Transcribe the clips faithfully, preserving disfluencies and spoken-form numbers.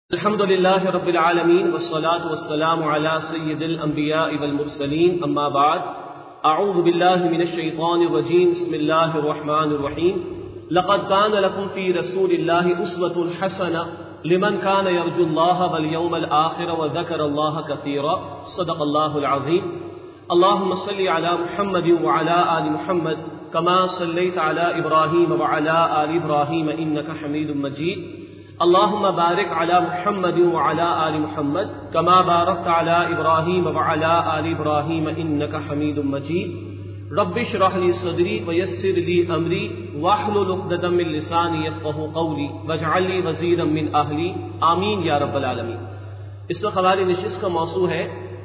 الحمد لله رب العالمين والصلاة والسلام على سيد الأنبياء والمرسلين أما بعد أعوذ بالله من الشيطان الرجيم بسم الله الرحمن الرحيم لقد كان لكم في رسول الله أسوة حسنة لمن كان يرجو الله واليوم الآخر وذكر الله كثيرا صدق الله العظيم اللهم صل على محمد وعلى آل محمد كما صليت على إبراهيم وعلى آل إبراهيم إنك حميد مجيد اللهم بارك على محمد وعلى آل محمد كما باركت على إبراهيم وعلى آل إبراهيم إنك حميد مجيد رب اشرح لي صدري ويسر لي أمري واحلل عقدة من لساني يفقهوا قولي واجعل لي وزيرا من أهلي آمين یا رب العالمین۔ اس وقت ہماری نشست کا موضوع ہے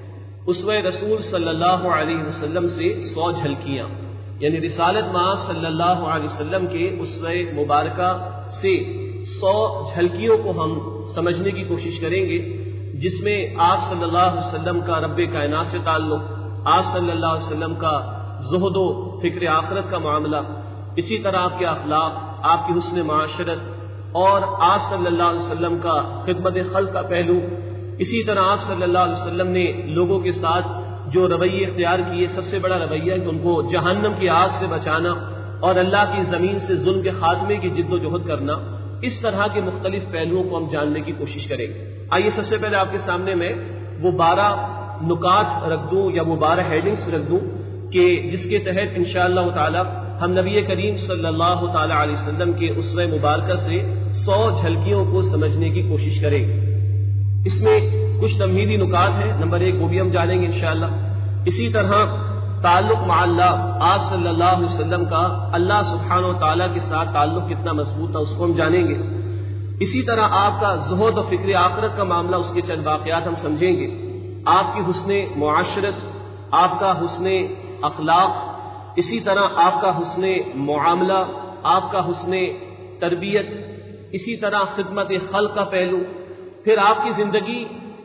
اسوہ رسول صلی اللہ علیہ وسلم سے سو جھلکیاں، یعنی رسالت مآب صلی اللہ علیہ وسلم کے اسوہ مبارکہ سے سو جھلکیوں کو ہم سمجھنے کی کوشش کریں گے، جس میں آپ صلی اللہ علیہ وسلم کا رب کائنات سے تعلق، آپ صلی اللہ علیہ وسلم کا زہد و فکر آخرت کا معاملہ، اسی طرح آپ کے اخلاق، آپ کی حسن معاشرت اور آپ صلی اللہ علیہ وسلم کا خدمت خلق کا پہلو، اسی طرح آپ صلی اللہ علیہ وسلم نے لوگوں کے ساتھ جو رویے اختیار کیے، سب سے بڑا رویہ ہے کہ ان کو جہنم کی آگ سے بچانا اور اللہ کی زمین سے ظلم کے خاتمے کی جد و جہد کرنا، اس طرح کے مختلف پہلوؤں کو ہم جاننے کی کوشش کریں گے۔ آئیے سب سے پہلے آپ کے سامنے میں وہ بارہ نکات رکھ دوں یا وہ بارہ ہیڈنگز رکھ دوں کہ جس کے تحت انشاءاللہ تعالی ہم نبی کریم صلی اللہ تعالی علیہ وسلم کے اسوہ مبارکہ سے سو جھلکیوں کو سمجھنے کی کوشش کریں گے۔ اس میں کچھ تمہیدی نکات ہیں، نمبر ایک وہ بھی ہم جانیں گے انشاءاللہ۔ اسی طرح تعلق مع اللہ، آپ صلی اللہ علیہ وسلم کا اللہ سبحانہ و تعالیٰ کے ساتھ تعلق کتنا مضبوط تھا، اس کو ہم جانیں گے۔ اسی طرح آپ کا زہد و فکر آخرت کا معاملہ، اس کے چند واقعات ہم سمجھیں گے۔ آپ کی حسن معاشرت، آپ کا حسن اخلاق، اسی طرح آپ کا حسن معاملہ، آپ کا حسن تربیت، اسی طرح خدمت خلق کا پہلو۔ پھر آپ کی زندگی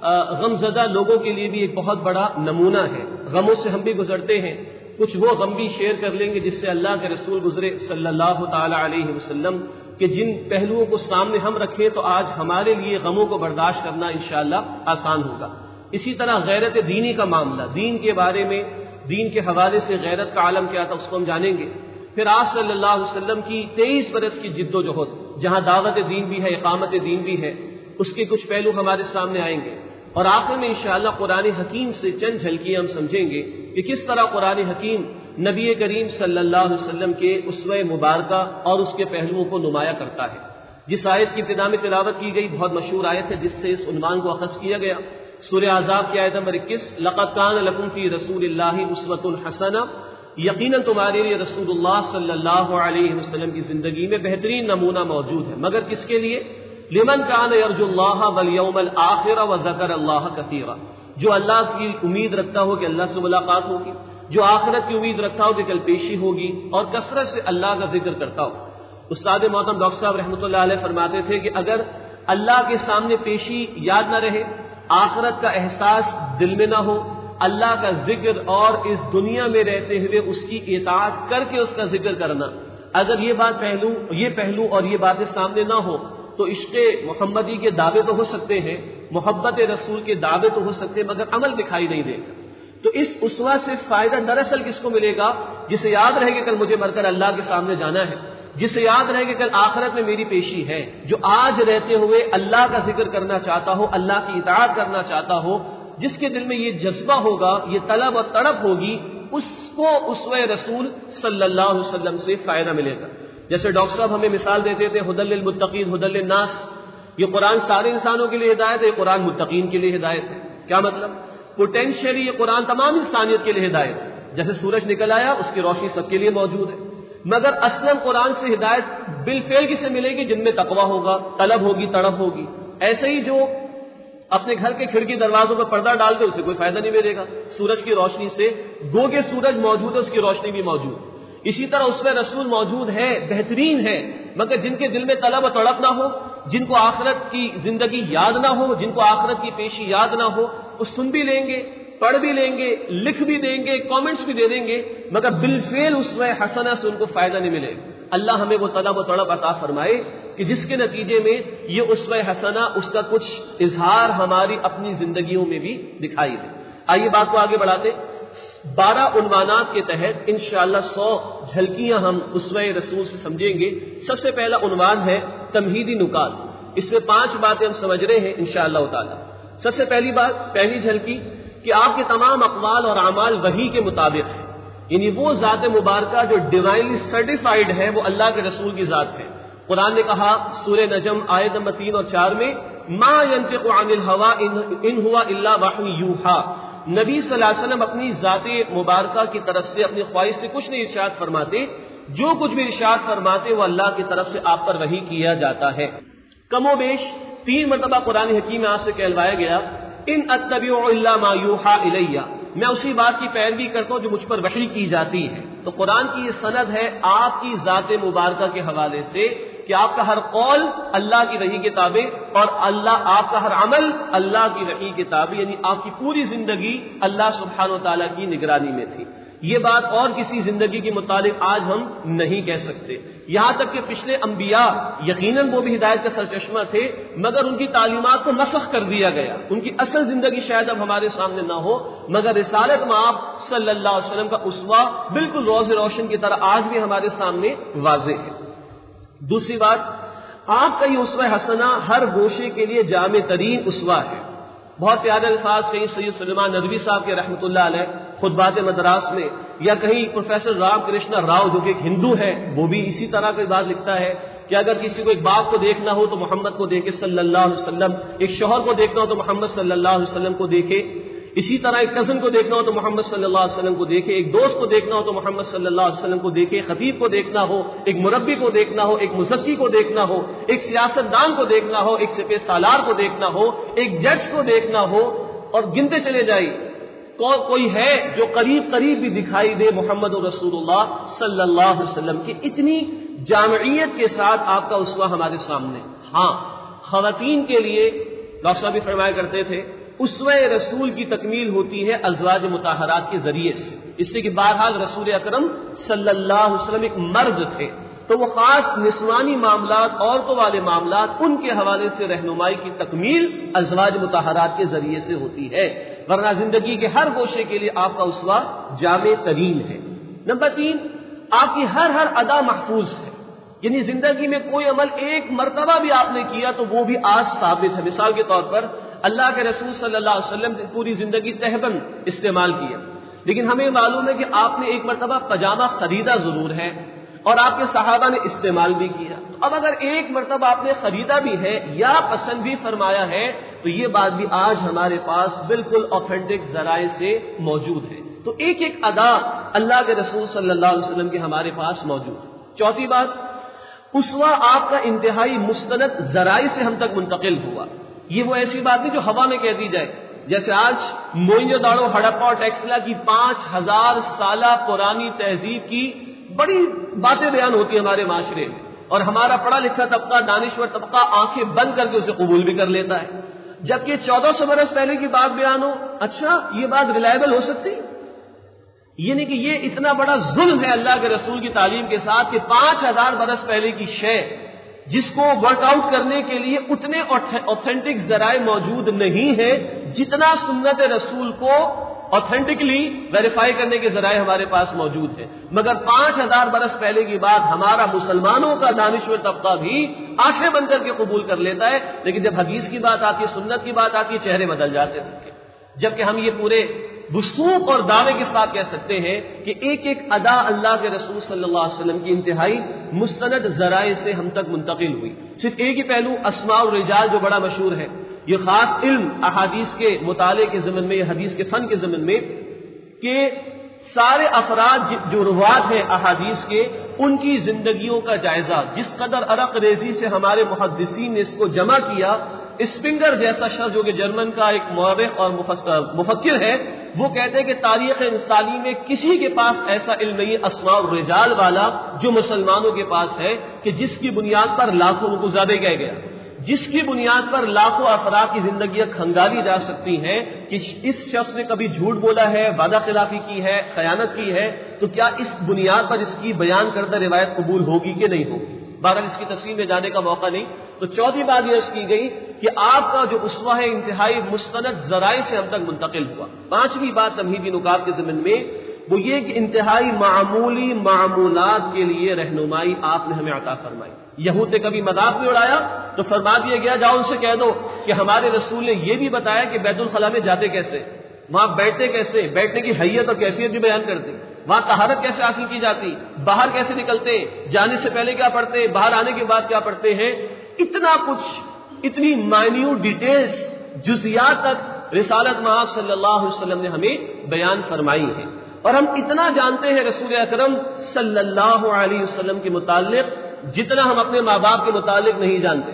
غم زدہ لوگوں کے لیے بھی ایک بہت بڑا نمونہ ہے، غموں سے ہم بھی گزرتے ہیں، کچھ وہ غم بھی شیئر کر لیں گے جس سے اللہ کے رسول گزرے صلی اللہ تعالی علیہ وسلم، کہ جن پہلوؤں کو سامنے ہم رکھیں تو آج ہمارے لیے غموں کو برداشت کرنا انشاءاللہ آسان ہوگا۔ اسی طرح غیرت دینی کا معاملہ، دین کے بارے میں، دین کے حوالے سے غیرت کا عالم کیا تھا، اس کو ہم جانیں گے۔ پھر آپ صلی اللہ علیہ وسلم کی تیئیس برس کی جد و جہد، جہاں دعوت دین بھی ہے، اقامت دین بھی ہے، اس کے کچھ پہلو ہمارے سامنے آئیں گے۔ اور آخر میں انشاءاللہ قرآن حکیم سے چند جھلکیاں ہم سمجھیں گے کہ کس طرح قرآن حکیم نبی کریم صلی اللہ علیہ وسلم کے اسوہ مبارکہ اور اس کے پہلوؤں کو نمایاں کرتا ہے۔ جس آیت کی ابتدا میں تلاوت کی گئی بہت مشہور آیت ہے جس سے اس عنوان کو اخذ کیا گیا، سورہ احزاب کی آیت نمبر اکیس، لقد کان لکم فی رسول اللہ اسوۃ حسنہ، یقیناً تمہارے لیے رسول اللہ صلی اللہ علیہ وسلم کی زندگی میں بہترین نمونہ موجود ہے، مگر کس کے لیے؟ لمن کان یرجو اللہ والیوم الآخر وذکر اللہ کثیرا، جو اللہ کی امید رکھتا ہو کہ اللہ سے ملاقات ہوگی، جو آخرت کی امید رکھتا ہو کہ کل پیشی ہوگی اور کثرت سے اللہ کا ذکر کرتا ہو۔ استاد محترم ڈاکٹر صاحب رحمۃ اللہ علیہ فرماتے تھے کہ اگر اللہ کے سامنے پیشی یاد نہ رہے، آخرت کا احساس دل میں نہ ہو، اللہ کا ذکر اور اس دنیا میں رہتے ہوئے اس کی اطاعت کر کے اس کا ذکر کرنا، اگر یہ بات پہلو یہ پہلو اور یہ باتیں سامنے نہ ہو تو عشق محمدی کے دعوے تو ہو سکتے ہیں، محبت رسول کے دعوے تو ہو سکتے ہیں، مگر عمل دکھائی نہیں دے گا۔ تو اس اسوہ سے فائدہ دراصل کس کو ملے گا؟ جسے یاد رہے کہ کل مجھے مر کر اللہ کے سامنے جانا ہے، جسے یاد رہے کہ کل آخرت میں میری پیشی ہے، جو آج رہتے ہوئے اللہ کا ذکر کرنا چاہتا ہو، اللہ کی اطاعت کرنا چاہتا ہو، جس کے دل میں یہ جذبہ ہوگا، یہ طلب اور تڑپ ہوگی، اس کو اسوہ رسول صلی اللہ علیہ وسلم سے فائدہ ملے گا۔ جیسے ڈاکٹر صاحب ہمیں مثال دیتے تھے ہدی للمتقین ہدی للناس، یہ قرآن سارے انسانوں کے لیے ہدایت ہے، یہ قرآن متقین کے لیے ہدایت ہے۔ کیا مطلب؟ پوٹینشیلی یہ قرآن تمام انسانیت کے لیے ہدایت ہے، جیسے سورج نکل آیا اس کی روشنی سب کے لیے موجود ہے، مگر اصلاً قرآن سے ہدایت بالفعل کسے ملے گی؟ جن میں تقویٰ ہوگا، طلب ہوگی، تڑپ ہوگی۔ ایسے ہی جو اپنے گھر کے کھڑکی دروازوں پر پردہ ڈال کے اسے کوئی فائدہ نہیں ملے گا سورج کی روشنی سے، گو کہ سورج موجود ہے، اس کی روشنی بھی موجود۔ اسی طرح اس میں رسول موجود ہے، بہترین ہے، مگر جن کے دل میں طلب و تڑپ نہ ہو، جن کو آخرت کی زندگی یاد نہ ہو، جن کو آخرت کی پیشی یاد نہ ہو، وہ سن بھی لیں گے، پڑھ بھی لیں گے، لکھ بھی دیں گے، کامنٹس بھی دے دیں گے، مگر بالفعل اسوہ حسنہ سے ان کو فائدہ نہیں ملے گا۔ اللہ ہمیں وہ طلب و تڑپ عطا فرمائے کہ جس کے نتیجے میں یہ اسوہ حسنہ اس کا کچھ اظہار ہماری اپنی زندگیوں میں بھی دکھائی دے۔ آئیے بات کو آگے بڑھاتے، بارہ عنوانات کے تحت انشاءاللہ سو جھلکیاں ہم اسوہ رسول سے سمجھیں گے۔ سب سے پہلا عنوان ہے تمہیدی نکات، اس میں پانچ باتیں ہم سمجھ رہے ہیں انشاءاللہ تعالی۔ سب سے پہلی بات، پہلی جھلکی کہ آپ کے تمام اقوال اور اعمال وحی کے مطابق ہیں، یعنی وہ ذات مبارکہ جو ڈیوائنلی سرٹیفائیڈ ہے، وہ اللہ کے رسول کی ذات ہے۔ قرآن نے کہا سورہ نجم آیت نمبر تین اور چار میں، ما ينطق عن الهوى ان هو الا وحی یوحی، نبی صلی اللہ علیہ وسلم اپنی ذات مبارکہ کی طرف سے اپنی خواہش سے کچھ نہیں ارشاد فرماتے، جو کچھ بھی ارشاد فرماتے وہ اللہ کی طرف سے آپ پر وحی کیا جاتا ہے۔ کم و بیش تین مرتبہ قرآن حکیم میں آپ سے کہلوایا گیا، ان اتبع الا ما یوحی الی، میں اسی بات کی پیروی کرتا ہوں جو مجھ پر وحی کی جاتی ہے۔ تو قرآن کی یہ سند ہے آپ کی ذات مبارکہ کے حوالے سے کہ آپ کا ہر قول اللہ کی وحی کے تابع، اور اللہ آپ کا ہر عمل اللہ کی وحی کے تابع، یعنی آپ کی پوری زندگی اللہ سبحانہ و تعالیٰ کی نگرانی میں تھی۔ یہ بات اور کسی زندگی کے متعلق آج ہم نہیں کہہ سکتے، یہاں تک کہ پچھلے انبیاء یقیناً وہ بھی ہدایت کا سرچشمہ تھے، مگر ان کی تعلیمات کو مسخ کر دیا گیا، ان کی اصل زندگی شاید اب ہمارے سامنے نہ ہو، مگر رسالت مآب صلی اللہ علیہ وسلم کا اسوہ بالکل روز روشن کی طرح آج بھی ہمارے سامنے واضح ہے۔ دوسری بات، آپ کا یہ اسوہ حسنہ ہر گوشے کے لیے جامع ترین اسوہ ہے۔ بہت پیارے الفاظ کہیں سید سلیمان ندوی صاحب کے رحمۃ اللہ علیہ خطبات مدراس میں، یا کہیں پروفیسر رام کرشنا راؤ جو کہ ایک ہندو ہے وہ بھی اسی طرح کی بات لکھتا ہے کہ اگر کسی کو ایک باپ کو دیکھنا ہو تو محمد کو دیکھے صلی اللہ علیہ وسلم، ایک شوہر کو دیکھنا ہو تو محمد صلی اللہ علیہ وسلم کو دیکھے، اسی طرح ایک کزن کو دیکھنا ہو تو محمد صلی اللہ علیہ وسلم کو دیکھے، ایک دوست کو دیکھنا ہو تو محمد صلی اللہ علیہ وسلم کو دیکھے، خطیب کو دیکھنا ہو، ایک مربی کو دیکھنا ہو، ایک مزکی کو دیکھنا ہو، ایک سیاست دان کو دیکھنا ہو، ایک سپہ سالار کو دیکھنا ہو، ایک جج کو دیکھنا ہو، اور گنتے چلے جائیں کوئی ہے جو قریب قریب بھی دکھائی دے محمد رسول اللہ صلی اللہ علیہ وسلم کی، اتنی جامعیت کے ساتھ آپ کا اسوہ ہمارے سامنے۔ ہاں، خواتین کے لیے ڈاکٹر صاحب بھی فرمایا کرتے تھے اسوہ رسول کی تکمیل ہوتی ہے ازواج مطہرات کے ذریعے سے، اس سے کہ بہرحال رسول اکرم صلی اللہ علیہ وسلم ایک مرد تھے، تو وہ خاص نسوانی معاملات، عورتوں والے معاملات، ان کے حوالے سے رہنمائی کی تکمیل ازواج مطہرات کے ذریعے سے ہوتی ہے، ورنہ زندگی کے ہر گوشے کے لیے آپ کا اسوہ جامع ترین ہے۔ نمبر تین، آپ کی ہر ہر ادا محفوظ ہے، یعنی زندگی میں کوئی عمل ایک مرتبہ بھی آپ نے کیا تو وہ بھی آج ثابت ہے۔ مثال کے طور پر اللہ کے رسول صلی اللہ علیہ وسلم نے پوری زندگی تہبند استعمال کیا، لیکن ہمیں معلوم ہے کہ آپ نے ایک مرتبہ پاجامہ خریدا ضرور ہے، اور آپ کے صحابہ نے استعمال بھی کیا۔ تو اب اگر ایک مرتبہ آپ نے خریدا بھی ہے یا پسند بھی فرمایا ہے تو یہ بات بھی آج ہمارے پاس بالکل آتھینٹک ذرائع سے موجود ہے۔ تو ایک ایک ادا اللہ کے رسول صلی اللہ علیہ وسلم کے ہمارے پاس موجود ہے۔ چوتھی بات، اسوہ آپ کا انتہائی مستند ذرائع سے ہم تک منتقل ہوا، یہ وہ ایسی بات نہیں جو ہوا میں کہہ دی جائے، جیسے آج موئنجو داڑو ہڑپا اور ٹیکسلا کی پانچ ہزار سالہ پرانی تہذیب کی بڑی باتیں بیان ہوتی ہیں ہمارے معاشرے میں، اور ہمارا پڑھا لکھا طبقہ، دانشور طبقہ آنکھیں بند کر کے اسے قبول بھی کر لیتا ہے، جبکہ چودہ سو برس پہلے کی بات بیان ہو، اچھا یہ بات ریلائبل ہو سکتی؟ یہ نہیں کہ یہ اتنا بڑا ظلم ہے اللہ کے رسول کی تعلیم کے ساتھ کہ پانچ ہزار برس پہلے کی شے جس کو ورک آؤٹ کرنے کے لیے اتنے آتھینٹک ذرائع موجود نہیں ہیں جتنا سنت رسول کو آتھینٹکلی ویریفائی کرنے کے ذرائع ہمارے پاس موجود ہیں، مگر پانچ ہزار برس پہلے کی بات ہمارا مسلمانوں کا دانشور طبقہ بھی آنکھیں بند کر کے قبول کر لیتا ہے، لیکن جب حدیث کی بات آتی ہے، سنت کی بات آتی ہے، چہرے بدل جاتے ہیں، جبکہ ہم یہ پورے وثوق اور دعوے کے ساتھ کہہ سکتے ہیں کہ ایک ایک ادا اللہ کے رسول صلی اللہ علیہ وسلم کی انتہائی مستند ذرائع سے ہم تک منتقل ہوئی۔ صرف ایک ہی پہلو اسماء الرجال جو بڑا مشہور ہے، یہ خاص علم احادیث کے مطالعے کے ضمن میں، یہ حدیث کے فن کے ضمن میں، کہ سارے افراد جو روات ہیں احادیث کے، ان کی زندگیوں کا جائزہ جس قدر عرق ریزی سے ہمارے محدثین نے اس کو جمع کیا، اسپنگر جیسا شخص جو کہ جرمن کا ایک مورخ اور مفکر ہے، وہ کہتے ہیں کہ تاریخ انسانی میں کسی کے پاس ایسا علم نہیں اسماء الرجال والا جو مسلمانوں کے پاس ہے، کہ جس کی بنیاد پر لاکھوں کو زیادہ کہہ گیا، جس کی بنیاد پر لاکھوں افراد کی زندگیاں کھنگالی جا سکتی ہیں کہ اس شخص نے کبھی جھوٹ بولا ہے، وعدہ خلافی کی ہے، خیانت کی ہے، تو کیا اس بنیاد پر اس کی بیان کردہ روایت قبول ہوگی کہ نہیں ہوگی؟ بہرحال اس کی تفصیل میں جانے کا موقع نہیں. تو چوتھی بات یہ عرض کی گئی کہ آپ کا جو اسوہ ہے انتہائی مستند ذرائع سے ہم تک منتقل ہوا. پانچویں بات تمہیدی نکات کے ضمن میں وہ یہ کہ انتہائی معمولی معمولات کے لیے رہنمائی آپ نے ہمیں عطا فرمائی. یہود نے کبھی مذاق میں اڑایا تو فرما دیا گیا جاؤ ان سے کہہ دو کہ ہمارے رسول نے یہ بھی بتایا کہ بیت الخلاء میں جاتے کیسے، وہاں بیٹھتے کیسے، بیٹھنے کی حیت اور کیفیت بھی بیان کرتے، وہاں طہارت کیسے حاصل کی جاتی، باہر کیسے نکلتے، جانے سے پہلے کیا پڑھتے، باہر آنے کے بعد کیا پڑھتے ہیں. اتنا کچھ، اتنی مائنیوٹ ڈیٹیلز، جزیات تک رسالت مآب صلی اللہ علیہ وسلم نے ہمیں بیان فرمائی ہے. اور ہم اتنا جانتے ہیں رسول اکرم صلی اللہ علیہ وسلم کے متعلق جتنا ہم اپنے ماں باپ کے متعلق نہیں جانتے.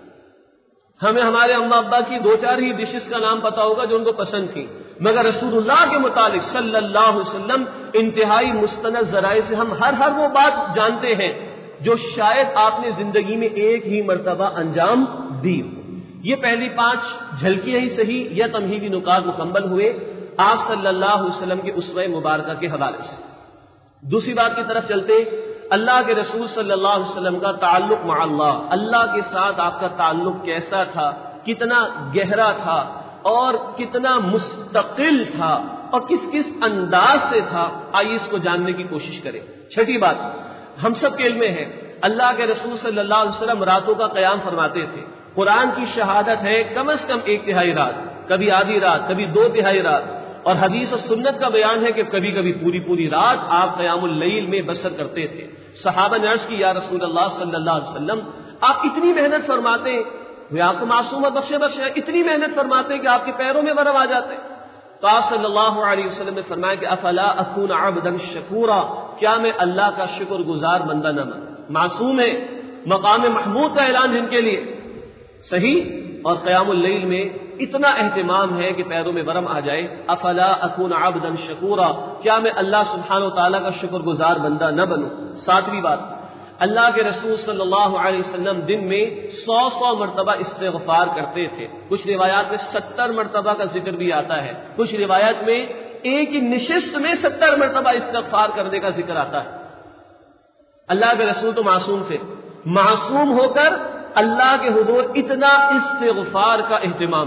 ہمیں ہمارے اما ابا کی دو چار ہی ڈشز کا نام پتا ہوگا جو ان کو پسند تھی، مگر رسول اللہ کے متعلق صلی اللہ علیہ وسلم انتہائی مستند ذرائع سے ہم ہر ہر وہ بات جانتے ہیں جو شاید آپ نے زندگی میں ایک ہی مرتبہ انجام دی. یہ پہلی پانچ جھلکیاں ہی صحیح یا تمہیدی نکات مکمل ہوئے آپ صلی اللہ علیہ وسلم کے اسوہ مبارکہ کے حوالے سے. دوسری بات کی طرف چلتے، اللہ کے رسول صلی اللہ علیہ وسلم کا تعلق مع اللہ، اللہ کے ساتھ آپ کا تعلق کیسا تھا، کتنا گہرا تھا اور کتنا مستقل تھا اور کس کس انداز سے تھا، آئیے اس کو جاننے کی کوشش کریں. چھٹی بات، ہم سب کے علم میں ہے اللہ کے رسول صلی اللہ علیہ وسلم راتوں کا قیام فرماتے تھے. قرآن کی شہادت ہے کم از کم ایک تہائی رات، کبھی آدھی رات، کبھی دو تہائی رات، اور حدیث و سنت کا بیان ہے کہ کبھی کبھی پوری پوری رات آپ قیام اللیل میں بسر کرتے تھے. صحابہ نے عرض کی یا رسول اللہ صلی اللہ علیہ وسلم آپ اتنی محنت فرماتے ہیں، وہ آپ کو معصوم اور بخشے بخشے اتنی محنت فرماتے ہیں کہ آپ کے پیروں میں ورم آ جاتے. تو آپ صلی اللہ علیہ وسلم نے فرمایا کہ افلا اکون عبدا شکورا، کیا میں اللہ کا شکر گزار بندہ نہ بن. معصوم ہے، مقام محمود کا اعلان جن کے لیے صحیح، اور قیام اللیل میں اتنا اہتمام ہے کہ پیروں میں ورم آ جائے. افلا اکون عبدا شکورا، کیا میں اللہ سبحانہ و تعالیٰ کا شکر گزار بندہ نہ بنوں. ساتویں بات، اللہ کے رسول صلی اللہ علیہ وسلم دن میں سو سو مرتبہ استغفار کرتے تھے. کچھ روایات میں ستر مرتبہ کا ذکر بھی آتا ہے، کچھ روایت میں ایک ہی نشست میں ستر مرتبہ استغفار کرنے کا ذکر آتا ہے. اللہ کے رسول تو معصوم تھے، معصوم ہو کر اللہ کے حضور اتنا استغفار کا اہتمام.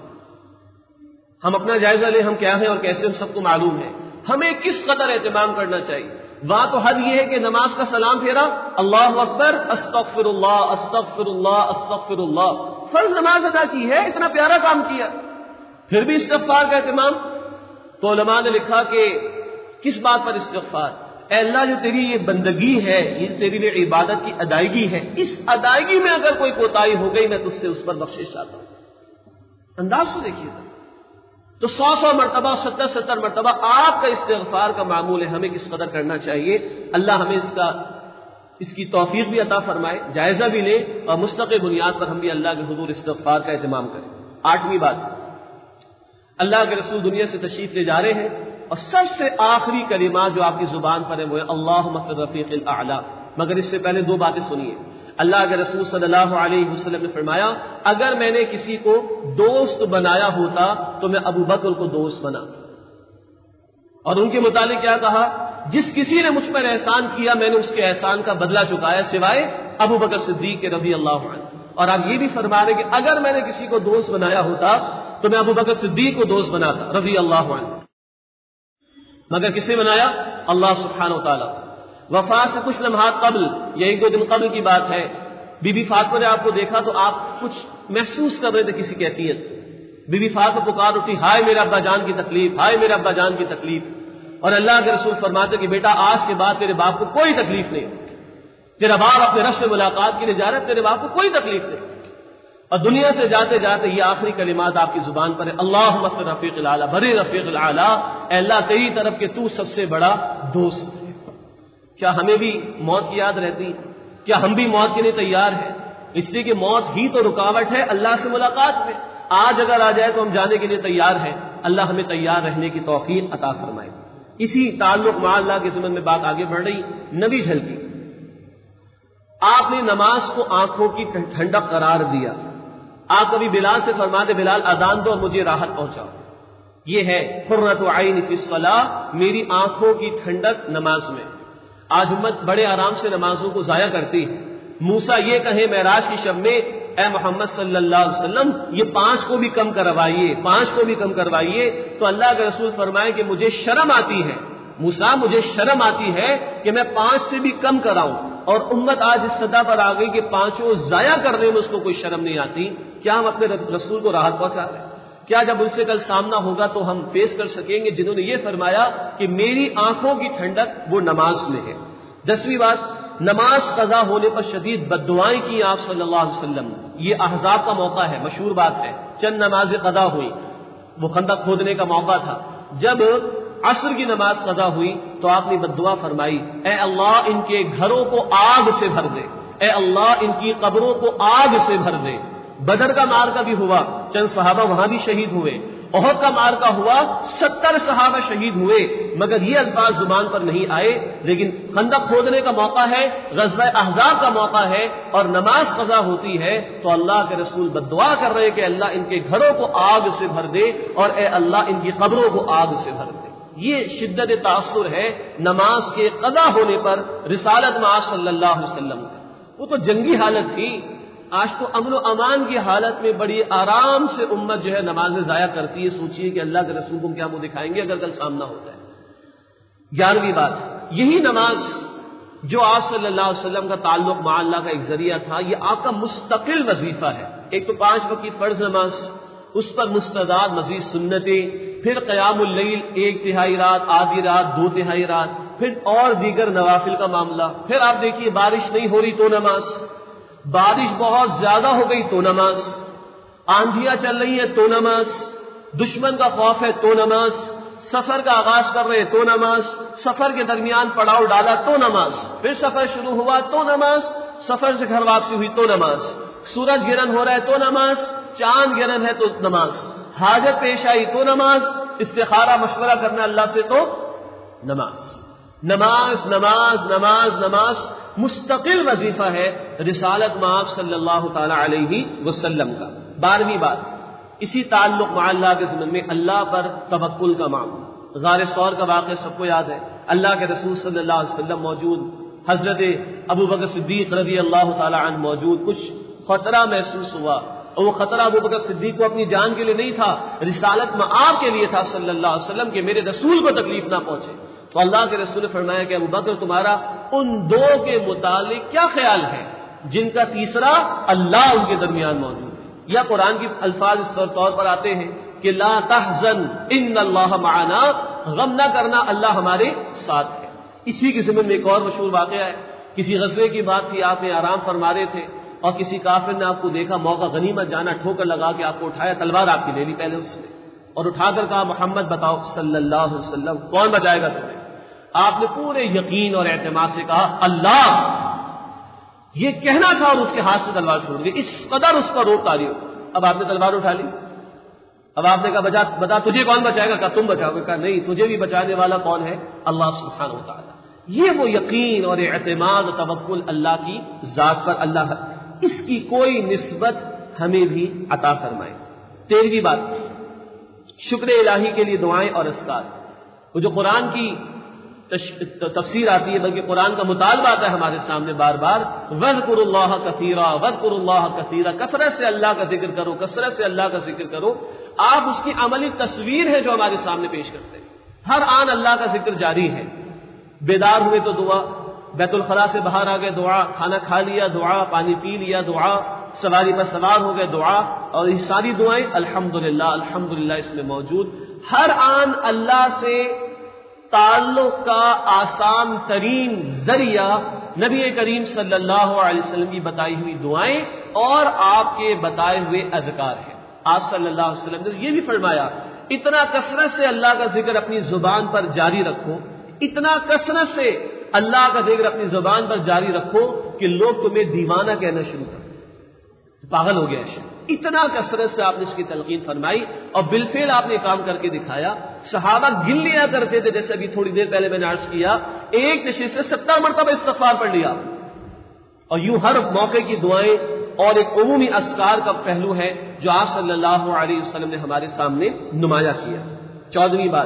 ہم اپنا جائزہ لیں، ہم کیا ہیں اور کیسے، ہم سب کو معلوم ہے ہمیں کس قدر اہتمام کرنا چاہیے. وہاں تو حد یہ ہے کہ نماز کا سلام پھیرا اللہ اکبر استغفر اللہ استغفر اللہ استغفر اللہ، فرض نماز ادا کی ہے، اتنا پیارا کام کیا، پھر بھی استغفار کا اہتمام. تو علماء نے لکھا کہ کس بات پر استغفار؟ اے اللہ جو تیری یہ بندگی ہے، یہ تیری لیے عبادت کی ادائیگی ہے، اس ادائیگی میں اگر کوئی کوتاہی ہو گئی میں تجھ سے اس پر بخشش چاہتا ہوں. انداز سے دیکھیے گا تو سو سو مرتبہ ستر ستر مرتبہ آپ کا استغفار کا معمول ہے، ہمیں کس قدر کرنا چاہیے. اللہ ہمیں اس کا اس کی توفیق بھی عطا فرمائے، جائزہ بھی لے اور مستقل بنیاد پر ہم بھی اللہ کے حضور استغفار کا اہتمام کریں. آٹھویں بات، اللہ کے رسول دنیا سے تشریف لے جا رہے ہیں اور سب سے آخری کلمات جو آپ کی زبان پر ہے وہ ہے اللہم فی الرفیق الاعلی. مگر اس سے پہلے دو باتیں سنیے. اللہ کے رسول صلی اللہ علیہ وسلم نے فرمایا اگر میں نے کسی کو دوست بنایا ہوتا تو میں ابو بکر کو دوست بنا. اور ان کے متعلق کیا کہا؟ جس کسی نے مجھ پر احسان کیا میں نے اس کے احسان کا بدلہ چکایا سوائے ابو بکر صدیق کے رضی اللہ عنہ. اور آپ یہ بھی فرما رہے کہ اگر میں نے کسی کو دوست بنایا ہوتا تو میں ابو بکر صدیق کو دوست بناتا رضی اللہ عنہ. مگر کسے بنایا؟ اللہ سبحانہ و تعالیٰ. وفات سے کچھ لمحات قبل، یہ ایک دو دن قبل کی بات ہے، بی بی فاطمہ نے آپ کو دیکھا تو آپ کچھ محسوس کر رہے تھے کسی کیفیت. بی بی فاطمہ پکار اٹھی ہائے میرے ابا جان کی تکلیف، ہائے میرے ابا جان کی تکلیف. اور اللہ کے رسول فرماتے کہ بیٹا آج کے بعد تیرے باپ کو کوئی تکلیف نہیں، تیرا باپ اپنے رب سے ملاقات کے لیے جا رہا ہے، تیرے باپ کو کوئی تکلیف نہیں. اور دنیا سے جاتے جاتے یہ آخری کلمات آپ کی زبان پر ہے اللہم فی الرفیق الاعلی، بڑے رفیق الاعلی، اے اللہ تیری طرف کے تو سب سے بڑا دوست ہے. کیا ہمیں بھی موت کی یاد رہتی؟ کیا ہم بھی موت کے لیے تیار ہیں؟ اس لیے کہ موت ہی تو رکاوٹ ہے اللہ سے ملاقات میں. آج اگر آ جائے تو ہم جانے کے لیے تیار ہیں. اللہ ہمیں تیار رہنے کی توفیق عطا فرمائے. اسی تعلق مع اللہ کے ضمن میں بات آگے بڑھ رہی. نبی جھلکی آپ نے نماز کو آنکھوں کی ٹھنڈک قرار دیا. آپ کبھی بلال سے فرماتے بلال اذان دو اور مجھے راحت پہنچاؤ. یہ ہے قرۃ عین فی الصلاۃ، میری آنکھوں کی ٹھنڈک نماز میں. آج امت بڑے آرام سے نمازوں کو ضائع کرتی ہے. موسیٰ یہ کہیں معراج کی شب میں اے محمد صلی اللہ علیہ وسلم یہ پانچ کو بھی کم کروائیے، پانچ کو بھی کم کروائیے، تو اللہ کے رسول فرمائے کہ مجھے شرم آتی ہے موسیٰ، مجھے شرم آتی ہے کہ میں پانچ سے بھی کم کراؤں. اور امت آج اس سطح پر آ گئی کہ پانچوں ضائع کرنے میں اس کو کوئی شرم نہیں آتی. کیا ہم اپنے رسول کو راحت پہنچا رہے ہیں؟ کیا جب ان سے کل سامنا ہوگا تو ہم فیس کر سکیں گے جنہوں نے یہ فرمایا کہ میری آنکھوں کی ٹھنڈک وہ نماز میں ہے؟ دسویں بات، نماز قضا ہونے پر شدید بددعائیں کی آپ صلی اللہ علیہ وسلم. یہ احزاب کا موقع ہے، مشہور بات ہے. چند نمازیں قضا ہوئی، وہ خندق کھودنے کا موقع تھا. جب عصر کی نماز قضا ہوئی تو آپ نے بددعا فرمائی، اے اللہ ان کے گھروں کو آگ سے بھر دے، اے اللہ ان کی قبروں کو آگ سے بھر دے. بدر کا مارکا بھی ہوا، چند صحابہ وہاں بھی شہید ہوئے. احد کا مارکا ہوا، ستر صحابہ شہید ہوئے، مگر یہ الفاظ زبان پر نہیں آئے. لیکن خندق کھودنے کا موقع ہے، غزوہ احزاب کا موقع ہے، اور نماز قضا ہوتی ہے تو اللہ کے رسول بددعا کر رہے کہ اللہ ان کے گھروں کو آگ سے بھر دے اور اے اللہ ان کی قبروں کو آگ سے بھر دے. یہ شدت تاثر ہے نماز کے قضا ہونے پر رسالت میں آپ صلی اللہ علیہ وسلم. وہ تو جنگی حالت تھی، آج تو امن و امان کی حالت میں بڑی آرام سے امت جو ہے نمازیں ضائع کرتی ہے. سوچیے کہ اللہ کے رسول کو کیا منہ دکھائیں گے اگر کل سامنا ہوتا ہے. گیارہویں بات، یہی نماز جو آپ صلی اللہ علیہ وسلم کا تعلق مع اللہ کا ایک ذریعہ تھا، یہ آپ کا مستقل وظیفہ ہے. ایک تو پانچ وقت کی فرض نماز، اس پر مستعداد مزید سنتیں، پھر قیام اللیل ایک تہائی رات، آدھی رات، دو تہائی رات، پھر اور دیگر نوافل کا معاملہ. پھر آپ دیکھیے بارش نہیں ہو رہی تو نماز، بارش بہت زیادہ ہو گئی تو نماز، آندھیاں چل رہی ہیں تو نماز، دشمن کا خوف ہے تو نماز، سفر کا آغاز کر رہے تو نماز، سفر کے درمیان پڑاؤ ڈالا تو نماز، پھر سفر شروع ہوا تو نماز، سفر سے گھر واپسی ہوئی تو نماز، سورج گرہن ہو رہا ہے تو نماز، چاند گرہن ہے تو نماز، حاجت پیش آئی تو نماز، استخارہ مشورہ کرنا اللہ سے تو نماز. نماز نماز نماز نماز مستقل وظیفہ ہے رسالت مآب صلی اللہ تعالی علیہ وسلم کا. بارہویں بات، اسی تعلق مع اللہ کے ضمن میں اللہ پر توکل کا معاملہ. غار ثور کا واقعہ سب کو یاد ہے. اللہ کے رسول صلی اللہ علیہ وسلم موجود، حضرت ابو بکر صدیق رضی اللہ تعالی عنہ موجود. کچھ خطرہ محسوس ہوا، اور وہ خطرہ ابو بکر صدیق کو اپنی جان کے لیے نہیں تھا، رسالت مآب کے لیے تھا صلی اللہ علیہ وسلم کہ میرے رسول کو تکلیف نہ پہنچے. تو اللہ کے رسول نے فرمایا کہ ابو بکر تمہارا ان دو کے متعلق کیا خیال ہے جن کا تیسرا اللہ ان کے درمیان موجود ہے؟ یا قرآن کی الفاظ اس طور پر آتے ہیں کہ لا تحزن ان اللہ معنا، غم نہ کرنا اللہ ہمارے ساتھ ہے. اسی کے ضمن میں ایک اور مشہور واقعہ ہے. کسی غزوے کی بات تھی، آپ نے آرام فرما رہے تھے اور کسی کافر نے آپ کو دیکھا، موقع غنیمت جانا، ٹھوکر لگا کے آپ کو اٹھایا، تلوار آپ کی لے لی پہلے اس نے، اور اٹھا کر کہا محمد بتاؤ صلی اللہ علیہ وسلم کون بچائے گا تمہیں؟ آپ نے پورے یقین اور اعتماد سے کہا اللہ. یہ کہنا تھا اور اس کے ہاتھ سے تلوار چھوڑ دی. اس قدر اس پر روک آ رہی ہو. اب آپ نے تلوار اٹھا لی. اب آپ نے کہا بجا بتا تجھے کون بچائے گا؟ کہا تم بچاؤ گے. کہا نہیں، تجھے بھی بچانے والا کون ہے؟ اللہ سبحانہ و تعالی. یہ وہ یقین اور اعتماد و توکل اللہ کی ذات پر اللہ، اس کی کوئی نسبت ہمیں بھی عطا فرمائے. تیرہویں بات، شکر الہی کے لیے دعائیں اور اذکار. وہ جو قرآن کی تفسیر آتی ہے، بلکہ قرآن کا مطالبہ آتا ہے ہمارے سامنے بار بار، وَاذْكُرُوا اللَّهَ كَثِيرًا وَاذْكُرُوا اللَّهَ كَثِيرًا، کثرت سے اللہ کا ذکر کرو، کثرت سے اللہ کا ذکر کرو. آپ اس کی عملی تصویر ہے جو ہمارے سامنے پیش کرتے ہیں. ہر آن اللہ کا ذکر جاری ہے. بیدار ہوئے تو دعا، بیت الخلاء سے باہر آ گئے دعا، کھانا کھا لیا دعا، پانی پی لیا دعا، سواری پر سوار ہو گئے دعا، اور یہ ساری دعائیں الحمدللہ الحمدللہ اس میں موجود. ہر آن اللہ سے تعلق کا آسان ترین ذریعہ نبی کریم صلی اللہ علیہ وسلم کی بتائی ہوئی دعائیں اور آپ کے بتائے ہوئے اذکار ہیں. آپ صلی اللہ علیہ وسلم نے یہ بھی فرمایا اتنا کثرت سے اللہ کا ذکر اپنی زبان پر جاری رکھو، اتنا کثرت سے اللہ کا ذکر اپنی زبان پر جاری رکھو کہ لوگ تمہیں دیوانہ کہنا شروع کر، پاگل ہو گیا ہے. اتنا کثرت سے آپ نے اس کی تلقین فرمائی اور بالفعل آپ نے کام کر کے دکھایا. صحابہ گن لیا کرتے تھے، جیسے ابھی تھوڑی دیر پہلے میں نے عرض کیا، ایک نشست سے ستر مرتبہ استغفار پڑھ لیا اور یوں ہر موقع کی دعائیں اور ایک عمومی اذکار کا پہلو ہے جو آپ صلی اللہ علیہ وسلم نے ہمارے سامنے نمایاں کیا۔ چودہویں بات،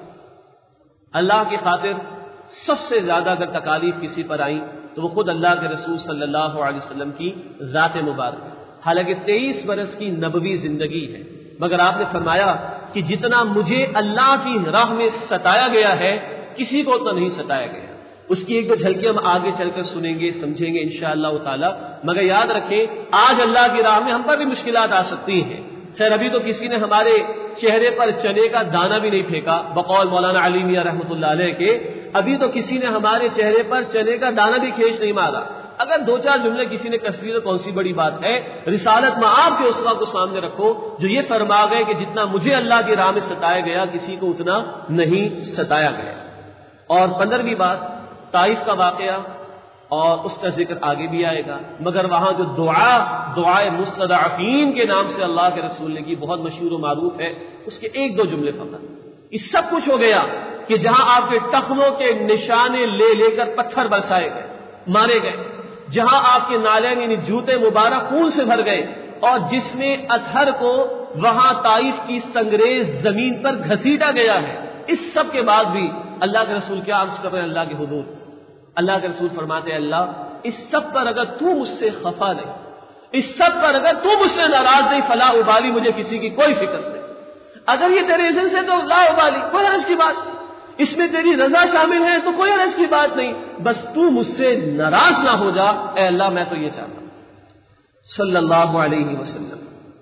اللہ کی خاطر سب سے زیادہ اگر تکالیف کسی پر آئیں تو وہ خود اللہ کے رسول صلی اللہ علیہ وسلم کی ذات مبارک، حالانکہ تیئیس برس کی نبوی زندگی ہے، مگر آپ نے فرمایا کہ جتنا مجھے اللہ کی راہ میں ستایا گیا ہے کسی کو تو نہیں ستایا گیا۔ اس کی ایک دو جھلکیاں ہم آگے چل کر سنیں گے، سمجھیں گے انشاءاللہ تعالی، مگر یاد رکھیں آج اللہ کی راہ میں ہم پر بھی مشکلات آ سکتی ہیں۔ خیر ابھی تو کسی نے ہمارے چہرے پر چنے کا دانہ بھی نہیں پھینکا، بقول مولانا علی میاں رحمۃ اللہ علیہ کے، ابھی تو کسی نے ہمارے چہرے پر چنے کا دانہ بھی کھینچ نہیں مارا۔ اگر دو چار جملے کسی نے کس لی تو کون سی بڑی بات ہے؟ رسالت مآب کے اسوہ کو سامنے رکھو جو یہ فرما گئے کہ جتنا مجھے اللہ کی راہ میں ستایا گیا کسی کو اتنا نہیں ستایا گیا۔ اور پندرہویں بات، طائف کا واقعہ، اور اس کا ذکر آگے بھی آئے گا، مگر وہاں جو دعا دعائے مستضعفین کے نام سے اللہ کے رسول نے کی، بہت مشہور و معروف ہے، اس کے ایک دو جملے فقط۔ یہ سب کچھ ہو گیا کہ جہاں آپ کے ٹخنوں کے نشانے لے لے کر پتھر برسائے گئے، مارے گئے، جہاں آپ کے نالین یعنی جوتے مبارک خون سے بھر گئے، اور جس میں اطہر کو وہاں طائف کی سنگریز زمین پر گھسیٹا گیا ہے، اس سب کے بعد بھی اللہ کے رسول کیا عرض کر رہے ہیں اللہ کے حضور؟ اللہ کے رسول فرماتے ہیں اللہ اس سب پر اگر تو مجھ سے خفا نہیں، اس سب پر اگر تو مجھ سے ناراض نہیں، فلا ابالی، مجھے کسی کی کوئی فکر نہیں۔ اگر یہ تیرے اذن سے تو لا ابالی، کوئی حرج کی بات، اس میں تیری رضا شامل ہے تو کوئی حرج کی بات نہیں، بس تو مجھ سے ناراض نہ ہو جا، اے اللہ میں تو یہ چاہتا ہوں صلی اللہ علیہ وسلم۔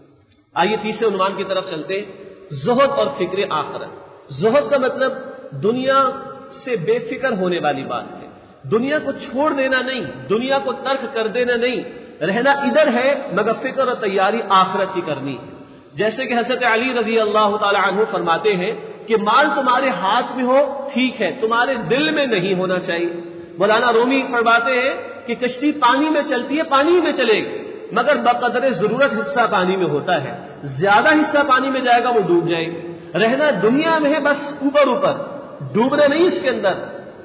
آئیے تیسرے عنوان کی طرف چلتے، زہد اور فکر آخرت۔ زہد کا مطلب دنیا سے بے فکر ہونے والی بات ہے، دنیا کو چھوڑ دینا نہیں، دنیا کو ترک کر دینا نہیں، رہنا ادھر ہے مگر فکر اور تیاری آخرت کی کرنی ہے۔ جیسے کہ حضرت علی رضی اللہ تعالی عنہ فرماتے ہیں کہ مال تمہارے ہاتھ میں ہو ٹھیک ہے، تمہارے دل میں نہیں ہونا چاہیے۔ مولانا رومی فرماتے ہیں کہ کشتی پانی میں چلتی ہے، پانی میں چلے گی، مگر بقدر ضرورت حصہ پانی میں ہوتا ہے، زیادہ حصہ پانی میں جائے گا وہ ڈوب جائے گی۔ رہنا دنیا میں ہے بس اوپر اوپر، ڈوبنا نہیں، اس کے اندر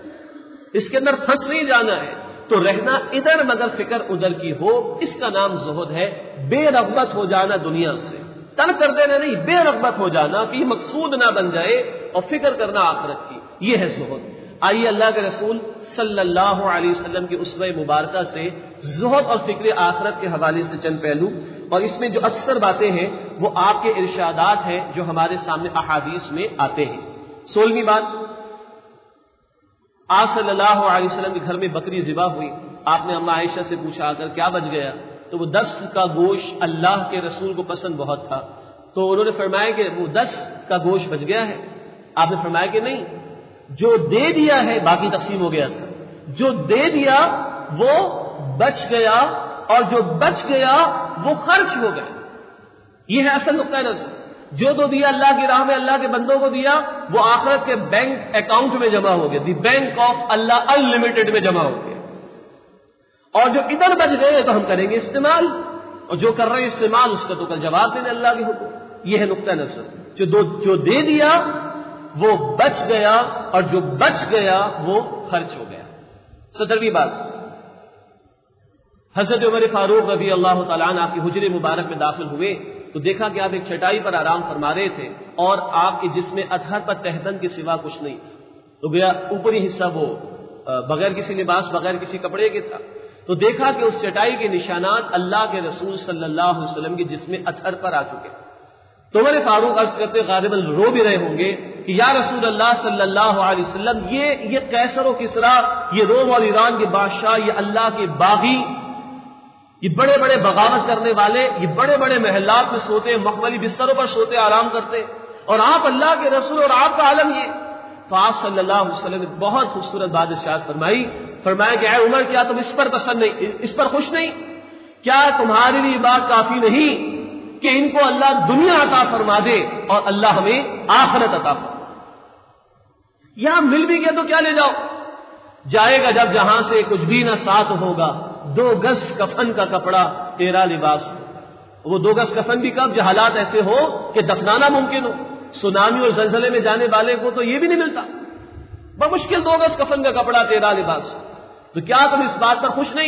اس کے اندر پھنس نہیں جانا ہے، تو رہنا ادھر مگر فکر ادھر کی ہو، اس کا نام زہد ہے۔ بے رغبت ہو جانا دنیا سے، ترک کر دینا نہیں، بے رغبت ہو جانا کہ یہ مقصود نہ بن جائے، اور فکر کرنا آخرت کی، یہ ہے زہد۔ آئیے اللہ کے رسول صلی اللہ علیہ وسلم کی اسوہ مبارکہ سے زہد اور فکر آخرت کے حوالے سے چند پہلو، اور اس میں جو اکثر باتیں ہیں وہ آپ کے ارشادات ہیں جو ہمارے سامنے احادیث میں آتے ہیں۔ سولہویں بات، آپ صلی اللہ علیہ وسلم کے گھر میں بکری ذبح ہوئی، آپ نے اما عائشہ سے پوچھا اگر کیا بچ گیا، تو وہ دست کا گوشت اللہ کے رسول کو پسند بہت تھا، تو انہوں نے فرمایا کہ وہ دست کا گوشت بچ گیا ہے؟ آپ نے فرمایا کہ نہیں، جو دے دیا ہے باقی تقسیم ہو گیا تھا، جو دے دیا وہ بچ گیا، اور جو بچ گیا وہ خرچ ہو گیا۔ یہ ہے اصل نقطہ نظر، جو دو دیا اللہ کی راہ میں اللہ کے بندوں کو دیا وہ آخرت کے بینک اکاؤنٹ میں جمع ہو گیا، the bank of Allah unlimited میں جمع ہو گیا، اور جو ادھر بچ گئے تو ہم کریں گے استعمال، اور جو کر رہے ہیں استعمال اس کا تو کل جواب دینے اللہ کے حکم۔ یہ ہے نقطہ نظر، جو دو جو دے دیا وہ بچ گیا، اور جو بچ گیا وہ خرچ ہو گیا۔ سترویں بات، حضرت عمر فاروق رضی اللہ تعالیٰ عنہ آپ کی حجرے مبارک میں داخل ہوئے تو دیکھا کہ آپ ایک چٹائی پر آرام فرما رہے تھے، اور آپ کے جسم اطہر پر تہدن کے سوا کچھ نہیں تھا، تو گیا اوپری حصہ وہ بغیر کسی لباس بغیر کسی کپڑے کے تھا، تو دیکھا کہ اس چٹائی کے نشانات اللہ کے رسول صلی اللہ علیہ وسلم کے جسم اطہر پر آ چکے۔ تو عمر فاروق عرض کرتے غالباً رو بھی رہے ہوں گے کہ یا رسول اللہ صلی اللہ علیہ وسلم، یہ یہ قیصر و کسریٰ، یہ روم اور ایران کے بادشاہ، یہ اللہ کے باغی، یہ بڑے بڑے بغاوت کرنے والے، یہ بڑے بڑے محلات میں سوتے، مخملی بستروں پر سوتے آرام کرتے، اور آپ اللہ کے رسول اور آپ کا عالم یہ۔ تو آپ صلی اللہ علیہ وسلم نے بہت خوبصورت بات ارشاد فرمائی، فرمایا کہ اے عمر کیا تم اس پر پسند نہیں، اس پر خوش نہیں؟ کیا تمہارے لیے بات کافی نہیں کہ ان کو اللہ دنیا عطا فرما دے اور اللہ ہمیں آخرت عطا فرما؟ یہاں مل بھی گیا تو کیا لے جاؤ، جائے گا جب جہاں سے کچھ بھی نہ ساتھ ہوگا، دو گز کفن کا کپڑا تیرا لباس۔ وہ دو گز کفن بھی کب؟ جو حالات ایسے ہو کہ دفنانا ممکن ہو، سونامی اور زلزلے میں جانے والے کو تو یہ بھی نہیں ملتا، بمشکل دو گز کفن کا کپڑا تیرا لباس۔ تو کیا تم اس بات پر خوش نہیں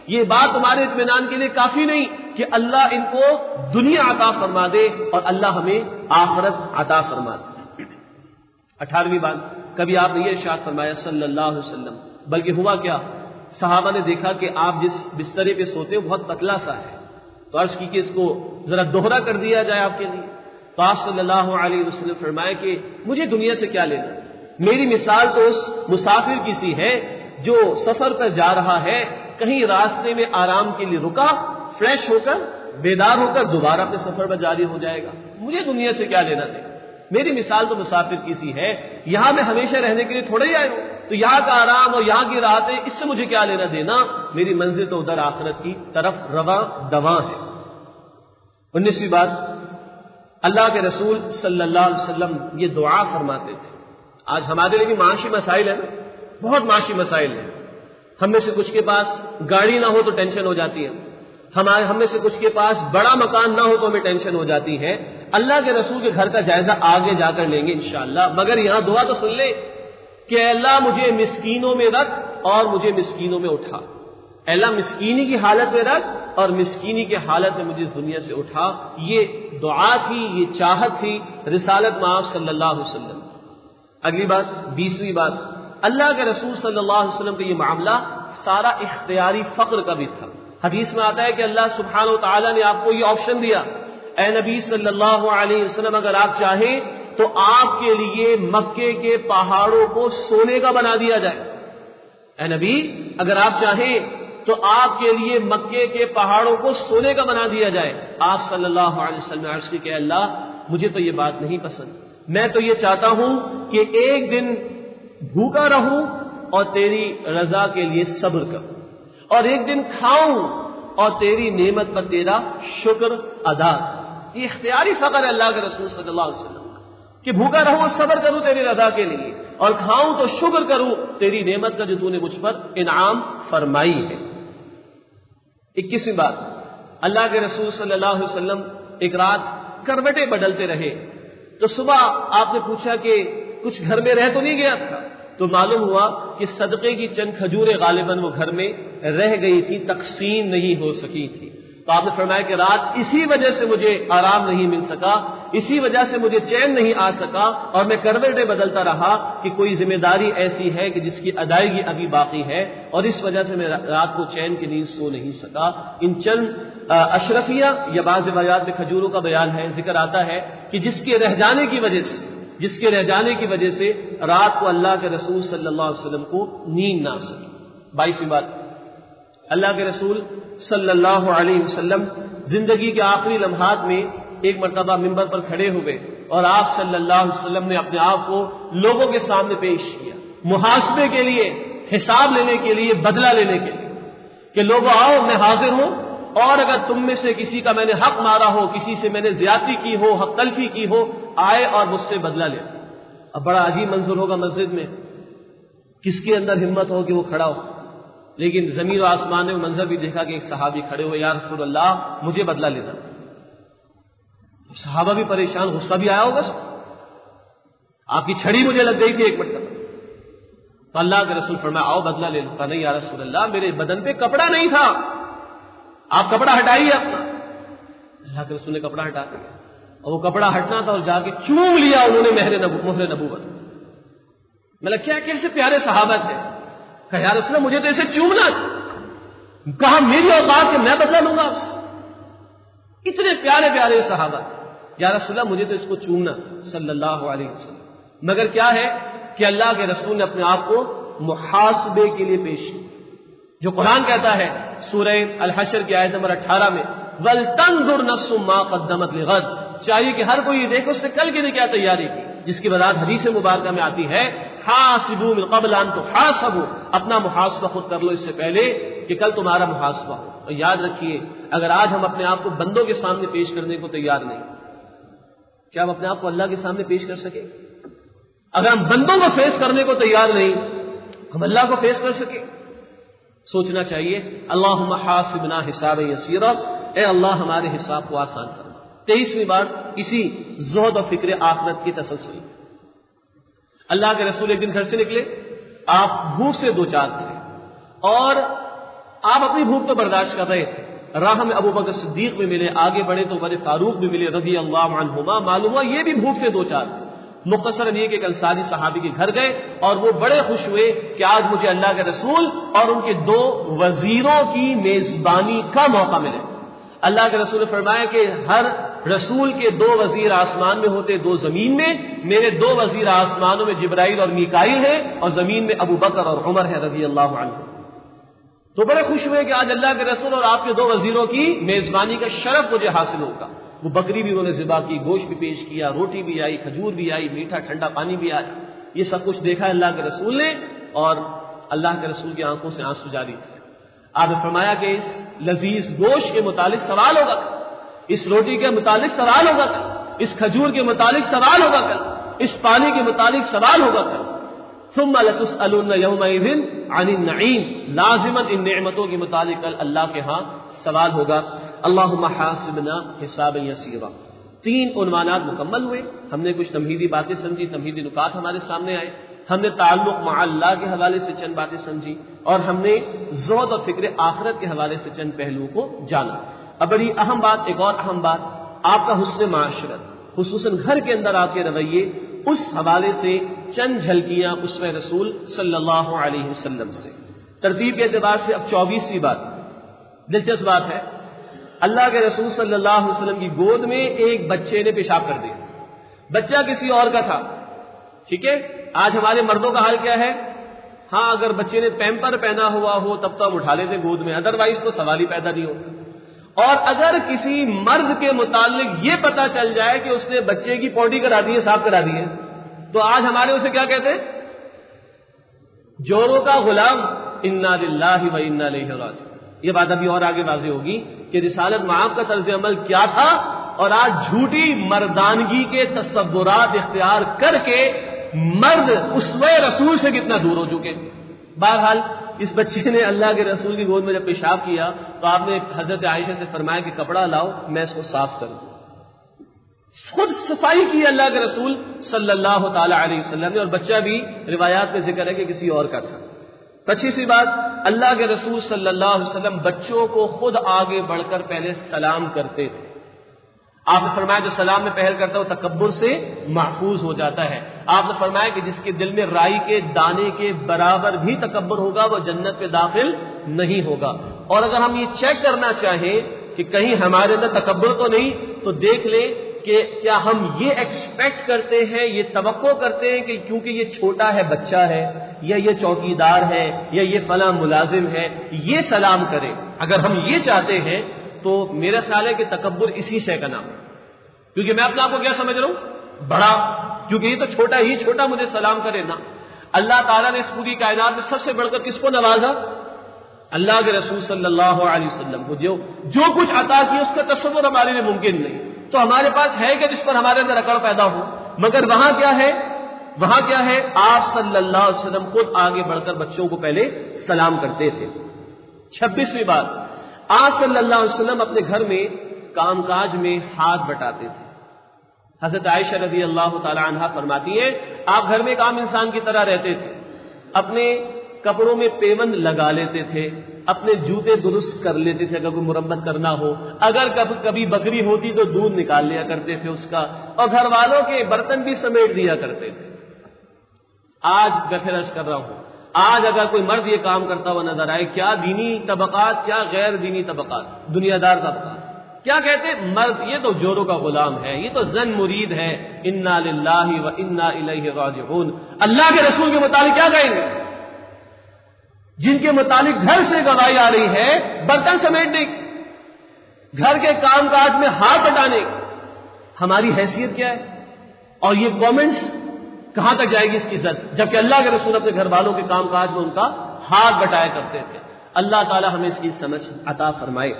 یہ بات تمہارے اطمینان کے لیے کافی نہیں کہ اللہ ان کو دنیا عطا فرما دے اور اللہ ہمیں آخرت عطا فرما دے. اٹھارہویں بات، کبھی آپ نے یہ ارشاد فرمایا صلی اللہ علیہ وسلم، بلکہ ہوا کیا، صحابہ نے دیکھا کہ آپ جس بسترے پہ سوتے ہیں بہت پتلا سا ہے، تو عرض کی کہ اس کو ذرا دوہرا کر دیا جائے آپ کے لیے. تو آپ صلی اللہ علیہ وسلم فرمایا کہ مجھے دنیا سے کیا لینا، میری مثال تو اس مسافر کی سی ہے جو سفر پر جا رہا ہے، کہیں راستے میں آرام کے لیے رکا، فریش ہو کر بیدار ہو کر دوبارہ اپنے سفر پر جاری ہو جائے گا. مجھے دنیا سے کیا لینا دے، میری مثال تو مسافر کی سی ہے، یہاں میں ہمیشہ رہنے کے لیے تھوڑا ہی آیا ہوں، تو یہاں کا آرام اور یہاں کی راحتیں اس سے مجھے کیا لینا دینا، میری منزل تو ادھر آخرت کی طرف رواں دواں ہے. انیسویں بات، اللہ کے رسول صلی اللہ علیہ وسلم یہ دعا فرماتے تھے. آج ہمارے لیے بھی معاشی مسائل ہیں، بہت معاشی مسائل ہیں. ہم میں سے کچھ کے پاس گاڑی نہ ہو تو ٹینشن ہو جاتی ہے، ہمارے ہم میں سے کچھ کے پاس بڑا مکان نہ ہو تو ہمیں ٹینشن ہو جاتی ہے. اللہ کے رسول کے گھر کا جائزہ آگے جا کر لیں گے انشاءاللہ، مگر یہاں دعا تو سن لیں کہ اے اللہ مجھے مسکینوں میں رکھ اور مجھے مسکینوں میں اٹھا. اے اللہ مسکینی کی حالت میں رکھ اور مسکینی کی حالت میں مجھے اس دنیا سے اٹھا. یہ دعا تھی، یہ چاہت تھی رسالت مآب صلی اللہ علیہ وسلم. اگلی بات، بیسویں بات، اللہ کے رسول صلی اللہ علیہ وسلم کا یہ معاملہ سارا اختیاری فقر کا بھی تھا. حدیث میں آتا ہے کہ اللہ سبحانہ و تعالیٰ نے آپ کو یہ آپشن دیا، اے نبی صلی اللہ علیہ وسلم اگر آپ چاہیں تو آپ کے لیے مکے کے پہاڑوں کو سونے کا بنا دیا جائے. اے نبی اگر آپ چاہیں تو آپ کے لیے مکے کے پہاڑوں کو سونے کا بنا دیا جائے. آپ صلی اللہ علیہ وسلم نے عرض کی کہ اللہ مجھے تو یہ بات نہیں پسند، میں تو یہ چاہتا ہوں کہ ایک دن بھوکا رہوں اور تیری رضا کے لیے صبر کروں، اور ایک دن کھاؤں اور تیری نعمت پر تیرا شکر ادا. یہ اختیاری فقر ہے اللہ کے رسول صلی اللہ علیہ وسلم کہ بھوکا رہوں اور صبر کروں تیری رضا کے لیے، اور کھاؤں تو شکر کروں تیری نعمت کا جو تو نے مجھ پر انعام فرمائی ہے. اکیسویں بات، اللہ کے رسول صلی اللہ علیہ وسلم ایک رات کروٹیں بدلتے رہے، تو صبح آپ نے پوچھا کہ کچھ گھر میں رہ تو نہیں گیا تھا، تو معلوم ہوا کہ صدقے کی چند کھجوریں غالباً وہ گھر میں رہ گئی تھی، تقسیم نہیں ہو سکی تھی. تو آپ نے فرمایا کہ رات اسی وجہ سے مجھے آرام نہیں مل سکا، اسی وجہ سے مجھے چین نہیں آ سکا، اور میں کروٹیں بدلتا رہا کہ کوئی ذمہ داری ایسی ہے کہ جس کی ادائیگی ابھی باقی ہے، اور اس وجہ سے میں رات کو چین کی نیند سو نہیں سکا. ان چند اشرفیہ یا بعض روایات میں کھجوروں کا بیان ہے، ذکر آتا ہے کہ جس کے رہ جانے کی وجہ سے جس کے رہ جانے کی وجہ سے رات کو اللہ کے رسول صلی اللہ علیہ وسلم کو نیند نہ آ سکی. بائیسویں بات، اللہ کے رسول صلی اللہ علیہ وسلم زندگی کے آخری لمحات میں ایک مرتبہ منبر پر کھڑے ہوئے اور آپ صلی اللہ علیہ وسلم نے اپنے آپ کو لوگوں کے سامنے پیش کیا، محاسبے کے لیے، حساب لینے کے لیے، بدلہ لینے کے لیے، کہ لوگوں آؤ میں حاضر ہوں، اور اگر تم میں سے کسی کا میں نے حق مارا ہو، کسی سے میں نے زیادتی کی ہو، حق تلفی کی ہو، آئے اور مجھ سے بدلہ لے. اب بڑا عجیب منظر ہوگا مسجد میں، کس کے اندر ہمت ہو کہ وہ کھڑا ہو. لیکن زمین و آسمان نے منظر بھی دیکھا کہ ایک صحابی کھڑے ہوئے، یا رسول اللہ مجھے بدلہ لینا. صحابہ بھی پریشان، غصہ بھی آیا ہوگا، آپ کی چھڑی مجھے لگ گئی تھی ایک مرتبہ. تو اللہ کے رسول فرمایا آؤ بدلہ لے لو. کہا نہیں یا رسول اللہ میرے بدن پہ کپڑا نہیں تھا، آپ کپڑا ہٹائیے اپنا. اللہ کے رسول نے کپڑا ہٹا دیا، اور وہ کپڑا ہٹنا تھا اور جا کے چوم لیا انہوں نے مہر مہر نبوت. میں نے کیا کیسے پیارے صحابہ تھے. کہا یا رسول اللہ مجھے تو اسے چومنا تھا. کہا میری اوقات کہ میں بدلہ لوں گا آپ سے. اتنے پیارے پیارے صحابہ تھے. یا رسول اللہ مجھے تو اس کو چومنا تھا صلی اللہ علیہ وسلم. مگر کیا ہے کہ اللہ کے رسول نے اپنے آپ کو محاسبے کے لیے پیش کیا. جو قرآن کہتا ہے سورہ الحشر کی آیت نمبر اٹھارہ میں وَلْتَنْظُرْ نَفْسٌ مَا قَدَّمَتْ لِغَدٍ، چاہیے کہ ہر کوئی یہ دیکھو اس نے کل کے لیے کیا تیاری کی، جس کی وضاحت حدیث مبارکہ میں آتی ہے حاسبوا من قبل ان تحاسبوا، اپنا محاسبہ خود کر لو اس سے پہلے کہ کل تمہارا محاسبہ ہو. اور یاد رکھیے اگر آج ہم اپنے آپ کو بندوں کے سامنے پیش کرنے کو تیار نہیں، کیا ہم اپنے آپ کو اللہ کے سامنے پیش کر سکیں؟ اگر ہم بندوں کو فیس کرنے کو تیار نہیں، ہم اللہ کو فیس کر سکیں؟ سوچنا چاہیے. اللہم حاسبنا حسابا یسیرا، اے اللہ ہمارے حساب کو آسان کرنا. تیئیسویں بار اسی زہد و فکر آخرت کی تسلسل. اللہ کے رسول ایک دن گھر سے نکلے، آپ بھوک سے دو چار تھے، اور آپ اپنی بھوک تو برداشت کر رہے تھے، راہ میں ابو بکر صدیق بھی ملے، آگے بڑھے تو عمر فاروق بھی ملے رضی اللہ عنہما، معلوم ہوا یہ بھی بھوک سے دو چار تھے۔ مختصراً یہ کہ ایک انصاری صحابی کے گھر گئے اور وہ بڑے خوش ہوئے کہ آج مجھے اللہ کے رسول اور ان کے دو وزیروں کی میزبانی کا موقع ملے۔ اللہ کے رسول نے فرمایا کہ ہر رسول کے دو وزیر آسمان میں ہوتے، دو زمین میں، میرے دو وزیر آسمانوں میں جبرائیل اور میکائیل ہیں اور زمین میں ابو بکر اور عمر ہے رضی اللہ عنہ۔ تو بڑے خوش ہوئے کہ آج اللہ کے رسول اور آپ کے دو وزیروں کی میزبانی کا شرف مجھے حاصل ہوگا۔ وہ بکری بھی انہوں نے ذبح کی، گوشت بھی پیش کیا، روٹی بھی آئی، کھجور بھی آئی، میٹھا ٹھنڈا پانی بھی آیا۔ یہ سب کچھ دیکھا اللہ کے رسول نے اور اللہ کے رسول کی آنکھوں سے آنسو جاری تھے۔ آپ نے فرمایا کہ اس لذیذ گوشت کے متعلق سوال ہوگا کل، اس روٹی کے متعلق سوال ہوگا کل، اس کھجور کے متعلق سوال ہوگا کل، اس پانی کے متعلق سوال ہوگا کل۔ ثم لتسألن یومئذ عن النعیم، لازماً ان نعمتوں کے متعلق کل اللہ کے ہاں سوال ہوگا۔ اللہم حاسبنا حسابا یسیرا۔ تین عنوانات مکمل ہوئے، ہم نے کچھ تمہیدی باتیں سمجھی، تمہیدی نکات ہمارے سامنے آئے، ہم نے تعلق مع اللہ کے حوالے سے چند باتیں سمجھی اور ہم نے زہد اور فکر آخرت کے حوالے سے چند پہلوؤں کو جانا۔ اب بڑی اہم بات، ایک اور اہم بات، آپ کا حسن معاشرت، خصوصاً گھر کے اندر آپ کے رویے، اس حوالے سے چند جھلکیاں اسوہ رسول صلی اللہ علیہ وسلم سے۔ ترتیب کے اعتبار سے اب چوبیسویں بات، دلچسپ بات ہے، اللہ کے رسول صلی اللہ علیہ وسلم کی گود میں ایک بچے نے پیشاب کر دیا، بچہ کسی اور کا تھا، ٹھیک ہے۔ آج ہمارے مردوں کا حال کیا ہے؟ ہاں اگر بچے نے پیمپر پہنا ہوا ہو تب تو ہم اٹھا لیتے گود میں، ادروائز تو سوال ہی پیدا نہیں ہوتا۔ اور اگر کسی مرد کے متعلق یہ پتا چل جائے کہ اس نے بچے کی پوٹی کرا دی ہے، صاف کرا دی ہے، تو آج ہمارے اسے کیا کہتے ہیں؟ جوروں کا غلام، انا للہ و انا الیہ راجعون۔ یہ بات ابھی اور آگے واضح ہوگی کہ رسالت معاف کا طرز عمل کیا تھا اور آج جھوٹی مردانگی کے تصورات اختیار کر کے مرد اسوہ رسول سے کتنا دور ہو چکے۔ بہرحال اس بچے نے اللہ کے رسول کی گود میں جب پیشاب کیا تو آپ نے حضرت عائشہ سے فرمایا کہ کپڑا لاؤ میں اس کو صاف کر دوں۔ خود صفائی کی اللہ کے رسول صلی اللہ تعالی علیہ وسلم نے، اور بچہ بھی روایات میں ذکر ہے کہ کسی اور کا تھا۔ پچیسویں بات، اللہ کے رسول صلی اللہ علیہ وسلم بچوں کو خود آگے بڑھ کر پہلے سلام کرتے تھے۔ آپ نے فرمایا جو سلام میں پہل کرتا ہے وہ تکبر سے محفوظ ہو جاتا ہے۔ آپ نے فرمایا کہ جس کے دل میں رائی کے دانے کے برابر بھی تکبر ہوگا وہ جنت میں داخل نہیں ہوگا۔ اور اگر ہم یہ چیک کرنا چاہیں کہ کہیں ہمارے اندر تکبر تو نہیں، تو دیکھ لیں کہ کیا ہم یہ ایکسپیکٹ کرتے ہیں، یہ توقع کرتے ہیں کہ کیونکہ یہ چھوٹا ہے، بچہ ہے، یا یہ چوکیدار ہے، یا یہ فلاں ملازم ہے، یہ سلام کرے۔ اگر ہم یہ چاہتے ہیں تو میرا خیال ہے کہ تکبر اسی شے کا نام ہے، کیونکہ میں اپنے آپ کو کیا سمجھ رہا ہوں؟ بڑا، کیونکہ یہ تو چھوٹا ہی چھوٹا مجھے سلام کرے نا۔ اللہ تعالیٰ نے اس پوری کائنات میں سب سے بڑھ کر کس کو نوازا؟ اللہ کے رسول صلی اللہ علیہ وسلم کو۔ جو جو کچھ عطا کیا اس کا تصور ہمارے لیے ممکن نہیں، تو ہمارے پاس ہے کہ جس پر ہمارے اندر اکڑ پیدا ہو، مگر وہاں کیا ہے؟ وہاں کیا ہے؟ آپ صلی اللہ علیہ وسلم خود آگے بڑھ کر بچوں کو پہلے سلام کرتے تھے۔ چھبیسویں بات، آپ صلی اللہ علیہ وسلم اپنے گھر میں کام کاج میں ہاتھ بٹاتے تھے۔ حضرت عائشہ رضی اللہ تعالی عنہا فرماتی ہے آپ گھر میں ایک عام انسان کی طرح رہتے تھے، اپنے کپڑوں میں پیوند لگا لیتے تھے، اپنے جوتے درست کر لیتے تھے اگر کوئی مرمت کرنا ہو، اگر کبھی بکری ہوتی تو دودھ نکال لیا کرتے تھے اس کا، اور گھر والوں کے برتن بھی سمیٹ دیا کرتے تھے۔ آج میں پھر عرض کر رہا ہوں، آج اگر کوئی مرد یہ کام کرتا ہوا نظر آئے، کیا دینی طبقات کیا غیر دینی طبقات، دنیا دار طبقات کیا کہتے ہیں؟ مرد یہ تو جوروں کا غلام ہے، یہ تو زن مرید ہے، انا للہ و انا الیہ راجعون۔ اللہ کے رسول کے متعلق کیا کہیں گے؟ جن کے متعلق گھر سے گواہی آ رہی ہے برتن سمیٹنے کی، گھر کے کام کاج میں ہاتھ بٹانے کی، ہماری حیثیت کیا ہے؟ اور یہ کامنٹس کہاں تک جائے گی اس کی عزت، جبکہ اللہ کے رسول اپنے گھر والوں کے کام کاج میں ان کا ہاتھ بٹایا کرتے تھے۔ اللہ تعالی ہمیں اس کی سمجھ عطا فرمائے۔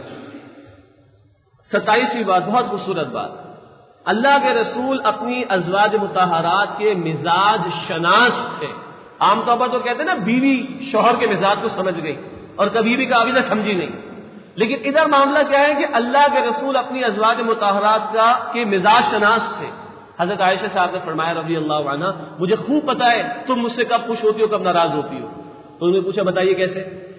ستائیسویں بات، بہت خوبصورت بات، اللہ کے رسول اپنی ازواج مطہرات کے مزاج شناس تھے۔ عام طور پر تو کہتے ہیں نا بیوی شوہر کے مزاج کو سمجھ گئی اور کبھی بھی کبھی تک سمجھی نہیں، لیکن ادھر معاملہ کیا ہے کہ اللہ کے رسول اپنی ازواج مطہرات کا کے مزاج شناس تھے۔ حضرت عائشہ صاحب نے فرمایا رضی اللہ عنہ مجھے خوب پتا ہے تم مجھ سے کب خوش ہوتی ہو کب ناراض ہوتی ہو۔ تو انہوں نے پوچھا بتائیے کیسے؟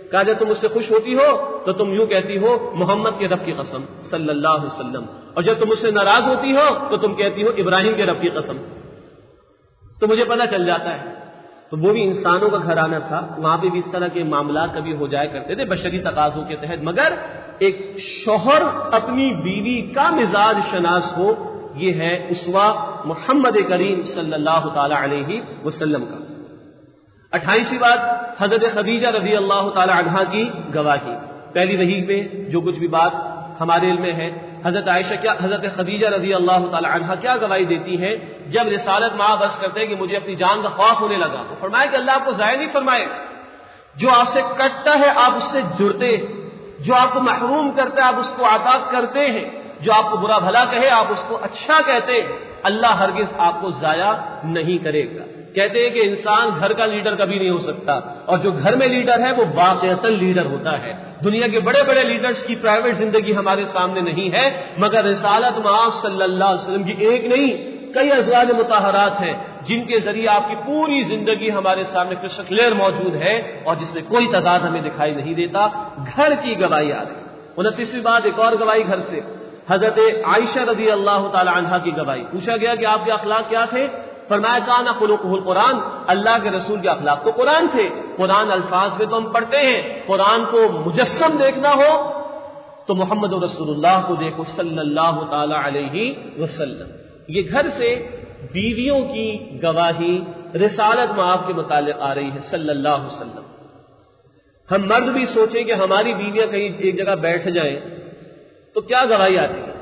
کہا جب تم مجھ سے خوش ہوتی ہو تو تم یوں کہتی ہو محمد کے رب کی قسم صلی اللہ علیہ وسلم، اور جب تم مجھ سے ناراض ہوتی ہو تو تم کہتی ہو ابراہیم کے رب کی قسم. تو مجھے پتہ چل جاتا ہے. تو وہ بھی انسانوں کا گھرانہ تھا، وہاں پہ بھی اس طرح کے معاملات کبھی ہو جایا کرتے تھے بشری تقاضوں کے تحت، مگر ایک شوہر اپنی بیوی کا مزاج شناس ہو، یہ ہے اسوہ محمد کریم صلی اللہ تعالی علیہ وسلم کا. اٹھائیسویں بات، حضرت خدیجہ رضی اللہ تعالی عنہا کی گواہی. پہلی وحی پہ جو کچھ بھی بات ہمارے علم میں ہے، حضرت عائشہ کیا حضرت خدیجہ رضی اللہ تعالی عنہا کیا گواہی دیتی ہیں جب رسالت ماں بس کرتے ہیں کہ مجھے اپنی جان کا خوف ہونے لگا، تو فرمایا کہ اللہ آپ کو ضائع نہیں فرمائے، جو آپ سے کٹتا ہے آپ اس سے جڑتے ہیں، جو آپ کو محروم کرتا ہے آپ اس کو عطا کرتے ہیں، جو آپ کو برا بھلا کہے آپ اس کو اچھا کہتے ہیں، اللہ ہرگز آپ کو ضائع نہیں کرے گا. کہتے ہیں کہ انسان گھر کا لیڈر کبھی نہیں ہو سکتا، اور جو گھر میں لیڈر ہے وہ واقعتاً لیڈر ہوتا ہے. دنیا کے بڑے بڑے لیڈرز کی پرائیویٹ زندگی ہمارے سامنے نہیں ہے، مگر رسالت مآب صلی اللہ علیہ وسلم کی ایک نہیں کئی ازواج مطہرات ہیں جن کے ذریعے آپ کی پوری زندگی ہمارے سامنے کرسٹل کلیئر موجود ہے اور جس میں کوئی تضاد ہمیں دکھائی نہیں دیتا. گھر کی گواہی آ رہی. انتیسویں بات ایک اور گواہی گھر سے، حضرت عائشہ رضی اللہ تعالی عنہا کی گواہی. پوچھا گیا کہ آپ کے اخلاق کیا تھے؟ فرمایا کان خلقہ القرآن، اللہ کے رسول کے اخلاق تو قرآن تھے. قرآن الفاظ میں تو ہم پڑھتے ہیں، قرآن کو مجسم دیکھنا ہو تو محمد رسول اللہ کو دیکھو صلی اللہ تعالی علیہ وسلم. یہ گھر سے بیویوں کی گواہی رسالت مآب کے متعلق آ رہی ہے صلی اللہ علیہ وسلم. ہم مرد بھی سوچیں کہ ہماری بیویاں کہیں ایک جگہ بیٹھ جائیں تو کیا گواہی آتی ہے،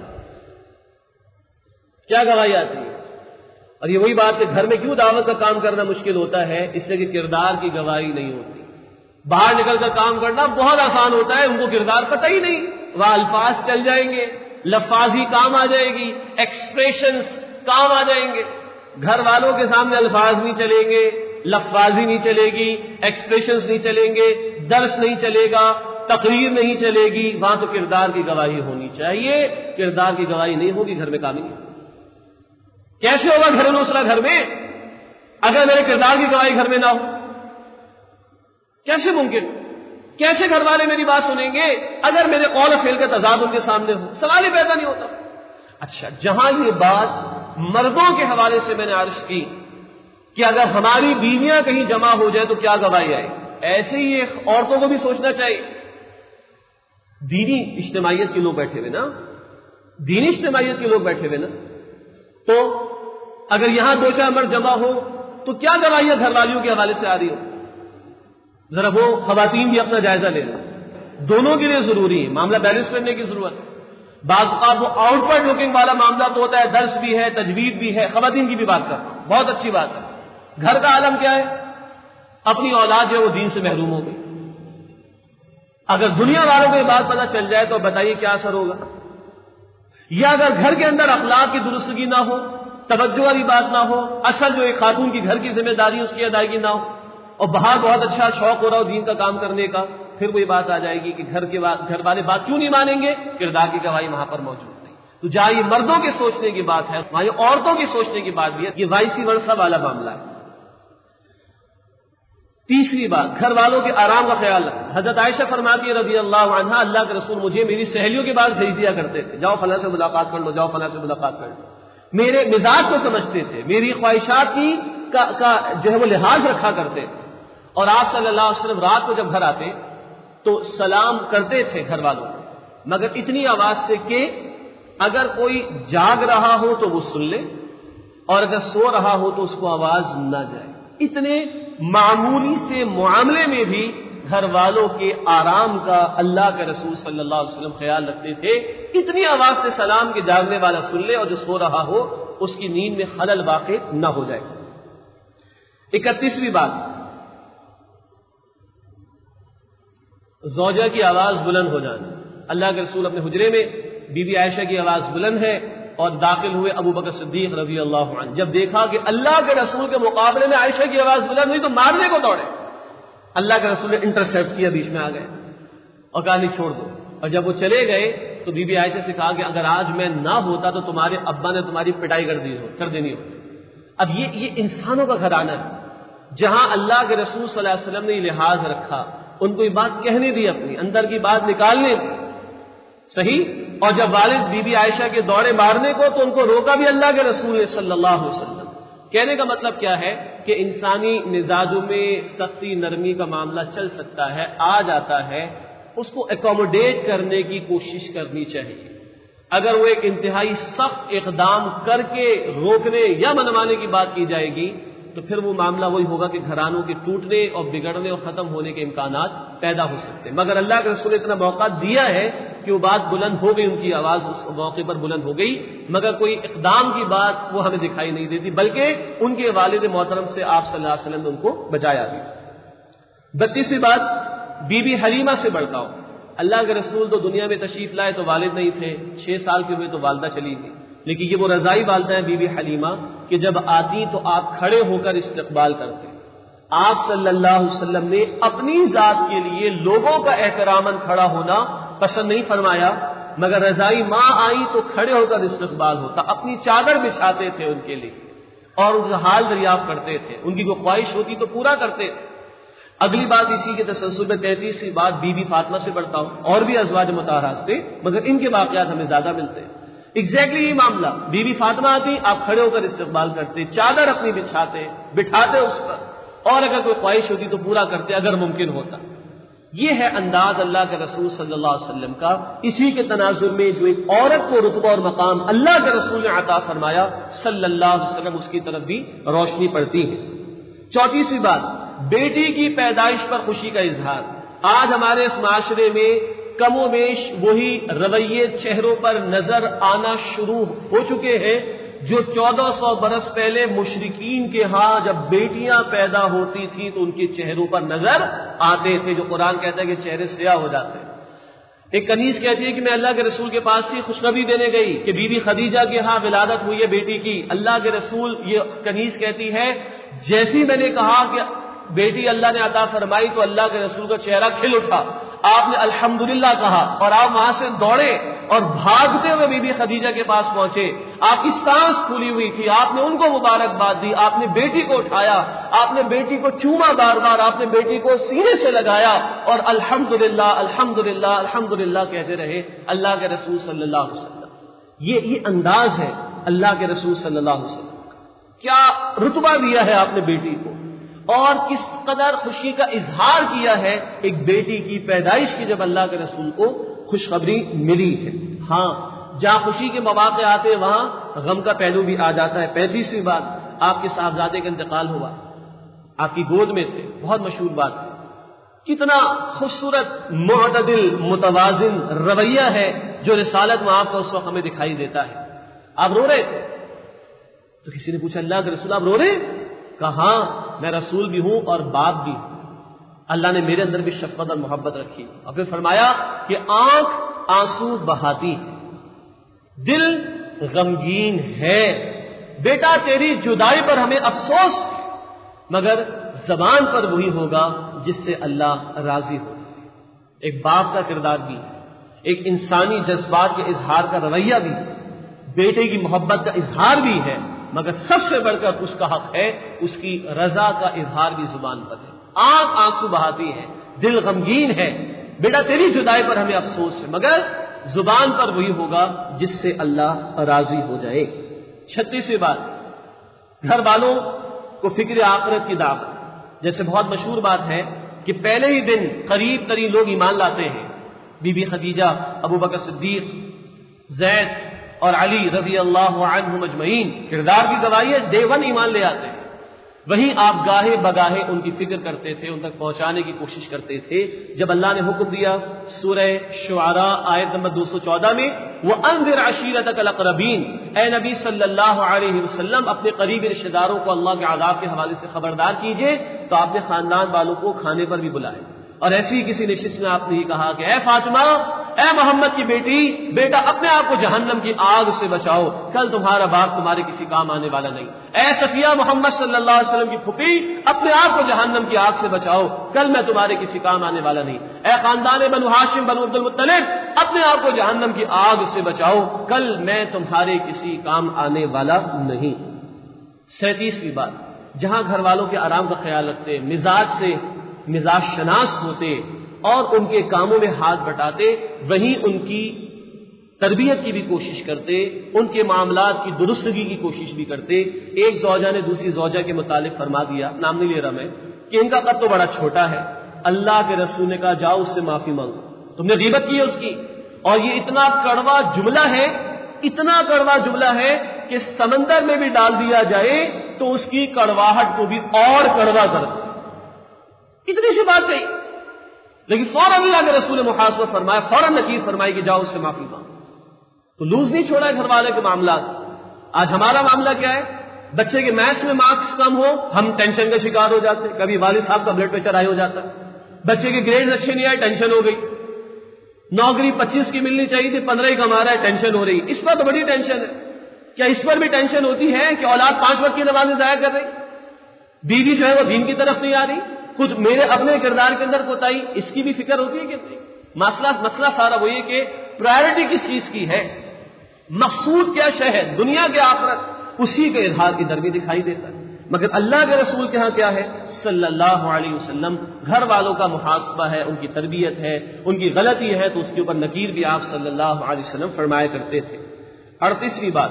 کیا گواہی آتی ہے. اور یہ وہی بات کہ گھر میں کیوں دعوت کا کام کرنا مشکل ہوتا ہے، اس لیے کہ کردار کی گواہی نہیں ہوتی. باہر نکل کر کام کرنا بہت آسان ہوتا ہے، ان کو کردار پتہ ہی نہیں، وہاں الفاظ چل جائیں گے، لفاظی کام آ جائے گی، ایکسپریشنز کام آ جائیں گے. گھر والوں کے سامنے الفاظ نہیں چلیں گے، لفاظی نہیں چلے گی، ایکسپریشنز نہیں چلیں گے، درس نہیں چلے گا، تقریر نہیں چلے گی. وہاں تو کردار کی گواہی ہونی چاہیے. کردار کی گواہی نہیں ہوگی گھر میں کام نہیں. کیسے ہوگا گھر نصرہ گھر میں اگر میرے کردار کی گواہی گھر میں نہ ہو؟ کیسے ممکن؟ کیسے گھر والے میری بات سنیں گے اگر میرے قول و فعل کا تضاد ان کے سامنے ہو؟ سوال ہی پیدا نہیں ہوتا. اچھا، جہاں یہ بات مردوں کے حوالے سے میں نے عرض کی کہ اگر ہماری بیویاں کہیں جمع ہو جائے تو کیا گواہی آئے، ایسے ہی عورتوں کو بھی سوچنا چاہیے. دینی اجتماعیت کے لوگ بیٹھے ہوئے نا، دینی اجتماعیت کے لوگ بیٹھے ہوئے نا، تو اگر یہاں دو چار مرد جمع ہو تو کیا گواہیاں گھر والیوں کے حوالے سے آ رہی ہو؟ ذرا وہ خواتین بھی اپنا جائزہ لے لیں. دونوں کے لیے ضروری ہے، معاملہ بیلنس کرنے کی ضرورت ہے. بعض اوقات وہ آؤٹ ورڈ لوکنگ والا معاملہ تو ہوتا ہے، درس بھی ہے، تجوید بھی ہے. خواتین کی بھی بات کرتا ہوں، بہت اچھی بات ہے. گھر کا عالم کیا ہے؟ اپنی اولاد جو ہے وہ دین سے محروم ہو گئی. اگر دنیا والوں کو یہ بات پتہ چل جائے تو بتائیے کیا اثر ہوگا. یا اگر گھر کے اندر اخلاق کی درستگی نہ ہو، توجہ والی بات نہ ہو، اصل جو ایک خاتون کی گھر کی ذمہ داری اس کی ادائیگی نہ ہو، اور باہر بہت اچھا شوق ہو رہا ہو دین کا کام کرنے کا، پھر وہی بات آ جائے گی کہ گھر کے بات گھر والے بات کیوں نہیں مانیں گے؟ کردار کی گواہی وہاں پر موجود نہیں. تو جہاں یہ مردوں کے سوچنے کی بات ہے وہاں یہ عورتوں کی سوچنے کی بات بھی ہے. یہ وائسی ورثہ والا معاملہ ہے. تیسری بات، گھر والوں کے آرام کا خیال رکھنا. حضرت عائشہ فرماتی ہے رضی اللہ عنہا، اللہ کے رسول مجھے میری سہیلیوں کے بعد بھیج دیا کرتے تھے، جاؤ فلاں سے ملاقات کر لو، جاؤ فلاں سے ملاقات کر لو. میرے مزاج کو سمجھتے تھے، میری خواہشات کی کا, کا جو ہے وہ لحاظ رکھا کرتے تھے. اور آپ صلی اللہ علیہ وسلم رات کو جب گھر آتے تو سلام کرتے تھے گھر والوں کو، مگر اتنی آواز سے کہ اگر کوئی جاگ رہا ہو تو وہ سن لے، اور اگر سو رہا ہو تو اس کو آواز نہ جائے. اتنے معمولی سے معاملے میں بھی گھر والوں کے آرام کا اللہ کے رسول صلی اللہ علیہ وسلم خیال رکھتے تھے. اتنی آواز سے سلام کہ جاگنے والا سن لے اور جو سو رہا ہو اس کی نیند میں خلل واقع نہ ہو جائے. اکتیسویں بات، زوجہ کی آواز بلند ہو جانا. اللہ کے رسول اپنے حجرے میں بی بی عائشہ کی آواز بلند ہے اور داخل ہوئے ابو بکر صدیق رضی اللہ عنہ. جب دیکھا کہ اللہ کے رسول کے مقابلے میں عائشہ کی آواز بلند ہوئی تو مارنے کو دوڑے. اللہ کے رسول نے انٹرسیپٹ کیا، بیچ میں آ گئے اور کہا نہیں چھوڑ دو. اور جب وہ چلے گئے تو بی بی عائشہ سے کہا کہ اگر آج میں نہ ہوتا تو تمہارے ابا نے تمہاری پٹائی کر دی ہو کر دینی ہوتی. اب یہ یہ انسانوں کا گھرانہ ہے جہاں اللہ کے رسول صلی اللہ علیہ وسلم نے یہ لحاظ رکھا ان کو یہ بات کہنے دی، اپنی اندر کی بات نکالنے دی، صحیح۔ اور جب والد بی بی عائشہ کے دوڑے مارنے کو تو ان کو روکا بھی اللہ کے رسول صلی اللہ علیہ وسلم۔ کہنے کا مطلب کیا ہے کہ انسانی مزاجوں میں سختی نرمی کا معاملہ چل سکتا ہے، آ جاتا ہے، اس کو اکوموڈیٹ کرنے کی کوشش کرنی چاہیے۔ اگر وہ ایک انتہائی سخت اقدام کر کے روکنے یا منوانے کی بات کی جائے گی تو پھر وہ معاملہ وہی ہوگا کہ گھرانوں کے ٹوٹنے اور بگڑنے اور ختم ہونے کے امکانات پیدا ہو سکتے ہیں۔ مگر اللہ کے رسول نے اتنا موقع دیا ہے کہ وہ بات بلند ہو گئی، ان کی آواز اس موقع پر بلند ہو گئی، مگر کوئی اقدام کی بات وہ ہمیں دکھائی نہیں دیتی، بلکہ ان کے والد محترم سے آپ صلی اللہ علیہ وسلم نے ان کو بچایا بھی۔ بتیسویں بات، بی بی حلیمہ سے بڑکاؤ۔ اللہ کے رسول تو دنیا میں تشریف لائے تو والد نہیں تھے، چھ سال کے ہوئے تو والدہ چلی گئی، لیکن یہ وہ رضائی والدہ ہیں بی بی حلیمہ کہ جب آتی تو آپ کھڑے ہو کر استقبال کرتے۔ آپ صلی اللہ علیہ وسلم نے اپنی ذات کے لیے لوگوں کا احتراماً کھڑا ہونا پسند نہیں فرمایا، مگر رضائی ماں آئی تو کھڑے ہو کر استقبال ہوتا، اپنی چادر بچھاتے تھے ان کے لیے اور ان کا حال دریافت کرتے تھے، ان کی کوئی خواہش ہوتی تو پورا کرتے تھے۔ اگلی بات اسی کے تسلسل میں تینتیسویں بات، بی بی فاطمہ سے بڑھتا ہوں، اور بھی ازواج مطہرات سے، مگر ان کے واقعات ہمیں زیادہ ملتے ہیں۔ ایگزیکٹلی یہ معاملہ، بی بی فاطمہ آتی، آپ کھڑے ہو کر استقبال کرتے، چادر اپنی بچھاتے، بٹھاتے اس پر، اور اگر کوئی خواہش ہوتی تو پورا کرتے اگر ممکن ہوتا۔ یہ ہے انداز اللہ کے رسول صلی اللہ علیہ وسلم کا۔ اسی کے تناظر میں جو ایک عورت کو رتبہ اور مقام اللہ کے رسول نے عطا فرمایا صلی اللہ علیہ وسلم، اس کی طرف بھی روشنی پڑتی ہے۔ چوتیسویں بات، بیٹی کی پیدائش پر خوشی کا اظہار۔ آج ہمارے اس معاشرے میں کم و بیش وہی رویے چہروں پر نظر آنا شروع ہو چکے ہیں جو چودہ سو برس پہلے مشرکین کے ہاں جب بیٹیاں پیدا ہوتی تھیں تو ان کے چہروں پر نظر آتے تھے، جو قرآن کہتا ہے کہ چہرے سیاہ ہو جاتے ہیں۔ ایک کنیز کہتی ہے کہ میں اللہ کے رسول کے پاس تھی، خوشخبری دینے گئی کہ بی بی خدیجہ کے ہاں ولادت ہوئی ہے بیٹی کی۔ اللہ کے رسول، یہ کنیز کہتی ہے، جیسی میں نے کہا کہ بیٹی اللہ نے عطا فرمائی تو اللہ کے رسول کا چہرہ کھل اٹھا، آپ نے الحمدللہ کہا اور آپ وہاں سے دوڑے اور بھاگتے ہوئے بی بی خدیجہ کے پاس پہنچے۔ آپ کی سانس پھولی ہوئی تھی، آپ نے ان کو مبارکباد دی، آپ نے بیٹی کو اٹھایا، آپ نے بیٹی کو چوما بار بار، آپ نے بیٹی کو سینے سے لگایا اور الحمدللہ الحمدللہ الحمدللہ کہتے رہے اللہ کے رسول صلی اللہ علیہ وسلم۔ یہ یہ انداز ہے اللہ کے رسول صلی اللہ علیہ وسلم، کیا رتبہ دیا ہے آپ نے بیٹی کو اور کس قدر خوشی کا اظہار کیا ہے ایک بیٹی کی پیدائش کی جب اللہ کے رسول کو خوشخبری ملی ہے۔ ہاں، جہاں خوشی کے مواقع آتے وہاں غم کا پہلو بھی آ جاتا ہے۔ پینتیسویں بات، آپ کے صاحبزادے کا انتقال ہوا، آپ کی گود میں تھے، بہت مشہور بات ہے۔ کتنا خوبصورت معتدل متوازن رویہ ہے جو رسالت میں آپ کا اس وقت ہمیں دکھائی دیتا ہے۔ آپ رو رہے تھے تو کسی نے پوچھا اللہ کے رسول آپ رو رہے؟ کہا میں رسول بھی ہوں اور باپ بھی ہوں، اللہ نے میرے اندر بھی شفقت اور محبت رکھی۔ اور پھر فرمایا کہ آنکھ آنسو بہاتی ہے، دل غمگین ہے، بیٹا تیری جدائی پر ہمیں افسوس ہے، مگر زبان پر وہی ہوگا جس سے اللہ راضی ہو۔ ایک باپ کا کردار بھی ہے، ایک انسانی جذبات کے اظہار کا رویہ بھی ہے، بیٹے کی محبت کا اظہار بھی ہے، مگر سب سے بڑھ کر اس کا حق ہے اس کی رضا کا اظہار بھی زبان پر ہے۔ آنکھ آنسو بہاتی ہے، دل غمگین ہے، بیٹا تیری جدائی پر ہمیں افسوس ہے، مگر زبان پر وہی ہوگا جس سے اللہ راضی ہو جائے۔ چھتیسویں بات، گھر والوں کو فکر آخرت کی دعوت۔ جیسے بہت مشہور بات ہے کہ پہلے ہی دن قریب ترین لوگ ایمان لاتے ہیں، بی بی خدیجہ، ابو بکر صدیق، زید اور علی رضی اللہ عنہم اجمعین، کردار کی گواہی ہے، ڈے ون ایمان لے آتے ہیں۔ وہیں آپ گاہے بگاہے ان کی فکر کرتے تھے، ان تک پہنچانے کی کوشش کرتے تھے۔ جب اللہ نے حکم دیا سورہ شعراء آیت نمبر دو سو چودہ میں وَأَنذِرْ عَشِيرَتَكَ الْأَقْرَبِينَ، اے نبی صلی اللہ علیہ وسلم اپنے قریبی رشتہ داروں کو اللہ کے عذاب کے حوالے سے خبردار کیجئے، تو آپ نے خاندان والوں کو کھانے پر بھی بلائے۔ اور ایسی ہی کسی نشست میں آپ نے یہ کہا کہ اے فاطمہ، اے محمد کی بیٹی، بیٹا اپنے آپ کو جہنم کی آگ سے بچاؤ، کل تمہارا باپ تمہارے کسی کام آنے والا نہیں۔ اے صفیہ محمد صلی اللہ علیہ وسلم کی پھوپھی، اپنے آپ کو جہنم کی آگ سے بچاؤ، کل میں تمہارے کسی کام آنے والا نہیں۔ اے خاندان بنو ہاشم بنو عبد المطلب، اپنے آپ کو جہنم کی آگ سے بچاؤ، کل میں تمہارے کسی کام آنے والا نہیں۔ سینتیسویں بات، جہاں گھر والوں کے آرام کا خیال رکھتے، مزاج سے مزاج شناس ہوتے اور ان کے کاموں میں ہاتھ بٹاتے، وہیں ان کی تربیت کی بھی کوشش کرتے، ان کے معاملات کی درستگی کی کوشش بھی کرتے۔ ایک زوجہ نے دوسری زوجہ کے متعلق فرما دیا، نام نہیں لے رہا میں، کہ ان کا قد تو بڑا چھوٹا ہے۔ اللہ کے رسول نے کہا جاؤ اس سے معافی مانگو، تم نے غیبت کی ہے اس کی۔ اور یہ اتنا کڑوا جملہ ہے، اتنا کڑوا جملہ ہے کہ سمندر میں بھی ڈال دیا جائے تو اس کی کڑواہٹ کو بھی اور کڑوا کر دے۔ اتنی سی بات کہی، لیکن فوراً اللہ کے رسول نے محاسبہ فرمایا، فوراً نکیر فرمائی کہ جاؤ اس سے معافی مانگو۔ تو لوز نہیں چھوڑا گھر والے کے معاملات۔ آج ہمارا معاملہ کیا ہے؟ بچے کے میتھس میں مارکس کم ہو، ہم ٹینشن کا شکار ہو جاتے، کبھی والد صاحب کا بلڈ پریشر ہائی ہو جاتا ہے، بچے کے گریڈز اچھے نہیں آئے، ٹینشن ہو گئی، نوکری پچیس کی ملنی چاہیے تھی پندرہ ہی کما رہا ہے، ٹینشن ہو رہی۔ اس پر تو بڑی ٹینشن ہے۔ کیا اس پر بھی ٹینشن ہوتی ہے کہ اولاد پانچ وقت کی نمازیں ضائع کر رہی، بیوی جو ہے وہ دین کی طرف نہیں آ رہی، کچھ میرے اپنے کردار کے اندر کوتاہی، اس کی بھی فکر ہوتی ہے کہ نہیں؟ مسئلہ مسئلہ سارا وہی کہ پرائرٹی کس چیز کی ہے، مقصود کیا شے ہے، دنیا کے آخرت، اسی کے اظہار کی در بھی دکھائی دیتا ہے۔ مگر اللہ کے رسول کے ہاں کیا ہے صلی اللہ علیہ وسلم، گھر والوں کا محاسبہ ہے، ان کی تربیت ہے، ان کی غلطی ہے تو اس کے اوپر نکیر بھی آپ صلی اللہ علیہ وسلم فرمایا کرتے تھے۔ اڑتیسویں بات،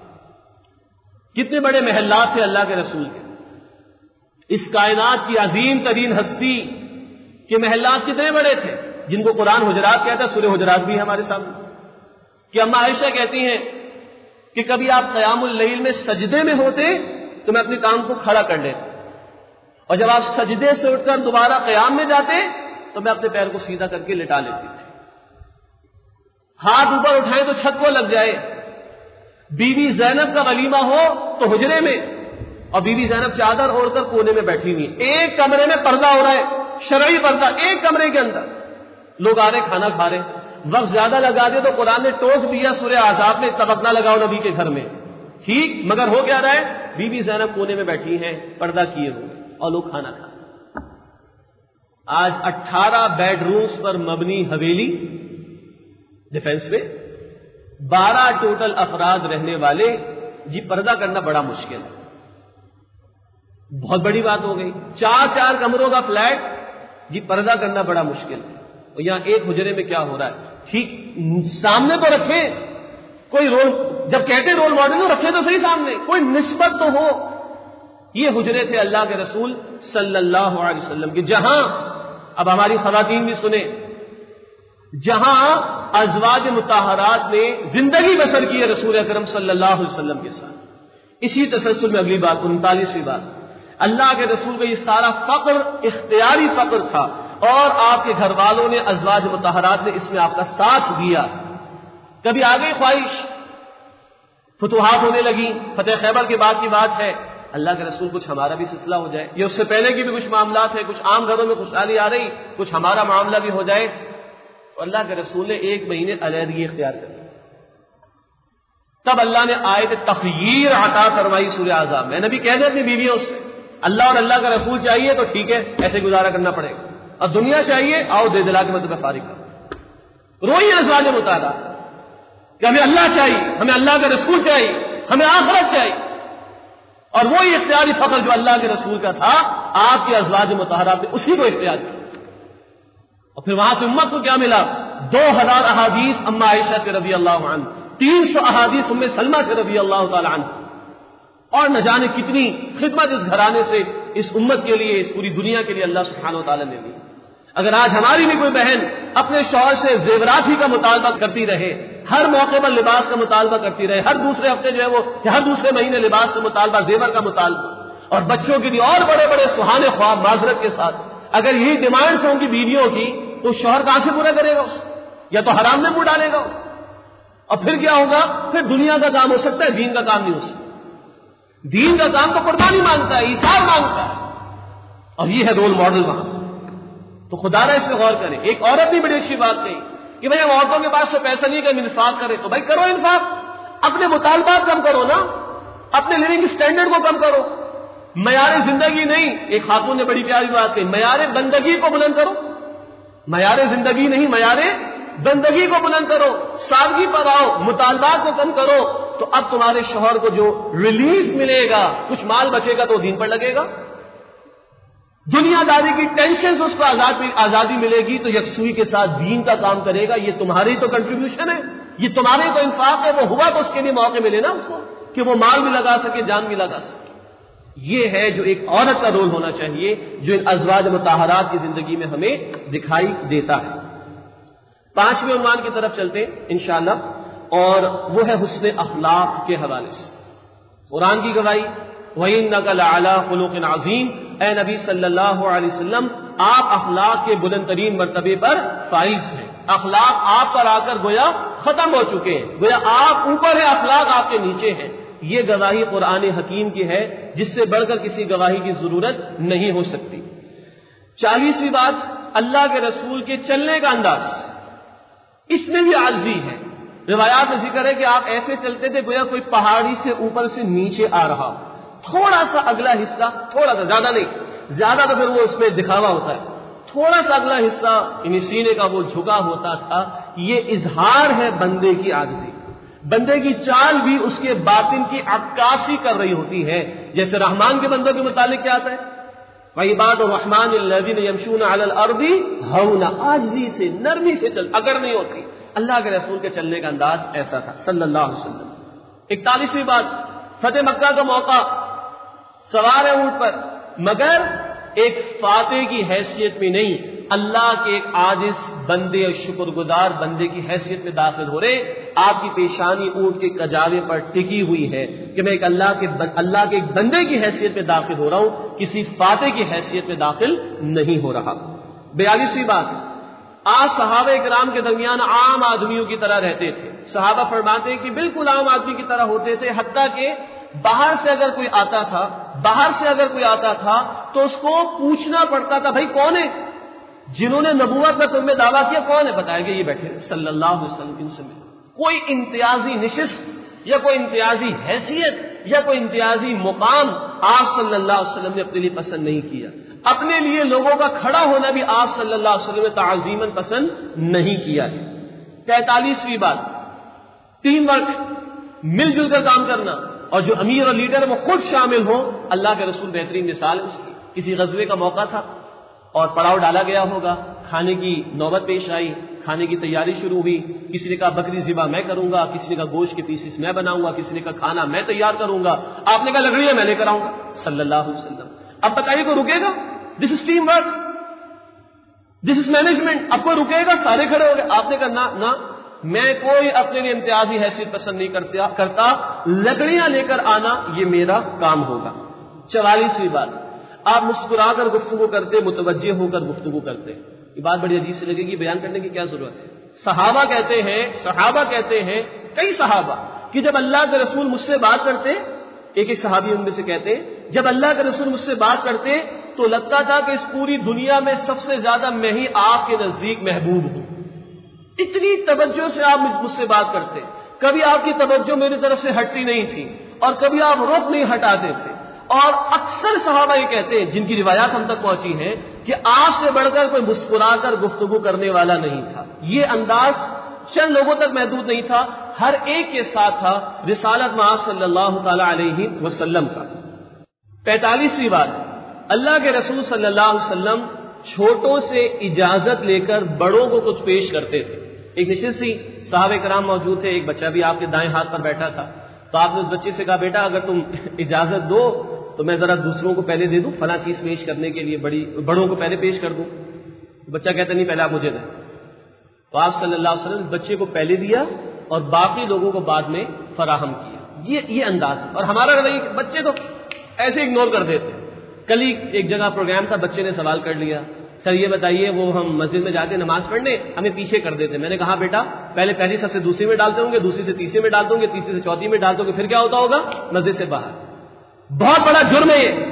کتنے بڑے محلات تھے اللہ کے رسول کے، اس کائنات کی عظیم ترین ہستی کے محلات کتنے بڑے تھے، جن کو قرآن حجرات کہتا ہے، سورہ حجرات بھی ہے ہمارے سامنے، کہ اما عائشہ کہتی ہیں کہ کبھی آپ قیام اللیل میں سجدے میں ہوتے تو میں اپنے کام کو کھڑا کر لیتا، اور جب آپ سجدے سے اٹھ کر دوبارہ قیام میں جاتے تو میں اپنے پیر کو سیدھا کر کے لٹا لیتی تھی، ہاتھ اوپر اٹھائیں تو چھت کو لگ جائے۔ بیوی زینب کا ولیمہ ہو تو حجرے میں، اور بیوی زینب چادر اوڑھ کر کونے میں بیٹھی ہوئی، ایک کمرے میں پردہ ہو رہا ہے، شرعی پردہ، ایک کمرے کے اندر لوگ آ رہے کھانا کھا رہے، وقت زیادہ لگا دے تو قرآن نے ٹوک دیا سورہ احزاب میں، اتفاق نہ لگاؤ نبی کے گھر میں، ٹھیک، مگر ہو کیا رہا ہے، بی بی زینب کونے میں بیٹھی ہیں پردہ کیے ہوئے اور لوگ کھانا کھا رہے۔ آج اٹھارہ بیڈ رومز پر مبنی حویلی ڈیفینس میں بارہ ٹوٹل افراد رہنے والے، جی پردہ کرنا بڑا مشکل ہے، بہت بڑی بات ہو گئی۔ چار چار کمروں کا فلیٹ، جی پردہ کرنا بڑا مشکل ہے، اور یہاں ایک حجرے میں کیا ہو رہا ہے، ٹھیک سامنے تو رکھیں کوئی رول، جب کہتے رول ماڈل تو رکھیں تو صحیح سامنے، کوئی نسبت تو ہو۔ یہ حجرے تھے اللہ کے رسول صلی اللہ علیہ وسلم کے، جہاں اب ہماری خواتین بھی سنیں، جہاں ازواج مطہرات نے زندگی بسر کی ہے رسول اکرم صلی اللہ علیہ وسلم کے ساتھ۔ اسی تسلسل میں اگلی بات، انتالیسویں بات، اللہ کے رسول کا یہ سارا فقر اختیاری فقر تھا، اور آپ کے گھر والوں نے، ازواج مطہرات نے اس میں آپ کا ساتھ دیا۔ کبھی آ گئی خواہش، فتوحات ہونے لگی، فتح خیبر کے بعد کی بات ہے، اللہ کے رسول کچھ ہمارا بھی سلسلہ ہو جائے، یہ اس سے پہلے کی بھی کچھ معاملات ہیں، کچھ عام گھروں میں خوشحالی آ رہی، کچھ ہمارا معاملہ بھی ہو جائے، تو اللہ کے رسول نے ایک مہینے علیحدگی اختیار کر دی۔ تب اللہ نے آیت تخییر عطا فرمائی سورہ احزاب میں، نبی کہہ دے اپنی بیویوں سے، اللہ اور اللہ کا رسول چاہیے تو ٹھیک ہے، ایسے گزارا کرنا پڑے گا، اور دنیا چاہیے آؤ دے دلا کے مطلب فارغ کر۔ روئی ازواج مطہرات کہ ہمیں اللہ چاہیے، ہمیں اللہ کا رسول چاہیے، ہمیں آخرت چاہیے، اور وہی اختیاری فقر جو اللہ کے رسول کا تھا، آپ کے ازواج مطہرات نے اسی کو اختیار کیا۔ اور پھر وہاں سے امت کو کیا ملا؟ دو ہزار احادیث اما عائشہ سے رضی اللہ عنہ، تین سو احادیث ام سلمہ سے رضی اللہ تعالی عنہ، اور نہ جانے کتنی خدمت اس گھرانے سے، اس امت کے لیے، اس پوری دنیا کے لیے اللہ سبحانہ و تعالی نے دی۔ اگر آج ہماری بھی کوئی بہن اپنے شوہر سے زیورات ہی کا مطالبہ کرتی رہے، ہر موقع پر لباس کا مطالبہ کرتی رہے، ہر دوسرے ہفتے جو ہے وہ ہر دوسرے مہینے لباس کا مطالبہ، زیور کا مطالبہ، اور بچوں کے لیے اور بڑے بڑے سہانے خواب معذرت کے ساتھ، اگر یہی ڈیمانڈس ہوں گی بیویوں کی، تو شوہر کہاں سے پورا کرے گا اس، یا تو حرام میں منہ ڈالے گا، اور پھر کیا ہوگا؟ پھر دنیا کا کام ہو سکتا ہے، دین کا کام نہیں ہو سکتا۔ دین کا کام تو قربانی مانگتا ہے، ایثار مانگتا ہے، اور یہ ہے رول ماڈل وہاں۔ تو خدا نہ اس پہ غور کریں۔ ایک عورت بھی بڑی اچھی بات کہی کہ بھائی ہم عورتوں کے پاس تو پیسہ نہیں کہ ہم انفاق کریں، تو بھائی کرو انفاق، اپنے مطالبات کم کرو نا، اپنے لیونگ اسٹینڈرڈ کو کم کرو، معیار زندگی نہیں، ایک خاتون نے بڑی پیاری بات کہی، معیار بندگی کو بلند کرو، معیار زندگی نہیں، معیار بندگی کو بلند کرو، سادگی پر آؤ، مطالبات کو کم کرو، تو اب تمہارے شوہر کو جو ریلیف ملے گا، کچھ مال بچے گا تو دین پر لگے گا۔ دنیا داری کی ٹینشن سے اس کو آزادی ملے گی تو یکسوئی کے ساتھ دین کا کام کرے گا. یہ تمہاری تو کنٹریبیوشن ہے, یہ تمہارے تو انفاق ہے. وہ ہوا تو اس کے لیے موقع ملے نا اس کو کہ وہ مال بھی لگا سکے, جان بھی لگا سکے. یہ ہے جو ایک عورت کا رول ہونا چاہیے, جو ان ازواج مطہرات کی زندگی میں ہمیں دکھائی دیتا ہے. پانچویں عنوان کی طرف چلتے ہیں انشاءاللہ, اور وہ ہے حسن اخلاق کے حوالے سے. قرآن کی گواہی وَإِنَّكَ لَعَلَىٰ خُلُقٍ عَظِيمٍ, اے نبی صلی اللہ علیہ وسلم آپ اخلاق کے بلند ترین مرتبے پر فائز ہیں. اخلاق آپ پر آ کر گویا ختم ہو چکے ہیں, گویا آپ اوپر ہیں, اخلاق آپ کے نیچے ہیں. یہ گواہی قرآن حکیم کی ہے جس سے بڑھ کر کسی گواہی کی ضرورت نہیں ہو سکتی. چالیسویں بات, اللہ کے رسول کے چلنے کا انداز, اس میں بھی عاجزی ہے. روایات میں ذکر ہے کہ آپ ایسے چلتے تھے گویا کوئی پہاڑی سے اوپر سے نیچے آ رہا ہو. تھوڑا سا اگلا حصہ, تھوڑا سا, زیادہ نہیں, زیادہ تو پھر وہ اس میں دکھاوا ہوتا ہے, تھوڑا سا اگلا حصہ یعنی سینے کا وہ جھکا ہوتا تھا. یہ اظہار ہے بندے کی عاجزی. بندے کی چال بھی اس کے باطن کی عکاسی کر رہی ہوتی ہے. جیسے رحمان کے بندوں کے متعلق کیا آتا ہے, وَعِبَادُ الرَّحْمَٰنِ الَّذِينَ يَمْشُونَ عَلَى الْأَرْضِ هَوْنًا, عاجزی سے, نرمی سے چل, اگر نہیں ہوتی. اللہ کے رسول کے چلنے کا انداز ایسا تھا صلی اللہ علیہ وسلم. اکتالیسویں بات, فتح مکہ کا موقع, سوار ہے اونٹ پر, مگر ایک فاتح کی حیثیت میں نہیں, اللہ کے ایک عاجز بندے اور شکر گزار بندے کی حیثیت میں داخل ہو رہے. آپ کی پیشانی اونٹ کے کجاوے پر ٹکی ہوئی ہے کہ میں ایک اللہ کے اللہ کے ایک بندے کی حیثیت میں داخل ہو رہا ہوں, کسی فاتح کی حیثیت میں داخل نہیں ہو رہا. بیالیسویں بات, آپ صحابہ کرام کے درمیان عام آدمیوں کی طرح رہتے تھے. صحابہ فرماتے ہیں کہ بالکل عام آدمی کی طرح ہوتے تھے, حتیٰ کہ باہر سے اگر کوئی آتا تھا باہر سے اگر کوئی آتا تھا تو اس کو پوچھنا پڑتا تھا, بھائی کون ہے, جنہوں نے نبوت کا تم میں دعویٰ کیا کون ہے, بتایا کہ یہ بیٹھے صلی اللہ علیہ وسلم. ان سے کوئی امتیازی نشست یا کوئی امتیازی حیثیت یا کوئی امتیازی مقام آپ صلی اللہ علیہ وسلم نے اپنے لیے پسند نہیں کیا. اپنے لیے لوگوں کا کھڑا ہونا بھی آپ صلی اللہ علیہ وسلم نے تعظیماً پسند نہیں کیا ہے. تینتالیسویں بات, ٹیم ورک, مل جل کر کام کرنا, اور جو امیر اور لیڈر وہ خود شامل ہوں. اللہ کے رسول بہترین مثال ہے اس کی. کسی غزوے کا موقع تھا اور پڑاؤ ڈالا گیا ہوگا, کھانے کی نوبت پیش آئی, کھانے کی تیاری شروع ہوئی. کسی نے کہا بکری ذبح میں کروں گا, کسی نے کہا گوشت کے پیسز میں بناؤں گا, کسی نے کہا کھانا میں تیار کروں گا, آپ نے کہا لکڑیاں میں لے کر آؤں گا صلی اللہ علیہ وسلم. اب بتائیے کوئی رکے گا؟ This is team work, this is management. اب کوئی رکے گا؟ سارے کھڑے ہو گئے. آپ نے کہا نہ نہ, میں کوئی اپنے لیے امتیازی حیثیت پسند نہیں کرتا, لکڑیاں لے کر آنا یہ میرا کام ہوگا. چوالیسویں بات, آپ مسکرا کر گفتگو کرتے, متوجہ ہو کر گفتگو کرتے. یہ بات بڑی عجیب سے لگے گی, بیان کرنے کی کیا ضرورت ہے. صحابہ کہتے ہیں صحابہ کہتے ہیں کئی صحابہ کہ جب اللہ کے رسول مجھ سے بات کرتے, ایک ایک صحابی ان میں سے کہتے ہیں جب اللہ کے رسول مجھ سے بات کرتے تو لگتا تھا کہ اس پوری دنیا میں سب سے زیادہ میں ہی آپ کے نزدیک محبوب ہوں. اتنی توجہ سے آپ مجھ سے بات کرتے, کبھی آپ کی توجہ میری طرف سے ہٹتی نہیں تھی اور کبھی آپ رخ نہیں ہٹاتے تھے. اور اکثر صحابہ یہ کہتے ہیں جن کی روایات ہم تک پہنچی ہیں کہ آپ سے بڑھ کر کوئی مسکرا کر گفتگو کرنے والا نہیں تھا. یہ انداز چند لوگوں تک محدود نہیں تھا, ہر ایک کے ساتھ تھا رسالت مآب صلی اللہ تعالی علیہ وسلم کا. پینتالیسویں بات, اللہ کے رسول صلی اللہ علیہ وسلم چھوٹوں سے اجازت لے کر بڑوں کو کچھ پیش کرتے تھے. ایک نشست تھی, صحابہ کرام موجود تھے, ایک بچہ بھی آپ کے دائیں ہاتھ پر بیٹھا تھا. تو آپ نے اس بچے سے کہا بیٹا اگر تم اجازت دو تو میں ذرا دوسروں کو پہلے دے دوں, فلاں چیز پیش کرنے کے لیے بڑی بڑوں کو پہلے پیش کر دوں. بچہ کہتا نہیں پہلے آپ مجھے دیں. تو آپ صلی اللہ علیہ وسلم بچے کو پہلے دیا اور باقی لوگوں کو بعد میں فراہم کیا. یہ یہ انداز ہے. اور ہمارا نہیں, بچے تو ایسے اگنور کر دیتے. کل ہی ایک جگہ پروگرام تھا, بچے نے سوال کر لیا, سر یہ بتائیے وہ ہم مسجد میں جاتے نماز پڑھنے ہمیں پیچھے کر دیتے. میں نے کہا بیٹا پہلے پہلی سب سے دوسری میں ڈالتے ہوں گے, دوسری سے تیسری میں ڈالتے ہوں گے, تیسری سے چوتھی میں ڈالتے ہوں گے, پھر کیا ہوتا ہوگا مسجد سے باہر. بہت بڑا جرم ہے یہ,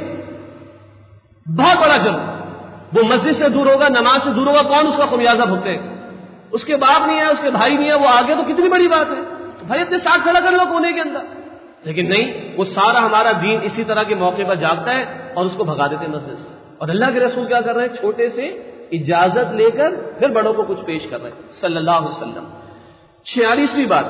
بہت بڑا جرم. وہ مسجد سے دور ہوگا, نماز سے دور ہوگا, کون اس کا خمیازہ بھگتے؟ اس کے باپ نہیں ہے, اس کے بھائی نہیں ہے, وہ آگے تو کتنی بڑی بات ہے. بھائی اپنے ساتھ کھڑا کر لو کونے کے اندر. لیکن نہیں, وہ سارا ہمارا دین اسی طرح کے موقع پر جاگتا ہے اور اس کو بھگا دیتے مسجد سے. اور اللہ کے رسول کیا کر رہے ہیں, چھوٹے سے اجازت لے کر پھر بڑوں کو کچھ پیش کر رہے ہیں صلی اللہ علیہ وسلم. چھیالیسویں بات,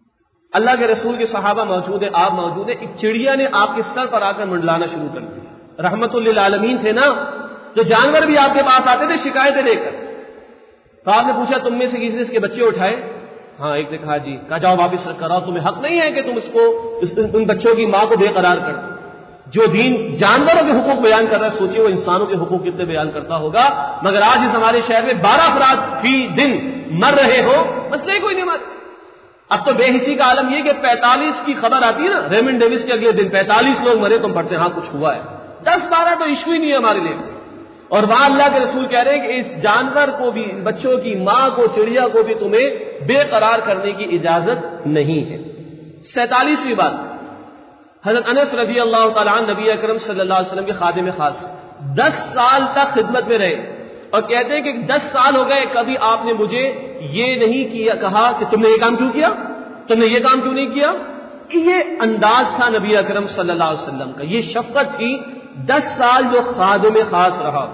اللہ کے رسول کے صحابہ موجود ہیں, آپ موجود ہیں, ایک چڑیا نے آپ کے سر پر آ کر منڈلانا شروع کر دیا. رحمت للعالمین تھے نا، جو جانور بھی آپ کے پاس آتے تھے شکایتیں لے کر، تو آپ نے پوچھا تم میں سے کسی نے اس کے بچے اٹھائے؟ ہاں ایک نے کہا جی. کہا جاؤ واپس رکھ کر آؤ، تمہیں حق نہیں ہے کہ تم اس کو ان بچوں کی ماں کو بے قرار کر دو. جو دین جانوروں کے حقوق بیان کر رہا ہے، سوچیے وہ انسانوں کے حقوق کتنے بیان کرتا ہوگا. مگر آج اس ہمارے شہر میں بارہ افراد فی دن مر رہے ہو، مسئلہ کوئی نہیں مر. اب تو بے حسی کا عالم یہ کہ پینتالیس کی خبر آتی ہے نا، ریمنڈ ڈیوس کے اگلے دن پینتالیس لوگ مرے، تم پڑھتے ہیں ہاں کچھ ہوا ہے. دس بارہ تو ایشو ہی نہیں ہے ہمارے لیے. اور وہاں اللہ کے رسول کہہ رہے ہیں کہ اس جانور کو بھی، بچوں کی ماں کو، چڑیا کو بھی تمہیں بے قرار کرنے کی اجازت نہیں ہے. سینتالیسویں بات، حضرت انس رضی اللہ تعالیٰ عنہ نبی اکرم صلی اللہ علیہ وسلم کے خادم خاص، دس سال تک خدمت میں رہے اور کہتے ہیں کہ دس سال ہو گئے کبھی آپ نے مجھے یہ نہیں کیا کہا کہ تم نے یہ کام کیوں کیا، تم نے یہ کام کیوں نہیں کیا. یہ انداز تھا نبی اکرم صلی اللہ علیہ وسلم کا، یہ شفقت تھی. دس سال جو خادم خاص رہا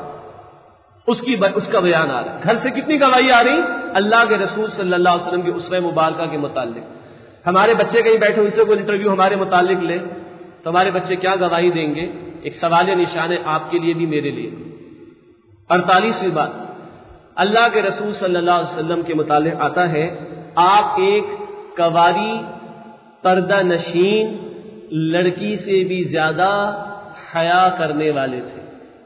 اس کی اس کا بیان آ رہا ہے. گھر سے کتنی گواہی آ رہی اللہ کے رسول صلی اللہ علیہ وسلم کی اسوہ مبارکہ کے متعلق. ہمارے بچے کہیں بیٹھے ان سے کوئی انٹرویو ہمارے متعلق لے تو ہمارے بچے کیا گواہی دیں گے؟ ایک سوال نشان ہے آپ کے لیے بھی میرے لیے. اڑتالیسویں بات، اللہ کے رسول صلی اللہ علیہ وسلم کے متعلق آتا ہے آپ ایک کواری پردہ نشین لڑکی سے بھی زیادہ حیا کرنے والے تھے.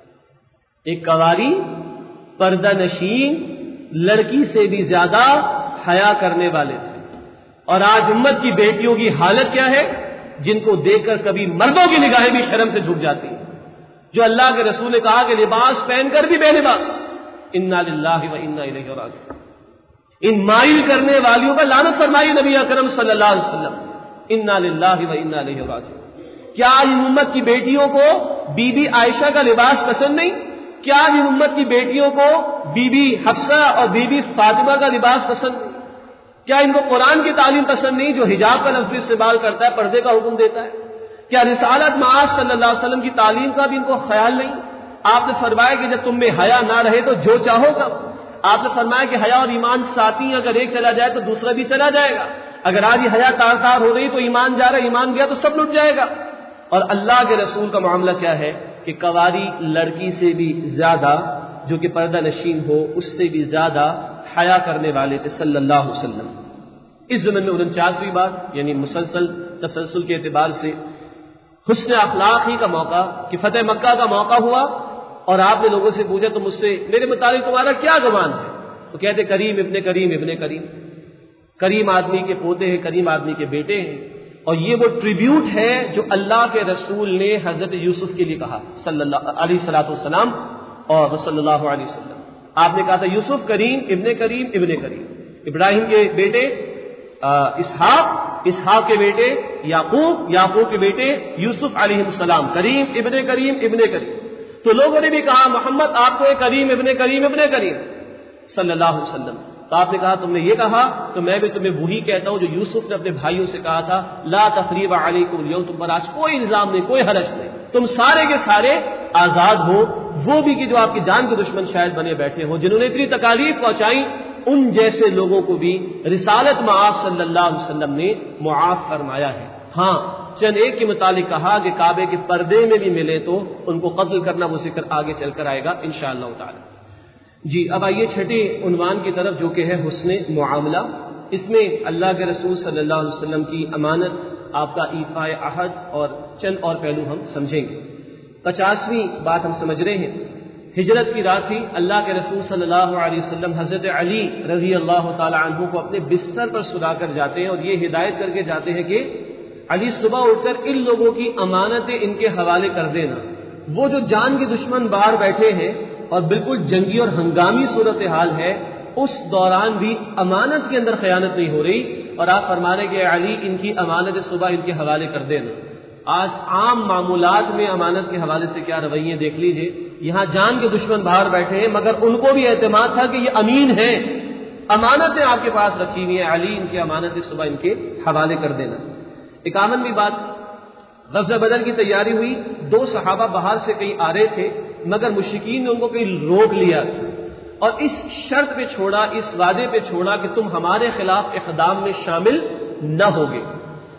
ایک کواری پردہ نشین لڑکی سے بھی زیادہ حیا کرنے والے تھے. اور آج امت کی بیٹیوں کی حالت کیا ہے؟ جن کو دیکھ کر کبھی مردوں کی نگاہیں بھی شرم سے جھک جاتی ہیں. جو اللہ کے رسول نے کہا کہ لباس پہن کر بھی بے لباس، انا للہ و انا الیہ راجعون. ان مائل کرنے والیوں پر لعنت فرمائی نبی اکرم صلی اللہ علیہ وسلم. انا للہ و انا الیہ راجعون. کیا آج ان امت کی بیٹیوں کو بی بی عائشہ کا لباس پسند نہیں؟ کیا آج ان امت کی بیٹیوں کو بی بی حفصہ اور بی بی فاطمہ کا لباس پسند نہیں؟ کیا ان کو قرآن کی تعلیم پسند نہیں جو حجاب کا لفظ استعمال کرتا ہے، پردے کا حکم دیتا ہے؟ کیا رسالت معاذ صلی اللہ علیہ وسلم کی تعلیم کا بھی ان کو خیال نہیں؟ آپ نے فرمایا کہ جب تم میں حیا نہ رہے تو جو چاہو گا. آپ نے فرمایا کہ حیا اور ایمان ساتھی، اگر ایک چلا جائے تو دوسرا بھی چلا جائے گا. اگر آج یہ حیا تار تار ہو رہی تو ایمان جا رہا، ایمان گیا تو سب لٹ جائے گا. اور اللہ کے رسول کا معاملہ کیا ہے کہ کواری لڑکی سے بھی زیادہ، جو کہ پردہ نشین ہو، اس سے بھی زیادہ حیا کرنے والے تھے صلی اللہ علیہ وسلم. اس زمن میں انچاسویں بات، یعنی مسلسل تسلسل کے اعتبار سے حسن اخلاق ہی کا موقع کہ فتح مکہ کا موقع ہوا اور آپ نے لوگوں سے پوچھا تو مجھ سے میرے متعلق تمہارا کیا گمان ہے؟ تو کہتے کریم ابن کریم ابن کریم. کریم آدمی کے پوتے ہیں، کریم آدمی کے بیٹے ہیں. اور یہ وہ ٹریبیوٹ ہے جو اللہ کے رسول نے حضرت یوسف کے لیے کہا صلی اللہ علیہ الصلوۃ والسلام اور صلی اللہ علیہ وسلم. آپ نے کہا تھا یوسف کریم ابن کریم ابن کریم. ابراہیم کے بیٹے اسحاق، اسحاق کے بیٹے یعقوب، یعقوب کے بیٹے یوسف علیہ السلام. کریم ابن کریم ابن کریم. تو لوگوں نے بھی کہا محمد آپ کو کریم ابن کریم ابن کریم صلی اللہ علیہ وسلم. تو آپ نے کہا تم نے یہ کہا تو میں بھی تمہیں وہی کہتا ہوں جو یوسف نے اپنے بھائیوں سے کہا تھا، لا تثریب علیکم اليوم، تم پر آج کوئی الزام نہیں، کوئی حرج نہیں، تم سارے کے سارے آزاد ہو. وہ بھی کہ جو آپ کی جان کے دشمن شاید بنے بیٹھے ہوں، جنہوں نے اتنی تکالیف پہنچائی، ان جیسے لوگوں کو بھی رسالت معاذ صلی اللہ علیہ وسلم نے معاف فرمایا ہے. ہاں چند ایک کے متعلق کہا کہ کعبے کے پردے میں بھی ملے تو ان کو قتل کرنا، وہ ذکر آگے چل کر آئے گا انشاءاللہ تعالی. جی اب آئیے چھٹے عنوان کی طرف جو کہ ہے حسن معاملہ. اس میں اللہ کے رسول صلی اللہ علیہ وسلم کی امانت، آپ کا ایفاء عہد اور چند اور پہلو ہم سمجھیں گے. پچاسویں بات ہم سمجھ رہے ہیں. ہجرت کی رات تھی، اللہ کے رسول صلی اللہ علیہ وسلم حضرت علی رضی اللہ تعالی عنہ کو اپنے بستر پر سلا کر جاتے ہیں اور یہ ہدایت کر کے جاتے ہیں کہ علی صبح اٹھ کر ان لوگوں کی امانتیں ان کے حوالے کر دینا. وہ جو جان کے دشمن باہر بیٹھے ہیں اور بالکل جنگی اور ہنگامی صورتحال ہے، اس دوران بھی امانت کے اندر خیانت نہیں ہو رہی. اور آپ فرما رہے کہ علی ان کی امانت صبح ان کے حوالے کر دینا. آج عام معمولات میں امانت کے حوالے سے کیا رویے دیکھ لیجئے. یہاں جان کے دشمن باہر بیٹھے ہیں مگر ان کو بھی اعتماد تھا کہ یہ امین ہیں، امانتیں آپ کے پاس رکھی ہوئی ہیں، علی ان کی امانتیں صبح ان کے حوالے کر دینا. اکاونویں بات، غزوہ بدر کی تیاری ہوئی، دو صحابہ باہر سے کہیں آ رہے تھے مگر مشرکین نے ان کو کہیں روک لیا اور اس شرط پہ چھوڑا، اس وعدے پہ چھوڑا کہ تم ہمارے خلاف اقدام میں شامل نہ ہوگے.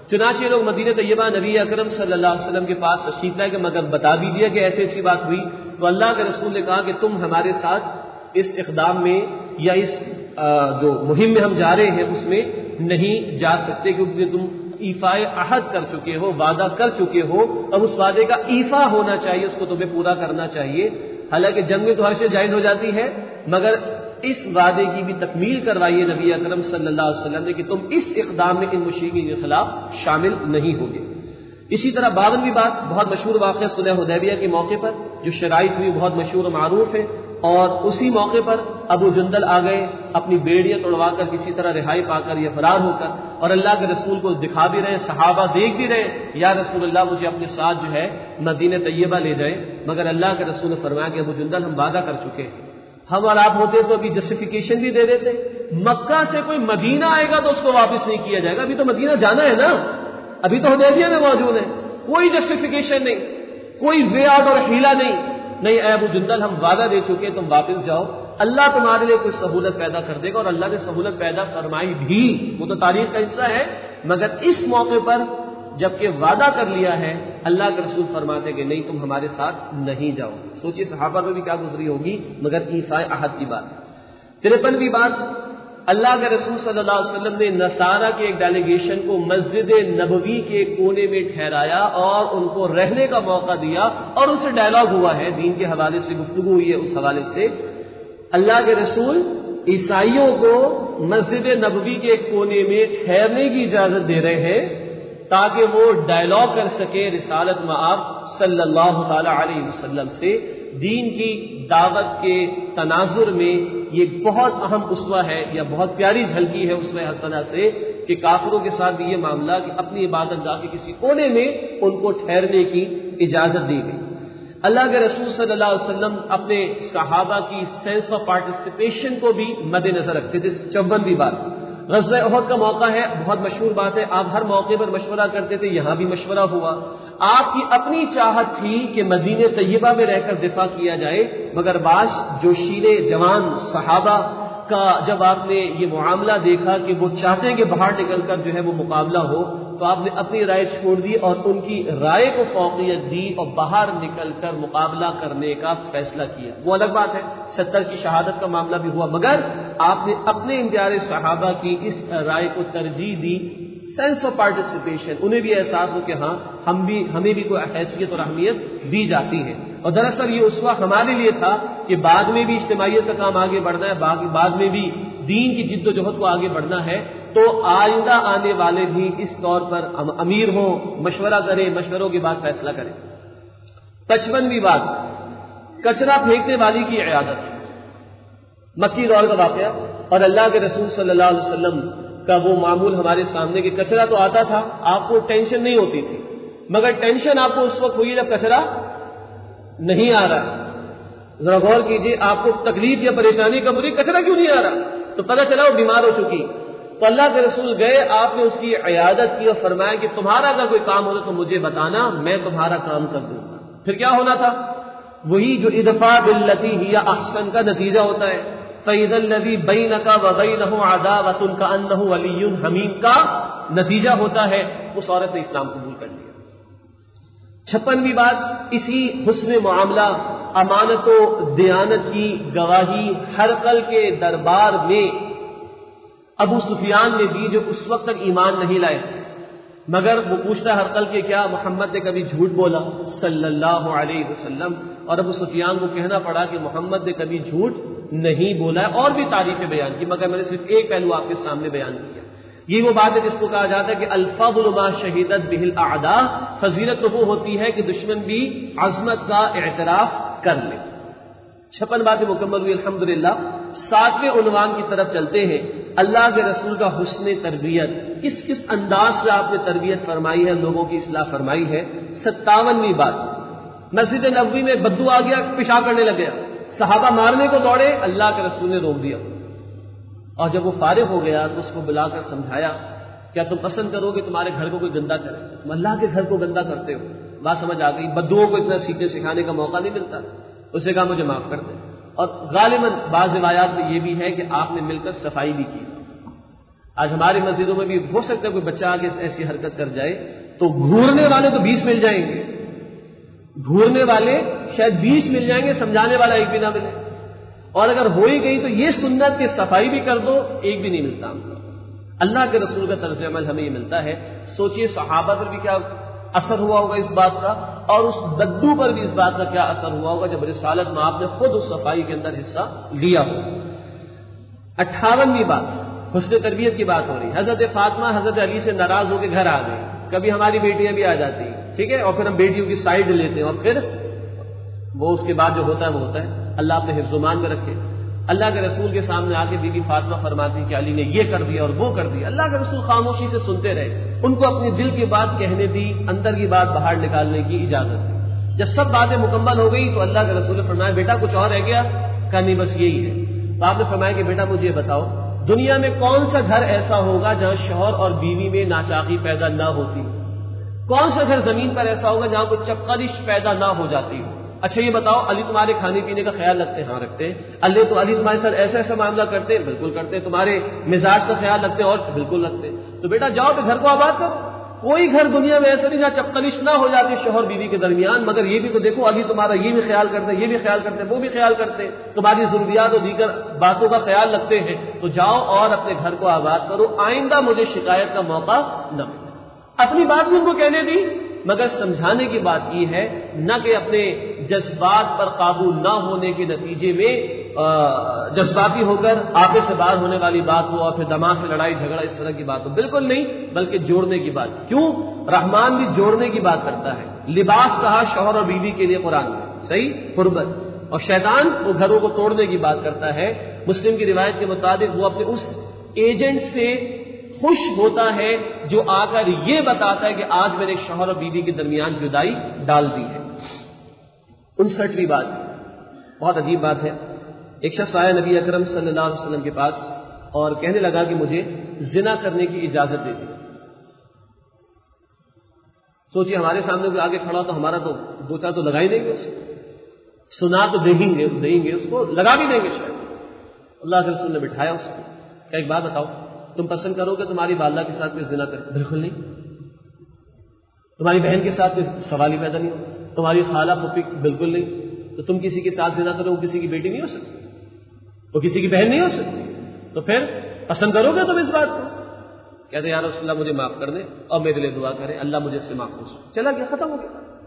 چنانچہ لوگ مدینہ طیبہ نبی اکرم صلی اللہ علیہ وسلم کے پاس تشریف لائے کہ مگر بتا بھی دیا کہ ایسے ایسی بات ہوئی، تو اللہ کے رسول نے کہا کہ تم ہمارے ساتھ اس اقدام میں یا اس جو مہم میں ہم جا رہے ہیں اس میں نہیں جا سکتے، کیونکہ تم ایفاء عہد کر چکے ہو، وعدہ کر چکے ہو، اب اس وعدے کا ایفا ہونا چاہیے، اس کو تمہیں پورا کرنا چاہیے۔ حالانکہ جنگ میں تو ہر شے جائز ہو جاتی ہے، مگر اس وعدے کی بھی تکمیل کروائیے نبی اکرم صلی اللہ علیہ وسلم نے کہ تم اس اقدام میں ان مشرکین کے خلاف شامل نہیں ہوگے۔ اسی طرح باونویں بات، بہت مشہور واقعہ صلح حدیبیہ کے موقع پر جو شرائط ہوئی بہت مشہور و معروف ہے، اور اسی موقع پر ابو جندل آ گئے اپنی بیڑیاں توڑوا کر کسی طرح رہائی پا کر یا فرار ہو کر، اور اللہ کے رسول کو دکھا بھی رہے، صحابہ دیکھ بھی رہے، یا رسول اللہ مجھے اپنے ساتھ جو ہے مدینہ طیبہ لے جائیں، مگر اللہ کے رسول نے فرمایا کہ ابو جندل ہم وعدہ کر چکے ہیں، ہم اور آپ ہوتے تو ابھی جسٹیفیکیشن بھی دے دیتے، مکہ سے کوئی مدینہ آئے گا تو اس کو واپس نہیں کیا جائے گا، ابھی تو مدینہ جانا ہے نا، ابھی تو حدیبیہ میں موجود ہے، کوئی جسٹیفیکیشن نہیں، کوئی وے آؤٹ اور حیلہ نہیں، نہیں اے ابو جندل ہم وعدہ دے چکے تم واپس جاؤ، اللہ تمہارے لیے کوئی سہولت پیدا کر دے گا، اور اللہ نے سہولت پیدا فرمائی بھی، وہ تو تاریخ کا حصہ ہے، مگر اس موقع پر جبکہ وعدہ کر لیا ہے اللہ کے رسول فرماتے کہ نہیں تم ہمارے ساتھ نہیں جاؤ۔ سوچئے صحابہ میں بھی کیا گزری ہوگی، مگر ایفاء عہد کی بات۔ ترپنویں بات، اللہ کے رسول صلی اللہ علیہ وسلم نے نصارہ کے ایک ڈیلیگیشن کو مسجد نبوی کے کونے میں ٹھہرایا اور ان کو رہنے کا موقع دیا، اور ان سے ڈائلاگ ہوا ہے، دین کے حوالے سے گفتگو ہوئی ہے، اس حوالے سے اللہ کے رسول عیسائیوں کو مسجد نبوی کے کونے میں ٹھہرنے کی اجازت دے رہے ہیں تاکہ وہ ڈائلاگ کر سکے رسالت مآب صلی اللہ تعالی علیہ وسلم سے۔ دین کی دعوت کے تناظر میں یہ بہت اہم اسوہ ہے یا بہت پیاری جھلکی ہے اسوہ حسنہ سے کہ کافروں کے ساتھ بھی یہ معاملہ کہ اپنی عبادت گاہ کے کسی کونے میں ان کو ٹھہرنے کی اجازت دی گئی۔ اللہ کے رسول صلی اللہ علیہ وسلم اپنے صحابہ کی سینس آف پارٹیسپیشن کو بھی مد نظر رکھتے تھے۔ چوبنویں بات، غزوہ احد کا موقع ہے، بہت مشہور بات ہے، آپ ہر موقع پر مشورہ کرتے تھے، یہاں بھی مشورہ ہوا۔ آپ کی اپنی چاہت تھی کہ مدینہ طیبہ میں رہ کر دفاع کیا جائے، مگر بعض جوشیلے جوان صحابہ کا جب آپ نے یہ معاملہ دیکھا کہ وہ چاہتے ہیں کہ باہر نکل کر جو ہے وہ مقابلہ ہو، تو آپ نے اپنی رائے چھوڑ دی اور ان کی رائے کو فوقیت دی اور باہر نکل کر مقابلہ کرنے کا فیصلہ کیا۔ وہ الگ بات ہے، ستر کی شہادت کا معاملہ بھی ہوا، مگر آپ نے اپنے ان پیارے صحابہ کی اس رائے کو ترجیح دی۔ سینس آف پارٹیسپیشن، انہیں بھی احساس ہو کہ ہاں ہم بھی ہمیں بھی کوئی حیثیت اور اہمیت دی جاتی ہے، اور دراصل یہ اسوہ ہمارے لیے تھا کہ بعد میں بھی اجتماعیت کا کام آگے بڑھنا ہے، بعد میں بھی دین کی جد و جہد کو آگے بڑھنا ہے، تو آئندہ آنے والے بھی اس طور پر امیر ہوں، مشورہ کریں، مشوروں کے بعد فیصلہ کریں۔ پچپنویں بات، کچرا پھینکنے والی کی عیادت، مکی دور کا واقعہ، اور اللہ کے رسول صلی اللہ علیہ وسلم کا وہ معمول ہمارے سامنے کہ کچرا تو آتا تھا، آپ کو ٹینشن نہیں ہوتی تھی، مگر ٹینشن آپ کو اس وقت ہوئی جب کچرا نہیں آ رہا۔ ذرا غور کیجیے، آپ کو تکلیف یا پریشانی کب ہو رہی، کچرا کیوں نہیں آ رہا، تو پتہ چلا وہ بیمار ہو چکی، تو اللہ کے رسول گئے، آپ نے اس کی عیادت کی اور فرمایا کہ تمہارا اگر کوئی کام ہوتا تو مجھے بتانا، میں تمہارا کام کر دوں گا۔ پھر کیا ہونا تھا، وہی جو ادفع باللتی ہی احسن کا نتیجہ ہوتا ہے، فَإِذَا الَّذِي بَيْنَكَ وَبَيْنَهُ عَدَاوَةٌ كَأَنَّهُ وَلِيٌّ حَمِيمٌ کا نتیجہ ہوتا ہے اس عورت نے اسلام قبول کر لیا۔ چھپنویں بات، اسی حسن معاملہ، امانت و دیانت کی گواہی ہرقل کے دربار میں ابو سفیان نے دی جو اس وقت تک ایمان نہیں لائے تھے، مگر وہ پوچھتا ہرقل کے کیا محمد نے کبھی جھوٹ بولا صلی اللہ علیہ وسلم، اور ابو سفیان کو کہنا پڑا کہ محمد نے کبھی جھوٹ نہیں بولا ہے، اور بھی تعریفیں بیان کی، مگر میں نے صرف ایک پہلو آپ کے سامنے بیان کیا۔ یہ وہ بات ہے جس کو کہا جاتا ہے کہ الفضل ما شہدت بہ الاعداء، فضیلت تو وہ ہوتی ہے کہ دشمن بھی عظمت کا اعتراف کر لے۔ چھپن باتیں مکمل ہوئی الحمدللہ۔ ساتویں عنوان کی طرف چلتے ہیں، اللہ کے رسول کا حسن تربیت، کس کس انداز سے آپ نے تربیت فرمائی ہے، لوگوں کی اصلاح فرمائی ہے۔ ستاونویں بات، مسجد نبوی میں بدو آ گیا، پیشاب کرنے لگ گیا، صحابہ مارنے کو دوڑے، اللہ کے رسول نے روک دیا، اور جب وہ فارغ ہو گیا تو اس کو بلا کر سمجھایا، کیا تم پسند کرو کہ تمہارے گھر کو کوئی گندا کرے، تم اللہ کے گھر کو گندا کرتے ہو۔ بات سمجھ آ گئی، بدوؤں کو اتنا سیکھنے سکھانے کا موقع نہیں ملتا، اسے کہا مجھے معاف کر دیں، اور غالباً بعض روایات میں یہ بھی ہے کہ آپ نے مل کر صفائی بھی کی۔ آج ہماری مسجدوں میں بھی ہو سکتا ہے کوئی بچہ آگے ایسی حرکت کر جائے تو گھورنے والے تو بیس مل جائیں گے، گھورنے والے شاید بیس مل جائیں گے، سمجھانے والا ایک بھی نہ ملے، اور اگر ہو ہی گئی تو یہ سنت کی صفائی بھی کر دو، ایک بھی نہیں ملتا ہم کو۔ اللہ کے رسول کا طرز عمل ہمیں یہ ملتا ہے۔ سوچئے صحابہ پر بھی کیا اثر ہوا ہوگا اس بات کا، اور اس بدو پر بھی اس بات کا کیا اثر ہوا ہوگا جب رسالت میں آپ نے خود اس صفائی کے اندر حصہ لیا ہو۔ اٹھاونویں بات، حسن تربیت کی بات ہو رہی ہے۔ حضرت فاطمہ حضرت علی سے ناراض ہو کے گھر آ گئی، کبھی ہماری بیٹیاں بھی آ جاتی ہیں، ٹھیک ہے، اور پھر ہم بیٹیوں کی سائڈ لیتے ہیں، اور پھر وہ اس کے بعد جو ہوتا ہے وہ ہوتا ہے۔ اللہ اپنے حفظ و ایمان میں رکھے۔ اللہ کے رسول کے سامنے آ کے بی بی فاطمہ فرماتی کہ علی نے یہ کر دیا اور وہ کر دیا، اللہ کے رسول خاموشی سے سنتے رہے، ان کو اپنی دل کی بات کہنے دی، اندر کی بات باہر نکالنے کی اجازت دی۔ جب سب باتیں مکمل ہو گئی تو اللہ کے رسول نے فرمایا بیٹا کچھ اور رہ گیا؟ کہا نہیں بس یہی ہے۔ تو آپ نے فرمایا کہ بیٹا مجھے یہ بتاؤ دنیا میں کون سا گھر ایسا ہوگا جہاں شوہر اور بیوی میں ناچاقی پیدا نہ ہوتی؟ کون سا گھر زمین پر ایسا ہوگا جہاں کوئی چپقلش پیدا نہ ہو جاتی ہو؟ اچھا یہ بتاؤ علی تمہارے کھانے پینے کا خیال رکھتے ہیں؟ ہاں رکھتے ہیں۔ اللہ تو علی تمہارے ساتھ ایسا ایسا معاملہ کرتے ہیں؟ بالکل کرتے ہیں۔ تمہارے مزاج کا خیال رکھتے ہیں؟ اور بالکل رکھتے ہیں۔ تو بیٹا جاؤ پہ گھر کو آباد کرو۔ کوئی گھر دنیا میں ایسا نہیں جہاں چپقلش نہ ہو جاتی شوہر بیوی کے درمیان، مگر یہ بھی تو دیکھو علی تمہارا یہ بھی خیال کرتے ہیں، یہ بھی خیال کرتے ہیں، وہ بھی خیال کرتے ہیں، تمہاری ضروریات اور دیگر باتوں کا خیال رکھتے ہیں۔ تو جاؤ اور اپنے گھر کو آباد کرو، آئندہ مجھے شکایت کا موقع نہ ملے۔ اپنی بات بھی ان کو کہنے دی، مگر سمجھانے کی بات یہ ہے نہ کہ اپنے جذبات پر قابو نہ ہونے کے نتیجے میں جذباتی ہو کر آپے سے باہر ہونے والی بات ہو اور پھر دماغ سے لڑائی جھگڑا اس طرح کی بات ہو، بالکل نہیں، بلکہ جوڑنے کی بات۔ کیوں؟ رحمان بھی جوڑنے کی بات کرتا ہے۔ لباس کہا شوہر اور بیوی کے لیے قرآن میں، صحیح، قربت، اور شیطان وہ گھروں کو توڑنے کی بات کرتا ہے۔ مسلم کی روایت کے مطابق وہ اپنے اس ایجنٹ سے خوش ہوتا ہے جو آ کر یہ بتاتا ہے کہ آج میں نے شوہر اور بیوی کے درمیان جدائی ڈال دی ہے۔ انسٹھویں بات، بہت عجیب بات ہے۔ ایک شخص آیا نبی اکرم صلی اللہ علیہ وسلم کے پاس اور کہنے لگا کہ مجھے زنا کرنے کی اجازت دے دیجیے۔ سوچیے ہمارے سامنے کوئی آگے کھڑا تو ہمارا تو دو چار تو لگا ہی دیں گے، اس کو سنا تو دیں گے دیں گے اس کو لگا بھی دیں گے شاید۔ اللہ کے رسول نے بٹھایا اس کو کہ ایک بات بتاؤ، تم پسند کرو کہ تمہاری والدہ کے ساتھ کوئی زنا کرے؟ بالکل نہیں۔ تمہاری بہن کے ساتھ کوئی سوال ہی پیدا نہیں ہوتا؟ تمہاری خالہ پھوپھی؟ بالکل نہیں۔ تو تم کسی کے ساتھ زنا کرو، وہ کسی کی بیٹی نہیں ہو سکتی، وہ کسی کی بہن نہیں ہو سکتی، تو پھر پسند کرو گے تم اس بات کو؟ کہتے یا رسول اللہ مجھے معاف کر دیں اور میرے لیے دعا کریں، اللہ مجھے اس سے محفوظ ہو۔ چلا گیا، ختم ہو گیا۔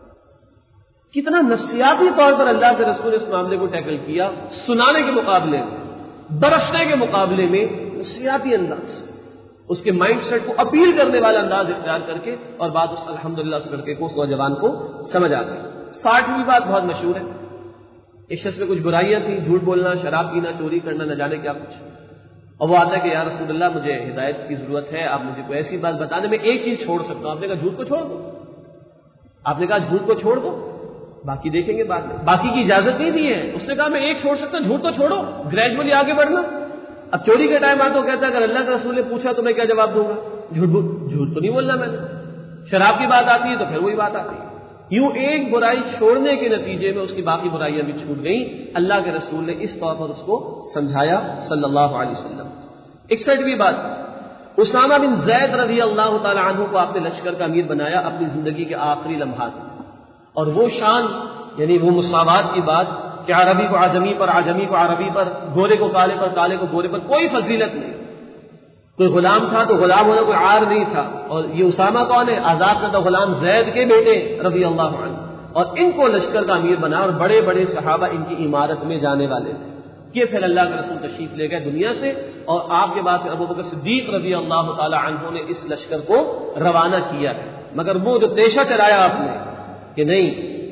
کتنا نفسیاتی طور پر اللہ کے رسول نے اس معاملے کو ٹیکل کیا، سنانے کے مقابلے میں، برسنے کے مقابلے میں نفسیاتی انداز، اس کے مائنڈ سیٹ کو اپیل کرنے والا انداز اختیار کر کے، اور بات اس الحمدللہ اس لڑکے کو، اس نوجوان کو سمجھ آ گئی۔ ساٹھویں بات بہت مشہور ہے۔ ایک شخص میں کچھ برائیاں تھیں، جھوٹ بولنا، شراب پینا، چوری کرنا، نہ جانے کیا کچھ، اور وہ آتا ہے کہ یا رسول اللہ مجھے ہدایت کی ضرورت ہے، آپ مجھے کوئی ایسی بات بتانے میں ایک چیز چھوڑ سکتا ہوں۔ آپ نے کہا جھوٹ کو چھوڑ دو، آپ نے کہا جھوٹ کو چھوڑ دو، باقی دیکھیں گے بعد میں، باقی کی اجازت نہیں دی ہے۔ اس نے کہا میں ایک چھوڑ سکتا ہوں، جھوٹ تو چھوڑو، گریجولی آگے بڑھنا۔ اب چوری کے ٹائم آتا کہتا ہے اگر اللہ کے رسول نے پوچھا تو میں کیا جواب دوں گا؟ جھوٹ جھوٹ تو نہیں بولنا میں نے۔ شراب کی بات آتی ہے تو پھر وہی بات آتی ہے۔ یوں ایک برائی چھوڑنے کے نتیجے میں اس کی باقی برائیاں بھی چھوٹ گئیں۔ اللہ کے رسول نے اس طور پر اس کو سمجھایا صلی اللہ علیہ وسلم۔ اکسٹھویں بات، اسامہ بن زید رضی اللہ تعالی عنہ کو آپ نے لشکر کا امیر بنایا اپنی زندگی کے آخری لمحات میں، اور وہ شان یعنی وہ مساوات کی بات کہ عربی کو عجمی پر، عجمی کو عربی پر، گورے کو کالے پر، کالے کو گورے پر، کوئی فضیلت نہیں۔ کوئی غلام تھا تو غلام ہونا کوئی عار نہیں تھا، اور یہ اسامہ کون ہے؟ آزاد کردہ غلام زید کے بیٹے رضی اللہ عنہ، اور ان کو لشکر کا امیر بنا، اور بڑے بڑے صحابہ ان کی عمارت میں جانے والے تھے۔ یہ پھر اللہ کے رسول تشریف لے گئے دنیا سے، اور آپ کے بعد ابو بکر صدیق رضی اللہ تعالی عنہ نے اس لشکر کو روانہ کیا ہے۔ مگر وہ جو پیشہ چلایا آپ نے کہ نہیں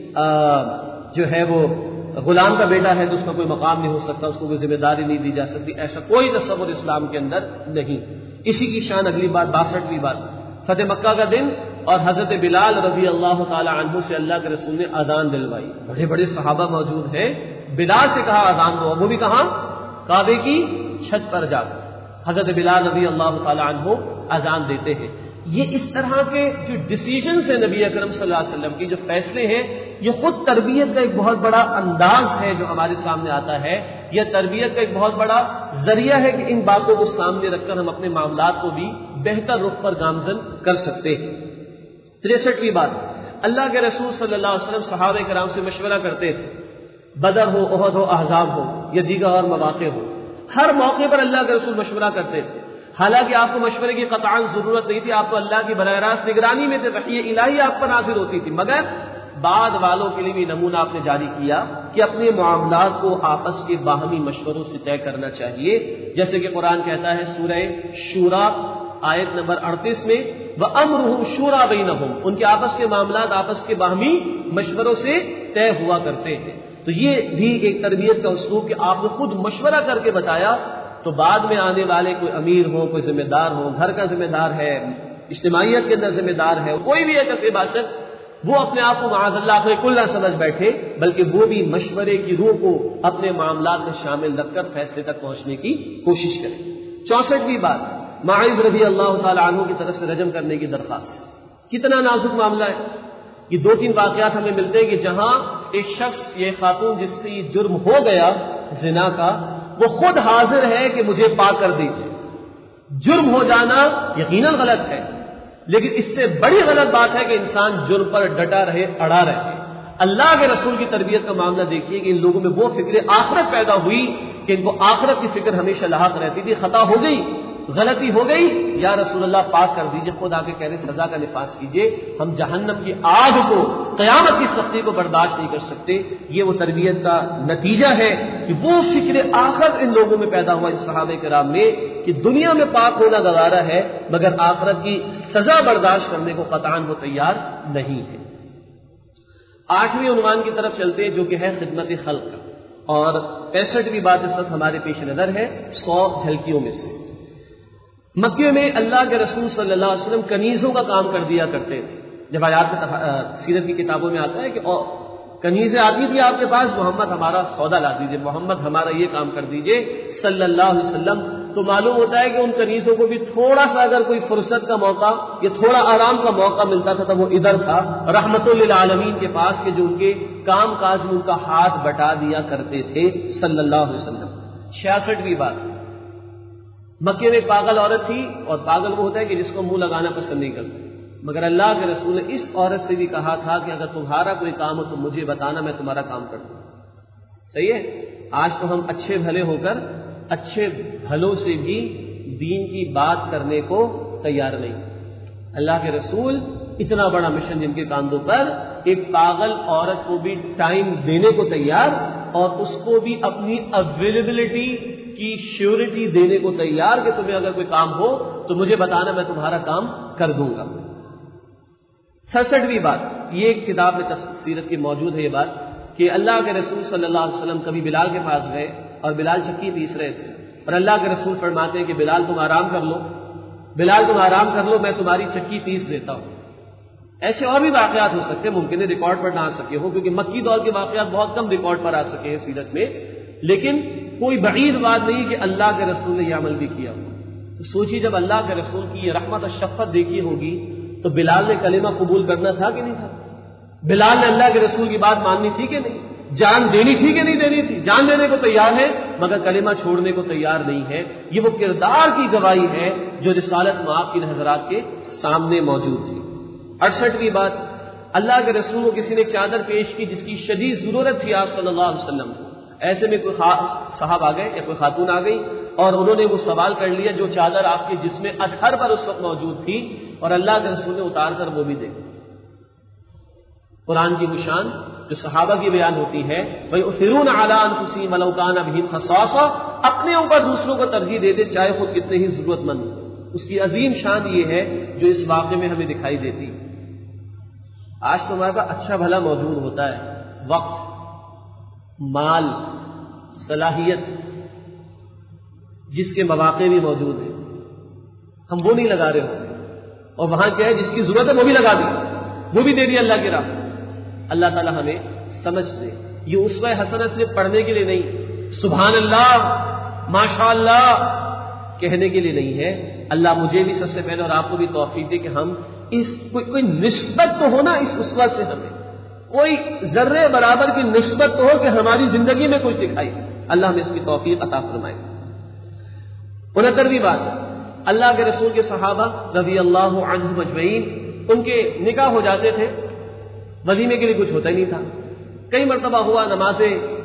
جو ہے وہ غلام کا بیٹا ہے تو اس کا کوئی مقام نہیں ہو سکتا، اس کو کوئی ذمہ داری نہیں دی جا سکتی، ایسا کوئی تصور اسلام کے اندر نہیں۔ اسی کی شان اگلی بات، باسٹھویں بات، فتح مکہ کا دن، اور حضرت بلال رضی اللہ تعالی عنہ سے اللہ کے رسول نے اذان دلوائی۔ بڑے بڑے صحابہ موجود ہیں، بلال سے کہا اذان دو، وہ بھی کہاں؟ کعبے کی چھت پر جا کر حضرت بلال رضی اللہ تعالی عنہ اذان دیتے ہیں۔ یہ اس طرح کے جو ڈیسیژنز ہیں نبی اکرم صلی اللہ علیہ وسلم کی، جو فیصلے ہیں، یہ خود تربیت کا ایک بہت بڑا انداز ہے جو ہمارے سامنے آتا ہے۔ یہ تربیت کا ایک بہت بڑا ذریعہ ہے کہ ان باتوں کو سامنے رکھ کر ہم اپنے معاملات کو بھی بہتر رخ پر گامزن کر سکتے ہیں۔ تریسٹھویں بات، اللہ کے رسول صلی اللہ علیہ وسلم صحابہ کرام سے مشورہ کرتے تھے، بدر ہو، احد ہو، احزاب ہو یا دیگر اور مواقع ہو، ہر موقع پر اللہ کے رسول مشورہ کرتے تھے۔ حالانکہ آپ کو مشورے کی قطعاً ضرورت نہیں تھی، آپ تو اللہ کی براہ راست نگرانی میں تھے، وحی الہی آپ پر نازل ہوتی تھی، مگر بعد والوں کے لیے بھی نمونہ آپ نے جاری کیا کہ اپنے معاملات کو آپس کے باہمی مشوروں سے طے کرنا چاہیے، جیسے کہ قرآن کہتا ہے سورہ شورا آیت نمبر اڑتیس میں، وَأَمْرُهُمْ شُورَىٰ بَيْنَهُمْ، ان کے آپس کے معاملات آپس کے باہمی مشوروں سے طے ہوا کرتے ہیں۔ تو یہ بھی ایک تربیت کا اسلوب کہ آپ نے خود مشورہ کر کے بتایا، تو بعد میں آنے والے کوئی امیر ہو، کوئی ذمہ دار ہو، گھر کا ذمہ دار ہے، اجتماعیت کے اندر ذمہ دار ہے، کوئی بھی ایک ایسے باشد، وہ اپنے آپ کو معاذ اللہ اپنے کل نہ سمجھ بیٹھے، بلکہ وہ بھی مشورے کی روح کو اپنے معاملات میں شامل رکھ کر فیصلے تک پہنچنے کی کوشش کرے۔ چونسٹھویں بات، معاذ رضی اللہ تعالی عنہ کی طرف سے رجم کرنے کی درخواست۔ کتنا نازک معاملہ ہے، یہ دو تین واقعات ہمیں ملتے ہیں کہ جہاں ایک شخص، یہ خاتون جس سے یہ جرم ہو گیا زنا کا، وہ خود حاضر ہے کہ مجھے پاک کر دیجیے۔ جرم ہو جانا یقیناً غلط ہے، لیکن اس سے بڑی غلط بات ہے کہ انسان جرم پر ڈٹا رہے، اڑا رہے۔ اللہ کے رسول کی تربیت کا معاملہ دیکھیے کہ ان لوگوں میں وہ فکر آخرت پیدا ہوئی کہ ان کو آخرت کی فکر ہمیشہ لاحق رہتی تھی۔ خطا ہو گئی، غلطی ہو گئی، یا رسول اللہ پاک کر دیجئے، خود آ کے کہہ رہے سزا کا نفاذ کیجئے، ہم جہنم کی آگ کو، قیامت کی سختی کو برداشت نہیں کر سکتے۔ یہ وہ تربیت کا نتیجہ ہے کہ وہ فکر آخرت ان لوگوں میں پیدا ہوا، ان صحابہ کرام میں، کہ دنیا میں پاک ہونا گوارا ہے مگر آخرت کی سزا برداشت کرنے کو قطعاً وہ تیار نہیں ہے۔ آٹھویں عنوان کی طرف چلتے ہیں جو کہ ہے خدمت خلق، اور پینسٹھویں بات اس وقت ہمارے پیش نظر ہے سو جھلکیوں میں سے۔ مکے میں اللہ کے رسول صلی اللہ علیہ وسلم کنیزوں کا کام کر دیا کرتے تھے۔ جب آیات میں سیرت کی کتابوں میں آتا ہے کہ کنیزیں آتی تھی آپ کے پاس، محمد ہمارا سودا لا دیجیے، محمد ہمارا یہ کام کر دیجیے صلی اللہ علیہ وسلم، تو معلوم ہوتا ہے کہ ان کنیزوں کو بھی تھوڑا سا اگر کوئی فرصت کا موقع یا تھوڑا آرام کا موقع ملتا تھا تو وہ ادھر تھا رحمت للعالمین کے پاس، کہ جو ان کے کام کاج میں ان کا ہاتھ بٹا دیا کرتے تھے صلی اللہ علیہ وسلم۔ چھیاسٹھویں بات، مکے میں ایک پاگل عورت تھی، اور پاگل وہ ہوتا ہے کہ جس کو منہ لگانا پسند نہیں کرتا، مگر اللہ کے رسول نے اس عورت سے بھی کہا تھا کہ اگر تمہارا کوئی کام ہو تو مجھے بتانا، میں تمہارا کام کر دوں۔ صحیح ہے، آج تو ہم اچھے بھلے ہو کر اچھے بھلوں سے بھی دین کی بات کرنے کو تیار نہیں۔ اللہ کے رسول اتنا بڑا مشن جن کے کاندھوں پر، ایک پاگل عورت کو بھی ٹائم دینے کو تیار، اور اس کو بھی اپنی اویلیبلٹی کی شیورٹی دینے کو تیار کہ تمہیں اگر کوئی کام ہو تو مجھے بتانا، میں تمہارا کام کر دوں گا۔ سڑسٹھویں بات، یہ ایک کتاب میں سیرت کی موجود ہے یہ بات، کہ اللہ کے رسول صلی اللہ علیہ وسلم کبھی بلال کے پاس گئے اور بلال چکی پیس رہے تھے، اور اللہ کے رسول فرماتے ہیں کہ بلال تم آرام کر لو، بلال تم آرام کر لو، میں تمہاری چکی پیس دیتا ہوں۔ ایسے اور بھی واقعات ہو سکتے ہیں، ممکن ہے ریکارڈ پر نہ آ سکے ہو، کیونکہ مکی دور کے واقعات بہت کم ریکارڈ پر آ سکے ہیں سیرت میں، لیکن کوئی بعید بات نہیں کہ اللہ کے رسول نے یہ عمل بھی کیا ہوا۔ تو سوچیے جب اللہ کے رسول کی یہ رحمت اور شفقت دیکھی ہوگی تو بلال نے کلمہ قبول کرنا تھا کہ نہیں تھا؟ بلال نے اللہ کے رسول کی بات ماننی تھی کہ نہیں؟ جان دینی تھی کہ نہیں دینی تھی؟ جان دینے کو تیار ہے مگر کلمہ چھوڑنے کو تیار نہیں ہے۔ یہ وہ کردار کی گواہی ہے جو رسالت مآب کی حضرات کے سامنے موجود تھی۔ اڑسٹھویں بات، اللہ کے رسول کو کسی نے چادر پیش کی جس کی شدید ضرورت تھی آپ صلی اللہ علیہ وسلم کو۔ ایسے میں کوئی صاحب آ گئے یا کوئی خاتون آ گئی اور انہوں نے وہ سوال کر لیا جو چادر آپ کے جسم اطہر پر اس وقت موجود تھی، اور اللہ کے رسول نے اتار کر وہ بھی دے دی۔ قرآن کی وہ شان جو صحابہ کی بیان ہوتی ہے، وَيُؤْثِرُونَ عَلَىٰ أَنفُسِهِمْ وَلَوْ كَانَ بِهِمْ خَصَاصَةٌ، اپنے اوپر دوسروں کو ترجیح دے دے چاہے خود کتنے ہی ضرورت مند ہو۔ اس کی عظیم شان یہ ہے جو اس واقعے میں ہمیں دکھائی دیتی۔ آج تو ہمارے پاس اچھا بھلا موجود ہوتا ہے، وقت، مال، صلاحیت، جس کے مواقع بھی موجود ہیں، ہم وہ نہیں لگا رہے ہوتے، اور وہاں کیا ہے جس کی ضرورت ہے وہ بھی لگا دی، وہ بھی دے دیا اللہ کی راہ۔ اللہ تعالیٰ ہمیں سمجھ دے۔ یہ اسوہ حسنہ صرف پڑھنے کے لیے نہیں، سبحان اللہ، ماشاء اللہ کہنے کے لیے نہیں ہے۔ اللہ مجھے بھی سب سے پہلے اور آپ کو بھی توفیق دے کہ ہم اس کوئی, کوئی نسبت تو ہو نا اس اسوہ سے، ہمیں کوئی ذرے برابر کی نسبت تو ہو کہ ہماری زندگی میں کچھ دکھائی۔ اللہ ہمیں اس کی توفیق عطا فرمائے۔ انہترویں بات، اللہ کے رسول کے صحابہ رضی اللہ عنہم اجمعین، ان کے نکاح ہو جاتے تھے، ولیمے کے لیے کچھ ہوتا ہی نہیں تھا۔ کئی مرتبہ ہوا نماز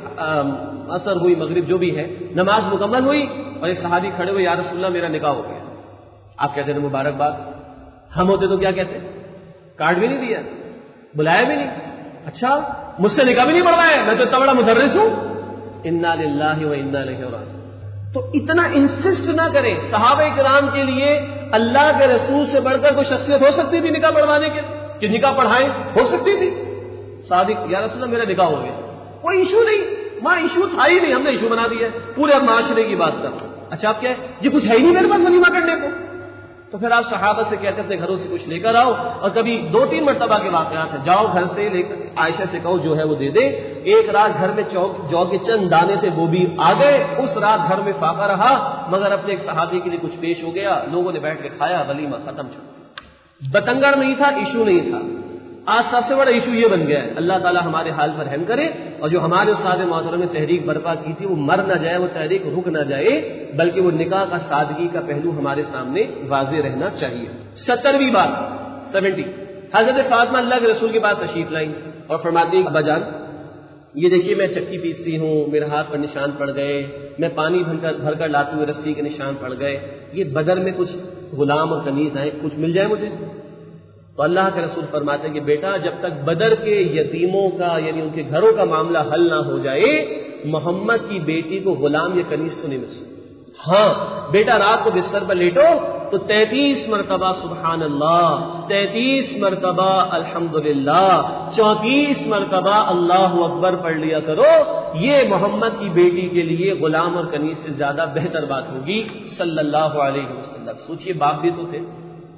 عصر ہوئی، مغرب جو بھی ہے، نماز مکمل ہوئی اور ایک صحابی کھڑے ہوئے، یا رسول اللہ میرا نکاح ہو گیا۔ آپ کہتے ہیں مبارکباد۔ ہم ہوتے تو کیا کہتے؟ کارڈ بھی نہیں دیا، بلایا بھی نہیں، اچھا مجھ سے نکاح بھی نہیں پڑھوایا، میں تو اتنا بڑا مدرس ہوں۔ انا للہ و انا الیہ راجعون۔ تو اتنا انسسٹ نہ کریں۔ صحابہ کرام کے لیے اللہ کے رسول سے بڑھ کر کوئی شخصیت ہو سکتی تھی نکاح پڑھوانے کے کہ نکاح پڑھائیں؟ ہو سکتی تھی۔ صحابی یا رسول اللہ میرا نکاح ہو گیا، کوئی ایشو نہیں، وہاں ایشو تھا ہی نہیں، ہم نے ایشو بنا دیا ہے، پورے معاشرے کی بات کر۔ اچھا آپ کیا ہے جی کچھ ہے ہی نہیں میرے پاس ولیمہ کرنے کو؟ تو پھر آپ صحابہ سے کہتے اپنے گھروں سے کچھ لے کر آؤ، اور کبھی دو تین مرتبہ کے واقعات ہیں، جاؤ گھر سے لے کر عائشہ سے کہو جو ہے وہ دے دے۔ ایک رات گھر میں جو کے چند دانے تھے وہ بھی آ گئے، اس رات گھر میں فاقہ رہا، مگر اپنے ایک صحابی کے لیے کچھ پیش ہو گیا، لوگوں نے بیٹھ کے کھایا، ولیمہ ختم چھوڑ۔ بتنگڑ نہیں تھا، ایشو نہیں تھا۔ آج سب سے بڑا ایشو یہ بن گیا ہے۔ اللہ تعالیٰ ہمارے حال پر رحم کرے، اور جو ہمارے استاد محترم نے تحریک برپا کی تھی وہ مر نہ جائے، وہ تحریک رک نہ جائے، بلکہ وہ نکاح کا سادگی کا پہلو ہمارے سامنے واضح رہنا چاہیے۔ سترویں بات، سیونٹی، حضرت فاطمہ اللہ کے رسول کے پاس تشریف لائیں اور فرماتی ہیں ابا جان یہ دیکھیے میں چکی پیستی ہوں، میرے ہاتھ پر نشان پڑ گئے، میں پانی بھر کر بھر کر لاتی ہوں، رسی کے نشان پڑ گئے، یہ بدر میں کچھ غلام اور کنیز آئے، کچھ مل جائے مجھے؟ تو اللہ کے رسول فرماتے ہیں کہ بیٹا جب تک بدر کے یتیموں کا یعنی ان کے گھروں کا معاملہ حل نہ ہو جائے، محمد کی بیٹی کو غلام یا کنیز تو نہیں مل سکتا۔ ہاں بیٹا رات کو بستر پر لیٹو تو تینتیس مرتبہ سبحان اللہ، تینتیس مرتبہ الحمدللہ، چونتیس مرتبہ اللہ اکبر پڑھ لیا کرو، یہ محمد کی بیٹی کے لیے غلام اور کنیز سے زیادہ بہتر بات ہوگی صلی اللہ علیہ وسلم۔ سوچئے باپ بھی تو تھے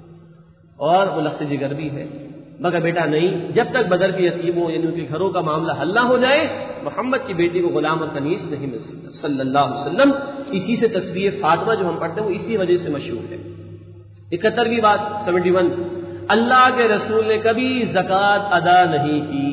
اور وہ لخت جگر بھی ہے، مگر بیٹا نہیں، جب تک بدر کے یتیموں یعنی ان کے گھروں کا معاملہ حل نہ ہو جائے محمد کی بیٹی کو غلام اور کنیز نہیں مل سکتا صلی اللہ علیہ وسلم۔ اسی سے تسبیح فاطمہ جو ہم پڑھتے ہیں وہ اسی وجہ سے مشہور ہے۔ اکہترویں بات، سیونٹی ون، اللہ کے رسول نے کبھی زکوٰۃ ادا نہیں کی۔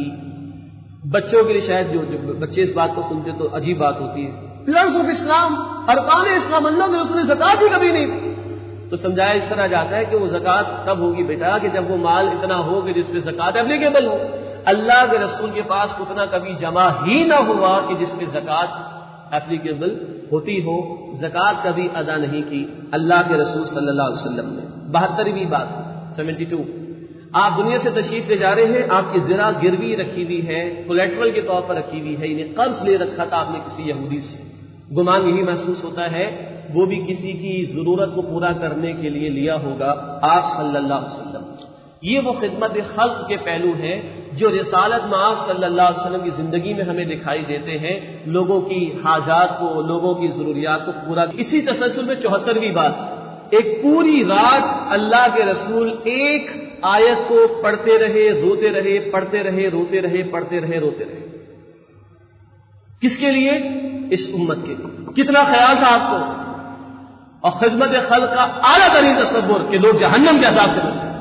بچوں کے لیے شاید جو, جو بچے اس بات کو سنتے تو عجیب بات ہوتی ہے، پلرز آف اسلام، ارکان اسلام، اللہ کے رسول نے زکوٰۃ ہی کبھی نہیں دی۔ تو سمجھایا اس طرح جاتا ہے کہ وہ زکوٰۃ تب ہوگی بیٹا کہ جب وہ مال اتنا ہو کہ جس پہ زکوٰۃ اپلیکیبل ہو۔ اللہ کے رسول کے پاس اتنا کبھی جمع ہی نہ ہوا کہ جس پہ زکوٰۃ اپلیکیبل ہوتی ہو، زکوٰۃ کبھی ادا نہیں کی اللہ کے رسول صلی اللہ علیہ وسلم نے۔ بہترویں بات، سیونٹی ٹو، آپ دنیا سے تشریف لے جا رہے ہیں، آپ کی زرہ گروی رکھی ہوئی ہے، کولیٹرل کے طور پر رکھی ہوئی ہے، یعنی قرض لے رکھا تھا آپ نے کسی یہودی سے، گمان یہی محسوس ہوتا ہے وہ بھی کسی کی ضرورت کو پورا کرنے کے لیے لیا ہوگا آپ صلی اللہ علیہ وسلم۔ یہ وہ خدمت خلق کے پہلو ہیں جو رسالت میں آپ صلی اللہ علیہ وسلم کی زندگی میں ہمیں دکھائی دیتے ہیں، لوگوں کی حاجات کو، لوگوں کی ضروریات کو پورا۔ اسی تسلسل میں چوہترویں بات، ایک پوری رات اللہ کے رسول ایک آیت کو پڑھتے رہے، روتے رہے، پڑھتے رہے، روتے رہے، پڑھتے رہے، روتے رہے۔ کس کے لیے؟ اس امت کے لیے۔ کتنا خیال تھا آپ کو، اور خدمت خلق کا اعلیٰ ترین تصور کہ لوگ جہنم کے عذاب سے بچیں۔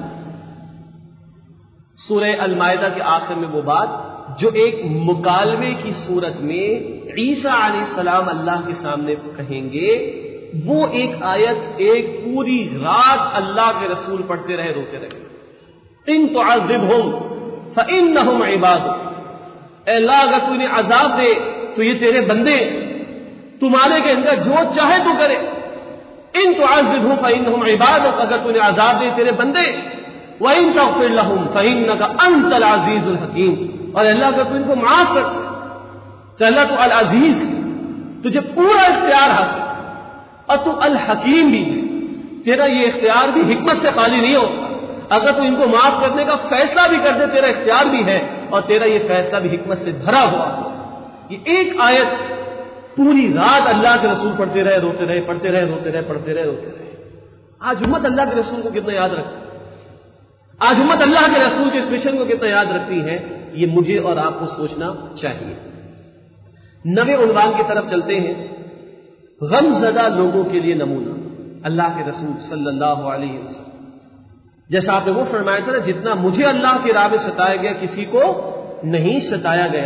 سورہ المائدہ کے آخر میں وہ بات جو ایک مکالمے کی صورت میں عیسیٰ علیہ السلام اللہ کے سامنے کہیں گے، وہ ایک آیت ایک پوری رات اللہ کے رسول پڑھتے رہے، روتے رہے۔ ان تعذبہم فإنہم عبادک، اے اللہ اگر تو انہیں عذاب دے تو یہ تیرے بندے، تمہارے کے اندر جو چاہے تو کرے۔ ان تعذبہم فإنہم عبادک، اگر تو انہیں عذاب دے تیرے بندے، وَإِن تَغْفِرْ لَهُمْ فَإِنَّكَ أَنْتَ الْعَزِيزُ الْحَكِيمُ، اور اللہ اگر تو ان کو معاف کر تو اللہ تو العزیز، تجھے پورا اختیار حاصل، اور تو الحکیم بھی ہے، تیرا یہ اختیار بھی حکمت سے خالی نہیں ہوتا، اگر تو ان کو معاف کرنے کا فیصلہ بھی کر دے تیرا اختیار بھی ہے، اور تیرا یہ فیصلہ بھی حکمت سے بھرا ہوا۔ یہ ایک آیت پوری رات اللہ کے رسول پڑھتے رہے، روتے رہے، پڑھتے رہے، روتے رہے، پڑھتے رہے، روتے رہے۔ آج امت اللہ کے رسول کو کتنا یاد رکھتی ہے، آج امت اللہ کے رسول کے اس مشن کو کتنا یاد رکھتی ہے، یہ مجھے اور آپ کو سوچنا چاہیے۔ نویں عنوان کی طرف چلتے ہیں، غم زدہ لوگوں کے لیے نمونہ، اللہ کے رسول صلی اللہ علیہ وسلم۔ جیسا آپ نے وہ فرمایا تھا نا، جتنا مجھے اللہ کی راہ میں ستایا گیا کسی کو نہیں ستایا گیا،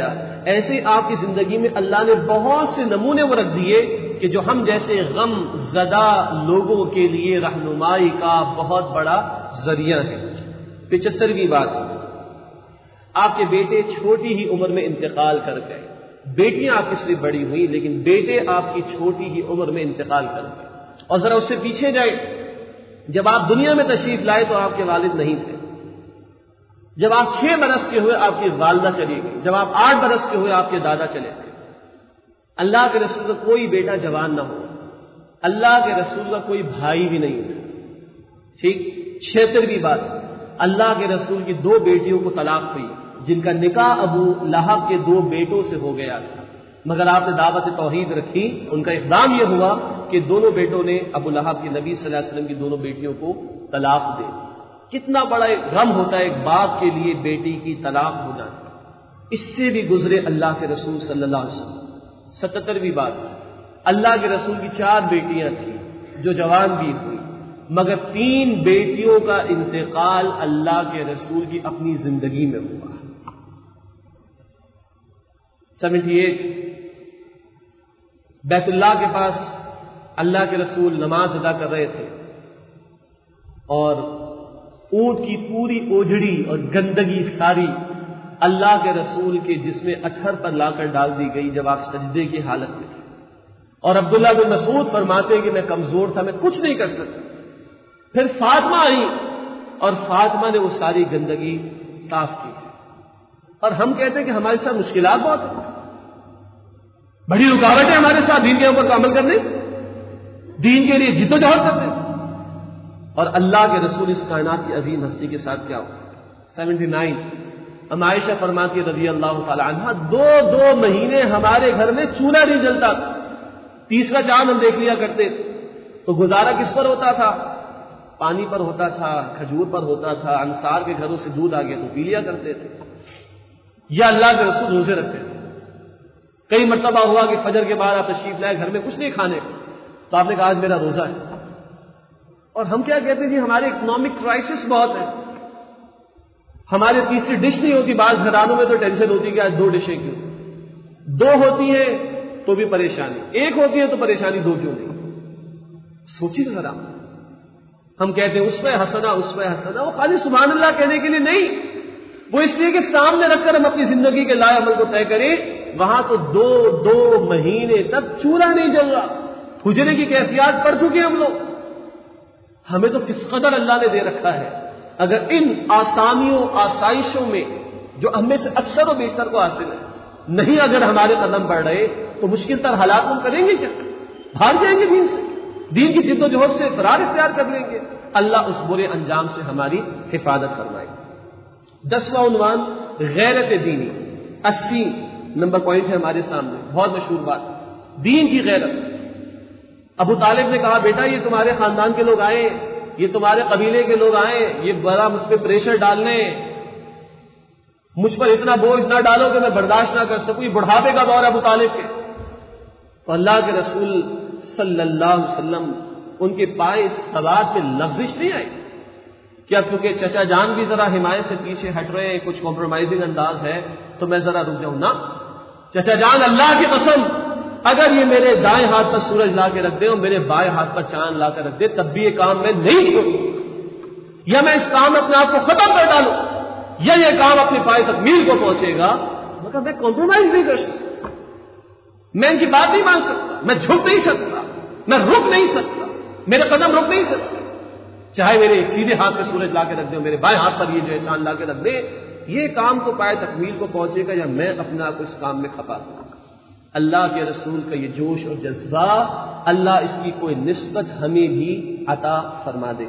ایسے آپ کی زندگی میں اللہ نے بہت سے نمونے وہ رکھ دیے کہ جو ہم جیسے غم زدہ لوگوں کے لیے رہنمائی کا بہت بڑا ذریعہ ہے۔ پچہترویں بات، آپ کے بیٹے چھوٹی ہی عمر میں انتقال کر گئے، بیٹیاں آپ کی صرف بڑی ہوئی لیکن بیٹے آپ کی چھوٹی ہی عمر میں انتقال کر گئے۔ اور ذرا اس سے پیچھے جائے، جب آپ دنیا میں تشریف لائے تو آپ کے والد نہیں تھے، جب آپ چھ برس کے ہوئے آپ کی والدہ چلی گئی، جب آپ آٹھ برس کے ہوئے آپ کے دادا چلے گئے۔ اللہ کے رسول کا کوئی بیٹا جوان نہ ہو، اللہ کے رسول کا کوئی بھائی بھی نہیں تھا، ٹھیک۔ چھہترویں بات، اللہ کے رسول کی دو بیٹیوں کو طلاق ہوئی جن کا نکاح ابو لہب کے دو بیٹوں سے ہو گیا تھا، مگر آپ نے دعوت توحید رکھی، ان کا اقدام یہ ہوا کہ دونوں بیٹوں نے ابو لہب کے نبی صلی اللہ علیہ وسلم کی دونوں بیٹیوں کو طلاق دے دی۔ کتنا بڑا ایک غم ہوتا ہے ایک باپ کے لیے بیٹی کی طلاق ہو جانا، اس سے بھی گزرے اللہ کے رسول صلی اللہ علیہ وسلم۔ ستترویں بات، اللہ کے رسول کی چار بیٹیاں تھیں جو جوان بھی ہوئی، مگر تین بیٹیوں کا انتقال اللہ کے رسول کی اپنی زندگی میں ہوا۔ سیونٹی ایٹ، بیت اللہ کے پاس اللہ کے رسول نماز ادا کر رہے تھے اور اونٹ کی پوری اوجڑی اور گندگی ساری اللہ کے رسول کے جسم اطہر پر لا کر ڈال دی گئی جب آپ سجدے کی حالت میں تھے، اور عبداللہ بن مسعود فرماتے ہیں کہ میں کمزور تھا، میں کچھ نہیں کر سکتا۔ پھر فاطمہ آئی اور فاطمہ نے وہ ساری گندگی صاف کی، اور ہم کہتے ہیں کہ ہمارے ساتھ مشکلات بہت ہیں، بڑی رکاوٹ ہے ہمارے ساتھ دین کے اوپر عمل کرنے، دین کے لیے جد و جہد کرتے ہیں، اور اللہ کے رسول اس کائنات کی عظیم ہستی کے ساتھ کیا ہوا۔ سیونٹی نائن، ہم عائشہ فرماتی ہے رضی اللہ تعالی عنہ، دو دو مہینے ہمارے گھر میں چولہا نہیں جلتا تھا، تیسرا چاند ہم دیکھ لیا کرتے تو گزارا کس پر ہوتا تھا؟ پانی پر ہوتا تھا، کھجور پر ہوتا تھا، انصار کے گھروں سے دودھ آ گیا تو پی لیا کرتے تھے، یا اللہ کے رسول روزے رکھتے تھے۔ کئی مرتبہ ہوا کہ فجر کے بعد آپ تشریف لائے گھر میں کچھ نہیں کھانے تو آپ نے کہا آج میرا روزہ ہے، اور ہم کیا کہتے ہیں جی ہمارے اکنامک کرائسس بہت ہے، ہمارے تیسری ڈش نہیں ہوتی، بعض گھرانوں میں تو ٹینشن ہوتی کہ آج دو ڈشیں کیوں، دو ہوتی ہیں تو بھی پریشانی، ایک ہوتی ہے تو پریشانی دو کیوں نہیں۔ سوچیے ذرا، ہم کہتے ہیں اس پہ حسنا اس پہ حسنا، وہ خالی سبحان اللہ کہنے کے لیے نہیں، وہ اس لیے کہ سامنے رکھ کر ہم اپنی زندگی کے لائے عمل کو طے کریں۔ وہاں تو دو دو مہینے تک چولہا نہیں جل رہا، حجرے کی کیفیات پڑ چکے ہم لوگ۔ ہمیں تو کس قدر اللہ نے دے رکھا ہے، اگر ان آسانیوں آسائشوں میں جو ہم میں سے اکثر و بیشتر کو حاصل ہے نہیں اگر ہمارے قدم بڑھ رہے تو مشکل تر حالات ہم کریں گے کیا؟ بھاگ جائیں گے دین سے، دین کی جد و جہد سے فرار اختیار کر لیں گے۔ اللہ اس برے انجام سے ہماری حفاظت فرمائے۔ دسواں عنوان غیرت دینی، اسی نمبر پوائنٹ ہے ہمارے سامنے، بہت مشہور بات، دین کی غیرت۔ ابو طالب نے کہا بیٹا یہ تمہارے خاندان کے لوگ آئے، یہ تمہارے قبیلے کے لوگ آئے، یہ بڑا مجھ پہ پریشر ڈالنے، مجھ پر اتنا بوجھ نہ ڈالو کہ میں برداشت نہ کر سکوں، یہ بڑھاپے کا دور ہے ابو طالب کے۔ تو اللہ کے رسول صلی اللہ علیہ وسلم ان کے پائے ثبات پہ لفزش نہیں آئی کیا؟ کیونکہ چچا جان بھی ذرا حمایت سے پیچھے ہٹ رہے ہیں، کچھ کمپرومائزنگ انداز ہے تو میں ذرا رک جاؤں نا۔ چچا جان اللہ کی قسم اگر یہ میرے دائیں ہاتھ پر سورج لا کے رکھ دے اور میرے بائیں ہاتھ پر چاند لا کر رکھ دے تب بھی یہ کام میں نہیں چھوڑوں، یا میں اس کام میں اپنے آپ کو ختم کر ڈالوں، یا یہ کام اپنے پائے تکمیل کو پہنچے گا، مگر میں کمپرومائز نہیں کر سکتا، میں ان کی بات نہیں مان سکتا، میں جھک نہیں سکتا، میں رک نہیں سکتا، میرے قدم رک نہیں سکتے، چاہے میرے سیدھے ہاتھ پہ سورج لا کے رکھ دے اور میرے بائیں ہاتھ پر یہ جو ہے چاند لا کے رکھ دے، یہ کام تو پائے تکمیل کو پہنچے گا یا میں اپنے آپ کو اس کام میں کھپا دوں گا۔ اللہ کے رسول کا یہ جوش اور جذبہ، اللہ اس کی کوئی نسبت ہمیں بھی عطا فرما دے۔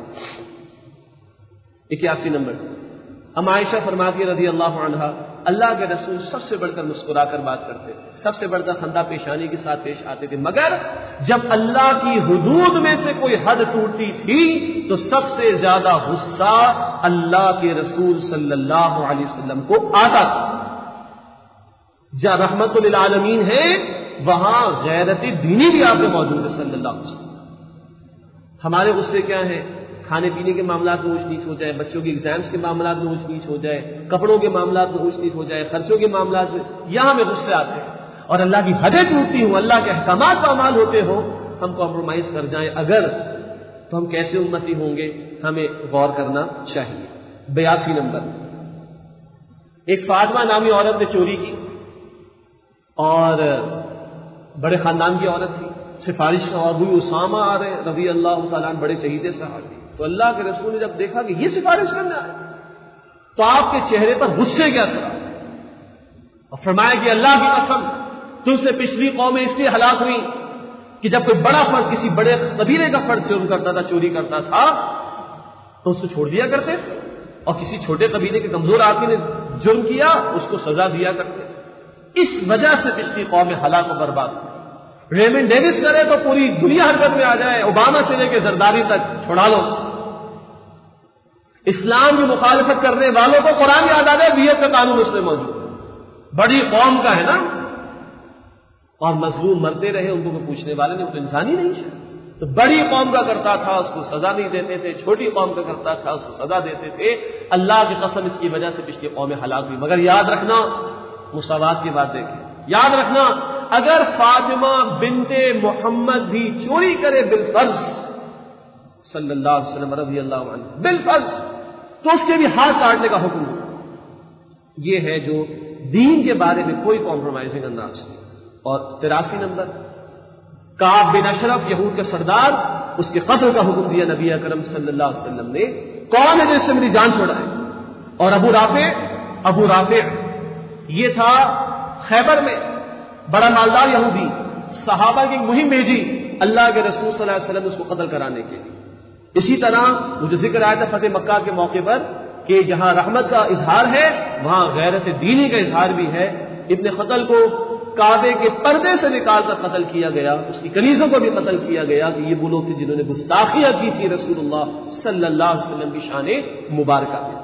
اکیاسی نمبر، ہم عائشہ فرماتی رضی اللہ عنہا، اللہ کے رسول سب سے بڑھ کر مسکرا کر بات کرتے تھے، سب سے بڑھ کر خندہ پیشانی کے ساتھ پیش آتے تھے، مگر جب اللہ کی حدود میں سے کوئی حد ٹوٹتی تھی تو سب سے زیادہ غصہ اللہ کے رسول صلی اللہ علیہ وسلم کو آتا تھا۔ جہاں رحمت للعالمین ہے وہاں غیرت دینی بھی آپ میں موجود ہے صلی اللہ علیہ وسلم۔ ہمارے غصے کیا ہیں؟ کھانے پینے کے معاملات میں اونچ نیچ ہو جائے، بچوں کے ایگزامس کے معاملات میں اونچ نیچ ہو جائے، کپڑوں کے معاملات میں اونچ نیچ ہو جائے، خرچوں کے معاملات میں، یہاں ہمیں غصے آتے ہیں اور اللہ کی حدیں ٹوٹتی ہوں، اللہ کے احکامات پامال ہوتے ہوں، ہم کمپرومائز کر جائیں اگر، تو ہم کیسے امتی ہوں گے؟ ہمیں غور کرنا چاہیے۔ بیاسی نمبر، ایک فاطمہ نامی عورت نے چوری کی اور بڑے خاندان کی عورت تھی، سفارش کا اور ہوئی، اسامہ آ رہے رضی اللہ تعالیٰ عنہ، بڑے چہیدے صحابی، تو اللہ کے رسول نے جب دیکھا کہ یہ سفارش کرنے آئے تو آپ کے چہرے پر غصے کے اثر آئے اور فرمایا کہ اللہ کی قسم تم سے پچھلی قومیں اس لیے ہلاک ہوئی کہ جب کوئی بڑا فرد کسی بڑے قبیلے کا فرد چوری کرتا تھا چوری کرتا تھا تو اس کو چھوڑ دیا کرتے تھے، اور کسی چھوٹے قبیلے کے کمزور آدمی نے جرم کیا اس کو سزا دیا کرتے تھے۔ اس وجہ سے پچھلی قومیں ہلاک و برباد ہوئی۔ ریمن ڈیوس کرے تو پوری دنیا حرکت میں آ جائے، اوباما سے لے کے زرداری تک چھوڑا لو۔ اسلام کی مخالفت کرنے والوں کو قرآن یاد آ جائے، ویت کا قانون اس میں موجود ہے، بڑی قوم کا ہے نا، اور مظلوم مرتے رہے، ان کو کوئی پوچھنے والے نہیں، وہ تو انسان ہی نہیں ہے۔ تو بڑی قوم کا کرتا تھا اس کو سزا نہیں دیتے تھے، چھوٹی قوم کا کرتا تھا اس کو سزا دیتے تھے۔ اللہ کی قسم اس کی وجہ سے پچھلی قومیں ہلاک ہوئی۔ مگر یاد رکھنا، مساوات کی بات دیکھیں، یاد رکھنا اگر فاطمہ بنت محمد بھی چوری کرے بالفرض، صلی اللہ علیہ وسلم رضی اللہ عنہ، بالفرض، تو اس کے بھی ہاتھ کاٹنے کا حکم ہو۔ یہ ہے جو دین کے بارے میں کوئی کمپرومائزنگ انداز نہیں۔ اور تراسی نمبر، کعب بن اشرف یہود کا سردار، اس کے قتل کا حکم دیا نبی اکرم صلی اللہ علیہ وسلم نے۔ کون ہے جس سے میری جان چھوڑائے؟ اور ابو رافع، ابو رافع یہ تھا خیبر میں بڑا مالدار یہودی، صحابہ کی مہم بھیجی اللہ کے رسول صلی اللہ علیہ وسلم اس کو قتل کرانے کے لیے۔ اسی طرح مجھے ذکر آیا تھا فتح مکہ کے موقع پر کہ جہاں رحمت کا اظہار ہے وہاں غیرت دینی کا اظہار بھی ہے۔ ابن قتل کو کعبے کے پردے سے نکال کر قتل کیا گیا، اس کی کنیزوں کو بھی قتل کیا گیا کہ یہ وہ لوگ تھے جنہوں نے گستاخیاں کی تھی رسول اللہ صلی اللہ علیہ وسلم کی شان مبارکہ میں۔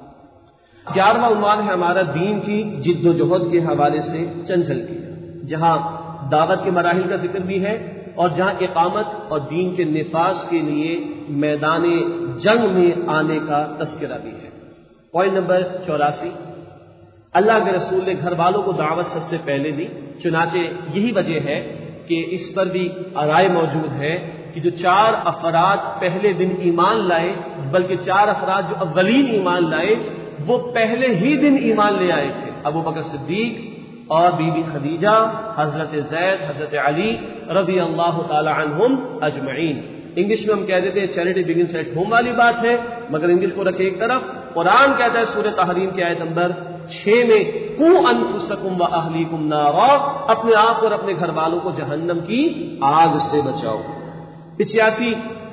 گیارہواں عنوان ہے ہمارا دین کی جد و جہد کے حوالے سے چند جھلکیاں، جہاں دعوت کے مراحل کا ذکر بھی ہے اور جہاں اقامت اور دین کے نفاذ کے لیے میدان جنگ میں آنے کا تذکرہ بھی ہے۔ پوائنٹ نمبر چوراسی، اللہ کے رسول نے گھر والوں کو دعوت سب سے پہلے دی، چنانچہ یہی وجہ ہے کہ اس پر بھی رائے موجود ہے کہ جو چار افراد پہلے دن ایمان لائے، بلکہ چار افراد جو اولین ایمان لائے وہ پہلے ہی دن ایمان لے آئے تھے، ابو بکر صدیق اور بی بی خدیجہ، حضرت زید، حضرت علی رضی اللہ تعالی عنہم اجمعین۔ انگلش میں ہم کہہ دیتے ہیں چیریٹی بگنس ایٹ ہوم والی بات ہے، مگر انگلش کو رکھے ایک طرف، قرآن کہتا ہے سورہ تحریم کی آیت نمبر چھ میں قوا انفسکم واہلیکم نارا، اپنے آپ اور اپنے گھر والوں کو جہنم کی آگ سے بچاؤ۔ پچاسی،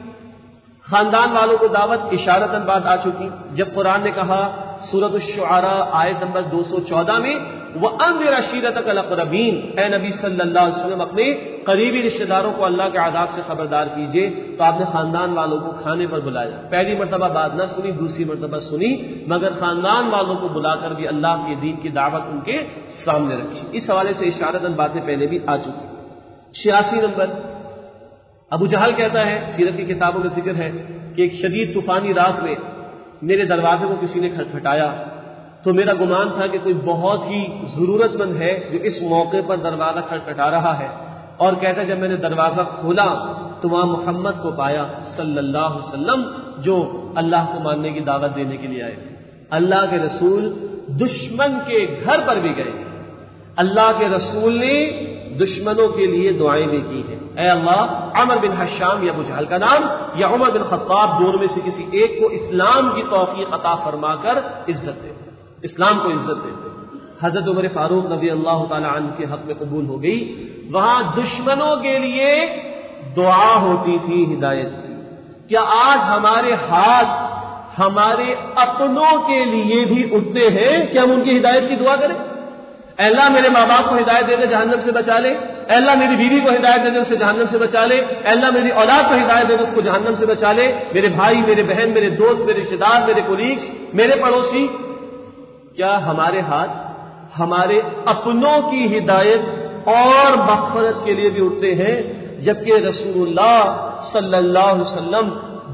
خاندان والوں کو دعوت، اشارتاً بات آ چکی جب قرآن نے کہا سورۃ الشعراء آیت نمبر دو سو چودہ میں وَأَنذِرْ عَشِيرَتَكَ الْأَقْرَبِينَ، اے نبی صلی اللہ علیہ وسلم اپنے قریبی رشتہ داروں کو اللہ کے عذاب سے خبردار کیجیے، تو آپ نے خاندان والوں کو کھانے پر بلایا۔ پہلی مرتبہ بات نہ سنی، دوسری مرتبہ سنی، مگر خاندان والوں کو بلا کر بھی اللہ کے دین کی دعوت ان کے سامنے رکھی۔ اس حوالے سے اشارتاً باتیں پہلے بھی آ چکی۔ چھیاسی نمبر، ابو جہل کہتا ہے، سیرت کی کتابوں میں ذکر ہے کہ ایک شدید طوفانی رات میں میرے دروازے کو کسی نے کھٹکھٹایا تو میرا گمان تھا کہ کوئی بہت ہی ضرورت مند ہے جو اس موقع پر دروازہ کھٹکھٹا رہا ہے، اور کہتا ہے جب میں نے دروازہ کھولا تو وہاں محمد کو پایا صلی اللہ علیہ وسلم جو اللہ کو ماننے کی دعوت دینے کے لیے آئے تھے۔ اللہ کے رسول دشمن کے گھر پر بھی گئے، اللہ کے رسول نے دشمنوں کے لیے دعائیں بھی کی ہیں، اے اللہ عمر بن حشام یا ابو جہل کا نام یا عمر بن خطاب دونوں میں سے کسی ایک کو اسلام کی توفیق عطا فرما کر عزت دے، اسلام کو عزت دیتے۔ حضرت عمر فاروق رضی اللہ تعالی عنہ کے حق میں قبول ہو گئی۔ وہاں دشمنوں کے لیے دعا ہوتی تھی ہدایت کی۔ کیا آج ہمارے ہاتھ ہمارے اپنوں کے لیے بھی اٹھتے ہیں کہ ہم ان کی ہدایت کی دعا کریں؟ اے اللہ میرے ماں باپ کو ہدایت دے دے جہنم سے بچا لے، اے اللہ میری بیوی کو ہدایت دے دے اسے جہنم سے بچا لے، اے اللہ میری اولاد کو ہدایت دے دے اس کو جہنم سے بچا لے، میرے بھائی، میرے بہن، میرے دوست، میرے رشتے دار، میرے کولیگز، میرے پڑوسی، کیا ہمارے ہاتھ ہمارے اپنوں کی ہدایت اور مغفرت کے لیے بھی اٹھتے ہیں؟ جبکہ رسول اللہ صلی اللہ علیہ وسلم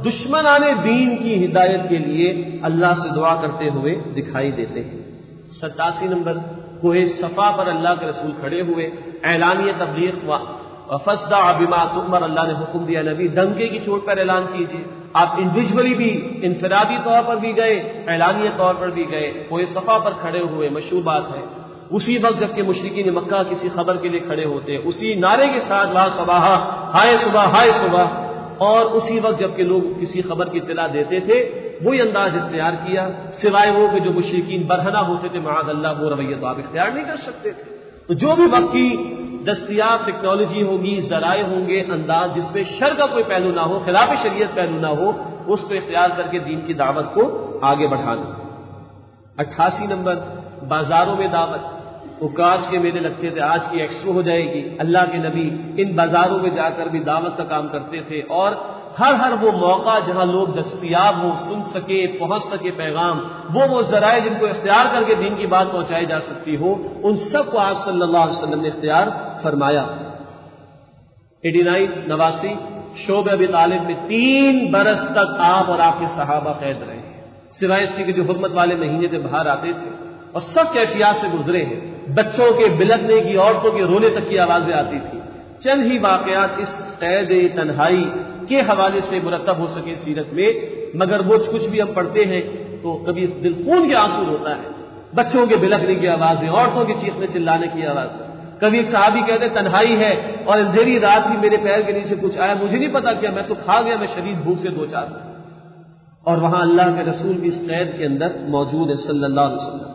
دشمنان دین کی ہدایت کے لیے اللہ سے دعا کرتے ہوئے دکھائی دیتے ہیں۔ ستاسی نمبر، کوہ صفا پر اللہ کے رسول کھڑے ہوئے، اعلانیہ تبلیغ ہوا، فَاصْدَعْ بِمَا تُؤْمَرُ، اللہ نے حکم دیا نبی ڈنکے کی چوٹ پر اعلان کیجیے۔ آپ انڈیویجولی بھی، انفرادی طور پر بھی گئے، اعلانیہ طور پر بھی گئے، کوہ صفا پر کھڑے ہوئے، مشہور بات ہے۔ اسی وقت جبکہ مشرکین مکہ کسی خبر کے لیے کھڑے ہوتے، اسی نعرے کے ساتھ لا صباح، ہائے صبح ہائے صبح، اور اسی وقت جبکہ لوگ کسی خبر کی اطلاع دیتے تھے وہی انداز اختیار کیا، سوائے وہ کہ جو مشرکین برہنہ ہوتے تھے معاذ اللہ، وہ رویہ تو آپ اختیار نہیں کر سکتے تھے۔ تو جو بھی وقت کی دستیاب ٹیکنالوجی ہوگی، ذرائع ہوں گے، انداز جس پہ شر کا کوئی پہلو نہ ہو، خلاف شریعت پہلو نہ ہو، اس کو اختیار کر کے دین کی دعوت کو آگے بڑھانا۔ اٹھاسی نمبر، بازاروں میں دعوت۔ عکاظ کے میلے لگتے تھے، آج کی ایکسپو ہو جائے گی۔ اللہ کے نبی ان بازاروں میں جا کر بھی دعوت کا کام کرتے تھے، اور ہر ہر وہ موقع جہاں لوگ دستیاب ہو، سن سکے، پہنچ سکے پیغام، وہ وہ ذرائع جن کو اختیار کر کے دین کی بات پہنچائی جا سکتی ہو، ان سب کو آپ صلی اللہ علیہ وسلم نے اختیار فرمایا۔ ایٹی نائن، نواسی، شعب ابی طالب میں تین برس تک آپ اور آپ کے صحابہ قید رہے ہیں، سوائے اس کی کہ جو حرمت والے مہینے سے باہر آتے تھے، اور سب کیفیات سے گزرے ہیں۔ بچوں کے بلکنے کی، عورتوں کے رونے تک کی آوازیں آتی تھی۔ چند ہی واقعات اس قید تنہائی کے حوالے سے مرتب ہو سکے سیرت میں، مگر وہ کچھ بھی ہم پڑھتے ہیں تو کبھی دل خون کے آنسو ہوتا ہے۔ بچوں کے بلکنے کی آوازیں، عورتوں کے چیخنے چلانے کی آوازیں۔ کبھی ایک صحابی کہتے تنہائی ہے اور اندھیری رات ہی میرے پیر کے نیچے کچھ آیا، مجھے نہیں پتا کیا، میں تو کھا گیا، میں شدید بھوک سے دو چار، اور وہاں اللہ کے رسول بھی اس قید کے اندر موجود ہے صلی اللہ علیہ وسلم۔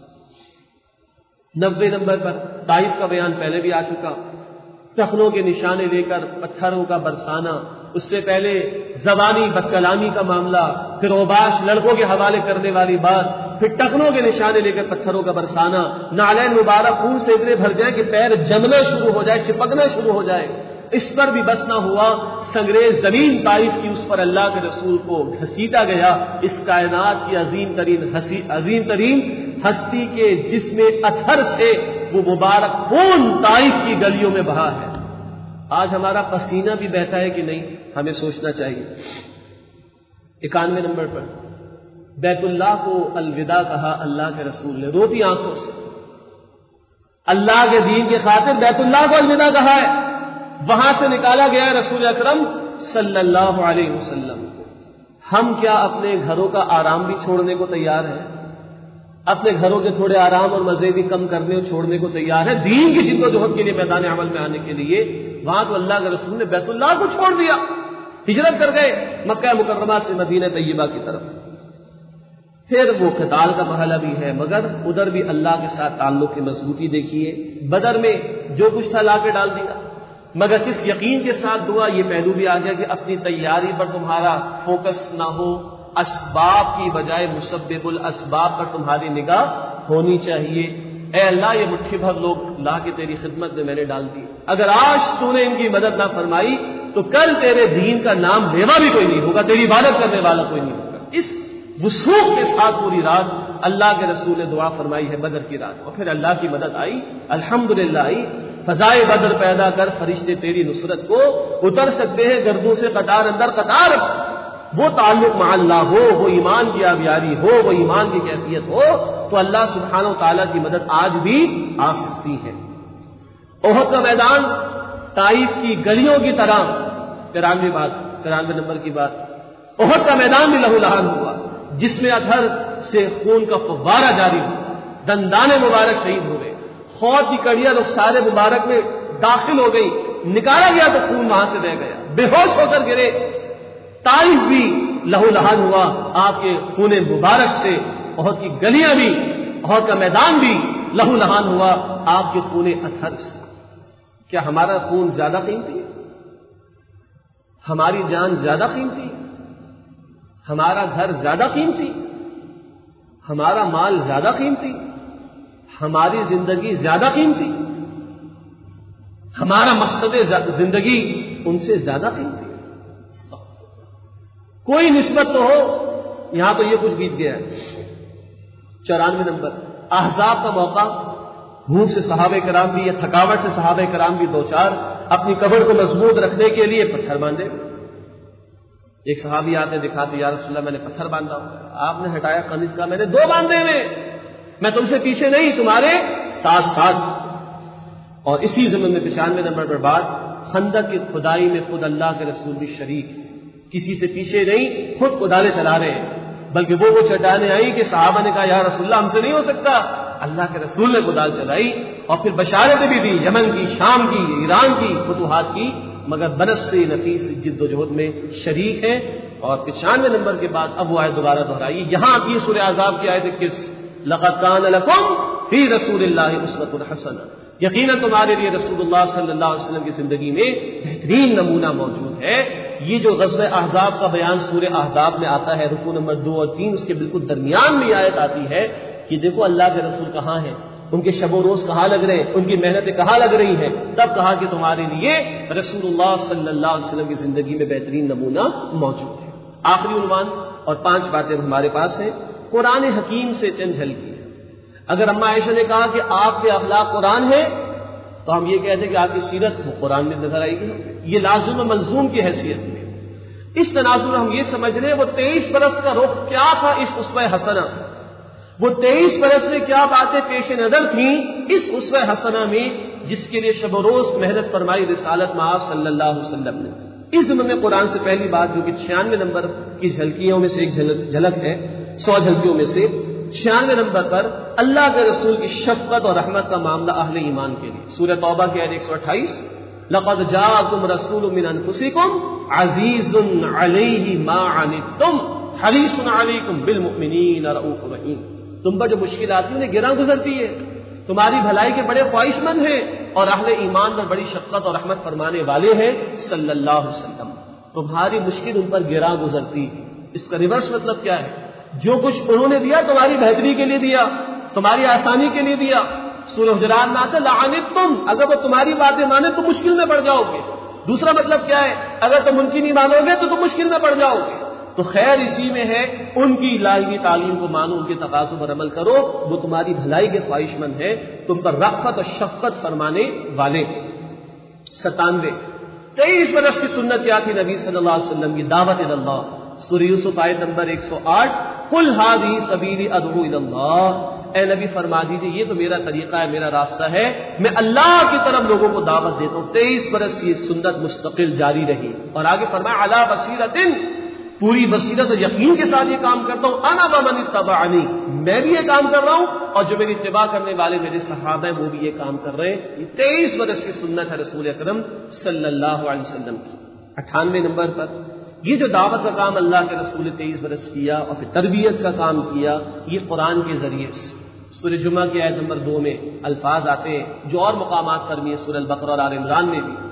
نبے نمبر پر طائف کا بیان پہلے بھی آ چکا، ٹخنوں کے نشانے لے کر پتھروں کا برسانا، اس سے پہلے زبانی بدکلامی کا معاملہ، پھر اوباش لڑکوں کے حوالے کرنے والی بات، پھر ٹخنوں کے نشانے لے کر پتھروں کا برسانا، نالین مبارک خون سے اتنے بھر جائے کہ پیر جمنا شروع ہو جائے، چپکنا شروع ہو جائے۔ اس پر بھی بس نہ ہوا، سنگریز زمین طائف کی، اس پر اللہ کے رسول کو گھسیٹا گیا۔ اس کائنات کی عظیم ترین عظیم ترین ہستی کے جسم اطہر سے وہ مبارک خون طائف کی گلیوں میں بہا ہے۔ آج ہمارا پسینہ بھی بہتا ہے کہ نہیں، ہمیں سوچنا چاہیے۔ اکانوے نمبر پر بیت اللہ کو الوداع کہا اللہ کے رسول نے، روتی آنکھوں سے۔ اللہ کے دین کی خاطر بیت اللہ کو الوداع کہا ہے، وہاں سے نکالا گیا ہے رسول اکرم صلی اللہ علیہ وسلم۔ ہم کیا اپنے گھروں کا آرام بھی چھوڑنے کو تیار ہیں؟ اپنے گھروں کے تھوڑے آرام اور مزے بھی کم کرنے اور چھوڑنے کو تیار ہے دین کی جد و جہد کے لیے میدان عمل میں آنے کے لیے؟ وہاں تو اللہ کے رسول نے بیت اللہ کو چھوڑ دیا، ہجرت کر گئے مکہ مکرمہ سے مدینہ طیبہ کی طرف۔ پھر وہ قتال کا مرحلہ بھی ہے، مگر ادھر بھی اللہ کے ساتھ تعلق کی مضبوطی دیکھیے۔ بدر میں جو کچھ تھا لا کے ڈال دیا، مگر کس یقین کے ساتھ دعا، یہ پہلو بھی آ گیا کہ اپنی تیاری پر تمہارا فوکس نہ ہو، اسباب کی بجائے مسبب الاسباب پر تمہاری نگاہ ہونی چاہیے۔ اے اللہ، یہ مٹھی بھر لوگ لا کے تیری خدمت میں میں نے ڈال دی، اگر آج تو نے ان کی مدد نہ فرمائی تو کل تیرے دین کا نام لیوا بھی کوئی نہیں ہوگا، تیری عبادت کرنے والا کوئی نہیں ہوگا۔ اس وثوق کے ساتھ پوری رات اللہ کے رسول نے دعا فرمائی ہے بدر کی رات، اور پھر اللہ کی مدد آئی، الحمدللہ آئی۔ فضائے بدر پیدا کر فرشتے تیری نصرت کو اتر سکتے ہیں گردوں سے قطار اندر قطار۔ وہ تعلق مع اللہ ہو، وہ ایمان کی آبیاری ہو، وہ ایمان کی کیفیت ہو، تو اللہ سبحانہ و تعالیٰ کی مدد آج بھی آ سکتی ہے۔ احد کا میدان طائف کی گلیوں کی طرح، ترانوے بات ترانوے نمبر کی بات، احد کا میدان بھی لہو لہان ہوا، جس میں اطہر سے خون کا فوارہ جاری ہوا، دندان مبارک شہید ہو گئے، خوف کی کڑیاں رخسار مبارک میں داخل ہو گئی، نکالا گیا تو خون وہاں سے بہ گیا، بے ہوش ہو کر گرے۔ طائف بھی لہو لہان ہوا آپ کے خون مبارک سے، احد کی گلیاں بھی، احد کا میدان بھی لہو لہان ہوا آپ کے خون اطہر سے۔ کیا ہمارا خون زیادہ قیمتی ہے؟ ہماری جان زیادہ قیمتی؟ ہمارا گھر زیادہ قیمتی؟ ہمارا مال زیادہ قیمتی؟ ہماری زندگی زیادہ قیمتی؟ ہمارا مقصد زندگی ان سے زیادہ قیمتی؟ کوئی نسبت تو ہو، یہاں تو یہ کچھ بیت گیا ہے۔ چورانوے نمبر احزاب کا موقع، بھوک سے صحابہ کرام بھی یا تھکاوٹ سے صحابہ کرام بھی دو چار، اپنی کمر کو مضبوط رکھنے کے لیے پتھر باندھے، ایک صحابی آتے دکھاتے یا رسول اللہ میں نے پتھر باندھا ہوں. آپ نے ہٹایا قمیص کا، میں نے دو باندھے ہوئے، میں تم سے پیچھے نہیں تمہارے ساتھ ساتھ. اور اسی ضمن میں پچانوے نمبر پر بات، خندق کی کھدائی میں خود اللہ کے رسول بھی شریک، کسی سے پیچھے نہیں، خود کدالے چلا رہے ہیں. بلکہ وہ وہ چٹانیں آئی کہ صحابہ نے کہا یا رسول اللہ ہم سے نہیں ہو سکتا، اللہ کے رسول نے کدال چلائی اور پھر بشارتیں بھی دی، یمن کی، شام کی، ایران کی، فتوحات کی، مگر برس سے نفیس جد و جہد میں شریک ہیں. اور پچانوے نمبر کے بعد اب وہ آیت دوبارہ دہرائی، یہاں آتی ہے سورہ احزاب کی آیت اکیس، لقد کان لکم فی رسول اللہ اسوۃ حسنہ، یقیناً تمہارے لیے رسول اللہ صلی اللہ علیہ وسلم کی زندگی میں بہترین نمونہ موجود ہے. یہ جو غزوہ احزاب کا بیان سورہ احزاب میں آتا ہے، رکوع نمبر دو اور تین، اس کے بالکل درمیان میں یہ آیت آتی ہے کہ دیکھو اللہ کے رسول کہاں ہیں، ان کے شب و روز کہاں لگ رہے ہیں، ان کی محنتیں کہاں لگ رہی ہیں. تب کہا کہ تمہارے لیے رسول اللہ صلی اللہ علیہ وسلم کی زندگی میں بہترین نمونہ موجود ہے. آخری عنوان اور پانچ باتیں ہمارے پاس ہیں. قرآن حکیم سے چند جھلکی. اگر اما عائشہ نے کہا کہ آپ کے اخلاق قرآن ہے تو ہم یہ کہتے ہیں کہ آپ کی سیرت وہ قرآن میں نظر آئے گی. یہ لازم و ملزوم کی حیثیت میں اس تناظر ہم یہ سمجھ لیں وہ تیئیس برس کا رخ کیا تھا اس اسوہ حسنہ، وہ تیئیس برس میں کیا باتیں پیش نظر تھیں اس اسوہ حسنہ میں جس کے لیے شب و روز محنت فرمائی رسالت مآب صلی اللہ علیہ وسلم نے. اس ضمن میں قرآن سے پہلی بات جو کہ چھیانوے نمبر کی جھلکیوں میں سے ایک جھلک ہے، سو جھلکیوں میں سے چھیانوے نمبر پر اللہ کے رسول کی شفقت اور رحمت کا معاملہ اہل ایمان کے لیے. سورہ توبہ کی آیت ایک سو اٹھائیس، لقد جاءکم رسول من انفسکم عزیز علیہ ما عنتم حریص علیکم بالمؤمنین رؤوف رحیم. تم پر جو مشکل آتی ہے انہیں گراں گزرتی ہے، تمہاری بھلائی کے بڑے خواہش مند ہیں اور اہل ایمان پر بڑی شفقت اور رحمت فرمانے والے ہیں صلی اللہ علیہ وسلم. تمہاری مشکل ان پر گراں گزرتی. اس کا ریورس مطلب کیا ہے؟ جو کچھ انہوں نے دیا تمہاری بہتری کے لیے دیا، تمہاری آسانی کے لیے دیا. سورہ حجرات میں آتا ہے لعنتم، اگر وہ تمہاری باتیں مانے تو مشکل میں پڑ جاؤ گے. دوسرا مطلب کیا ہے؟ اگر تم ان کی نہیں مانو گے تو تم مشکل میں پڑ جاؤ گے. تو خیر اسی میں ہے ان کی الہی تعلیم کو مانو، ان کے تقاضوں پر عمل کرو، وہ تمہاری بھلائی کے خواہش مند ہیں، تم پر رأفت اور شفقت فرمانے والے. ستانوے تیئیس برس کی سنت کیا تھی نبی صلی اللہ علیہ وسلم کی؟ دعوت اللہ. سورہ یوسف آیت نمبر ایک سو آٹھ، قل ھذہ سبیلی ادعو الی اللہ، اے نبی فرما دیجیے یہ تو میرا طریقہ ہے، میرا راستہ ہے، میں اللہ کی طرف لوگوں کو دعوت دیتا ہوں. تیئیس برس یہ سنت مستقل جاری رہی. اور آگے فرمایا علی بصیرۃ، پوری بصیرت اور یقین کے ساتھ یہ کام کرتا ہوں، انا ومن اتبعنی، میں بھی یہ کام کر رہا ہوں اور جو میری اتباع کرنے والے میرے صحابہ ہیں وہ بھی یہ کام کر رہے ہیں. یہ تیئیس برس کی سنت ہے رسول اکرم صلی اللہ علیہ وسلم کی. اٹھانوے نمبر پر یہ جو دعوت کا کام اللہ کے رسول نے تیئیس برس کیا اور پھر تربیت کا کام کیا، یہ قرآن کے ذریعے سے. سورہ جمعہ کی آیت نمبر دو میں الفاظ آتے ہیں جو اور مقامات پر بھی ہیں، سورہ البقرہ اور آل عمران میں بھی،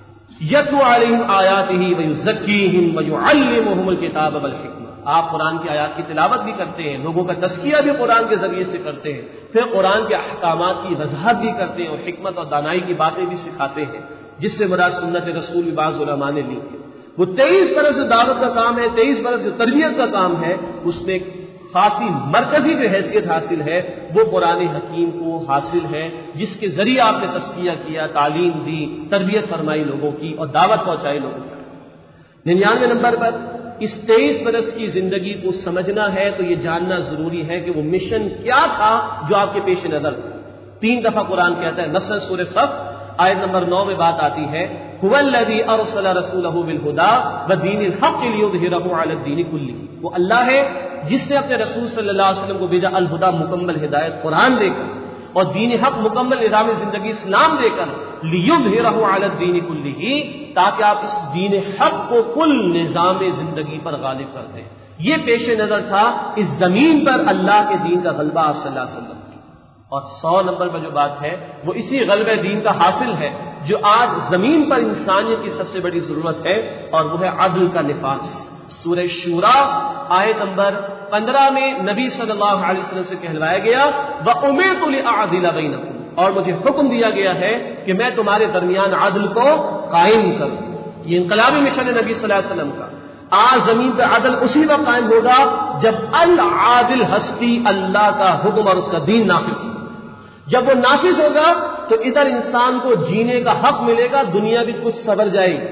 یتلو علیہم آیاتہ ویزکیہم ویعلمہم الکتاب والحکمہ. آپ قرآن کی آیات کی تلاوت بھی کرتے ہیں، لوگوں کا تزکیہ بھی قرآن کے ذریعے سے کرتے ہیں، پھر قرآن کے احکامات کی وضاحت بھی کرتے ہیں اور حکمت اور دانائی کی باتیں بھی سکھاتے ہیں، جس سے مراد سنت رسول بھی بعض علماء نے لی. وہ تیئیس برس جو دعوت کا کام ہے، تیئیس برس جو تربیت کا کام ہے، اس میں خاصی مرکزی جو حیثیت حاصل ہے وہ قرآن حکیم کو حاصل ہے، جس کے ذریعے آپ نے تزکیہ کیا، تعلیم دی، تربیت فرمائی لوگوں کی اور دعوت پہنچائی لوگوں کی. ننانوے نمبر پر اس تیئیس برس کی زندگی کو سمجھنا ہے تو یہ جاننا ضروری ہے کہ وہ مشن کیا تھا جو آپ کے پیش نظر تھا. تین دفعہ قرآن کہتا ہے، مثلا سورہ صف آیت نمبر نو میں بات آتی ہے، هو الذی ارسل رسولہ بالہدی ودین الحق لیظہرہ علی الدین کلہ. وہ اللہ ہے جس نے اپنے رسول صلی اللہ علیہ وسلم کو بھیجا الہدی، مکمل ہدایت قرآن دے کر، اور دین حق مکمل نظام زندگی اسلام دے کر، لیظہرہ علی الدین کلہ، تاکہ آپ اس دین حق کو کل نظام زندگی پر غالب کر دیں. یہ پیش نظر تھا اس زمین پر اللہ کے دین کا غلبہ آپ صلی اللہ علیہ وسلم. اور سو نمبر پر جو بات ہے وہ اسی غلبہ دین کا حاصل ہے جو آج زمین پر انسانیت کی سب سے بڑی ضرورت ہے، اور وہ ہے عدل کا نفاذ. سورہ شورا آیت نمبر پندرہ میں نبی صلی اللہ علیہ وسلم سے کہلوایا گیا، وَأُمِرْتُ لِأَعْدِلَ بَيْنَكُمْ، اور مجھے حکم دیا گیا ہے کہ میں تمہارے درمیان عدل کو قائم کروں. یہ انقلابی مشن ہے نبی صلی اللہ علیہ وسلم کا. آج زمین پر عدل اسی وقت قائم ہوگا جب العادل ہستی اللہ کا حکم اور اس کا دین نافذ ہو. جب وہ نافذ ہوگا تو ادھر انسان کو جینے کا حق ملے گا، دنیا بھی کچھ سبر جائے گی،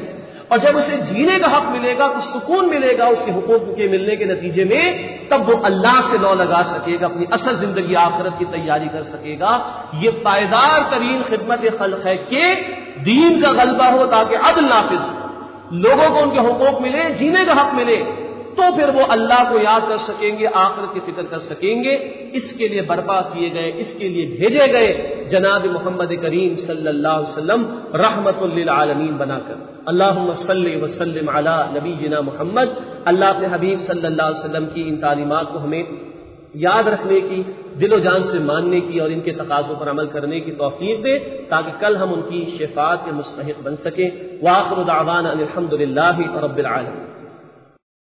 اور جب اسے جینے کا حق ملے گا، کچھ سکون ملے گا اس کے حقوق کے ملنے کے نتیجے میں، تب وہ اللہ سے لو لگا سکے گا، اپنی اصل زندگی آخرت کی تیاری کر سکے گا۔ یہ پائیدار ترین خدمت خلق ہے کہ دین کا غلبہ ہو تاکہ عدل نافذ ہو، لوگوں کو ان کے حقوق ملے، جینے کا حق ملے، تو پھر وہ اللہ کو یاد کر سکیں گے، آخرت کی فکر کر سکیں گے۔ اس کے لیے برپا کیے گئے، اس کے لیے بھیجے گئے جناب محمد کریم صلی اللہ علیہ وسلم رحمت للعالمین بنا کر۔ اللہم صلی وسلم علی نبینا محمد۔ اللہ اپنے حبیب صلی اللہ علیہ وسلم کی ان تعلیمات کو ہمیں یاد رکھنے کی، دل و جان سے ماننے کی اور ان کے تقاضوں پر عمل کرنے کی توفیق دے تاکہ کل ہم ان کی شفاعت کے مستحق بن سکیں۔ وآخر دعوانا ان الحمد للہ رب العالمین۔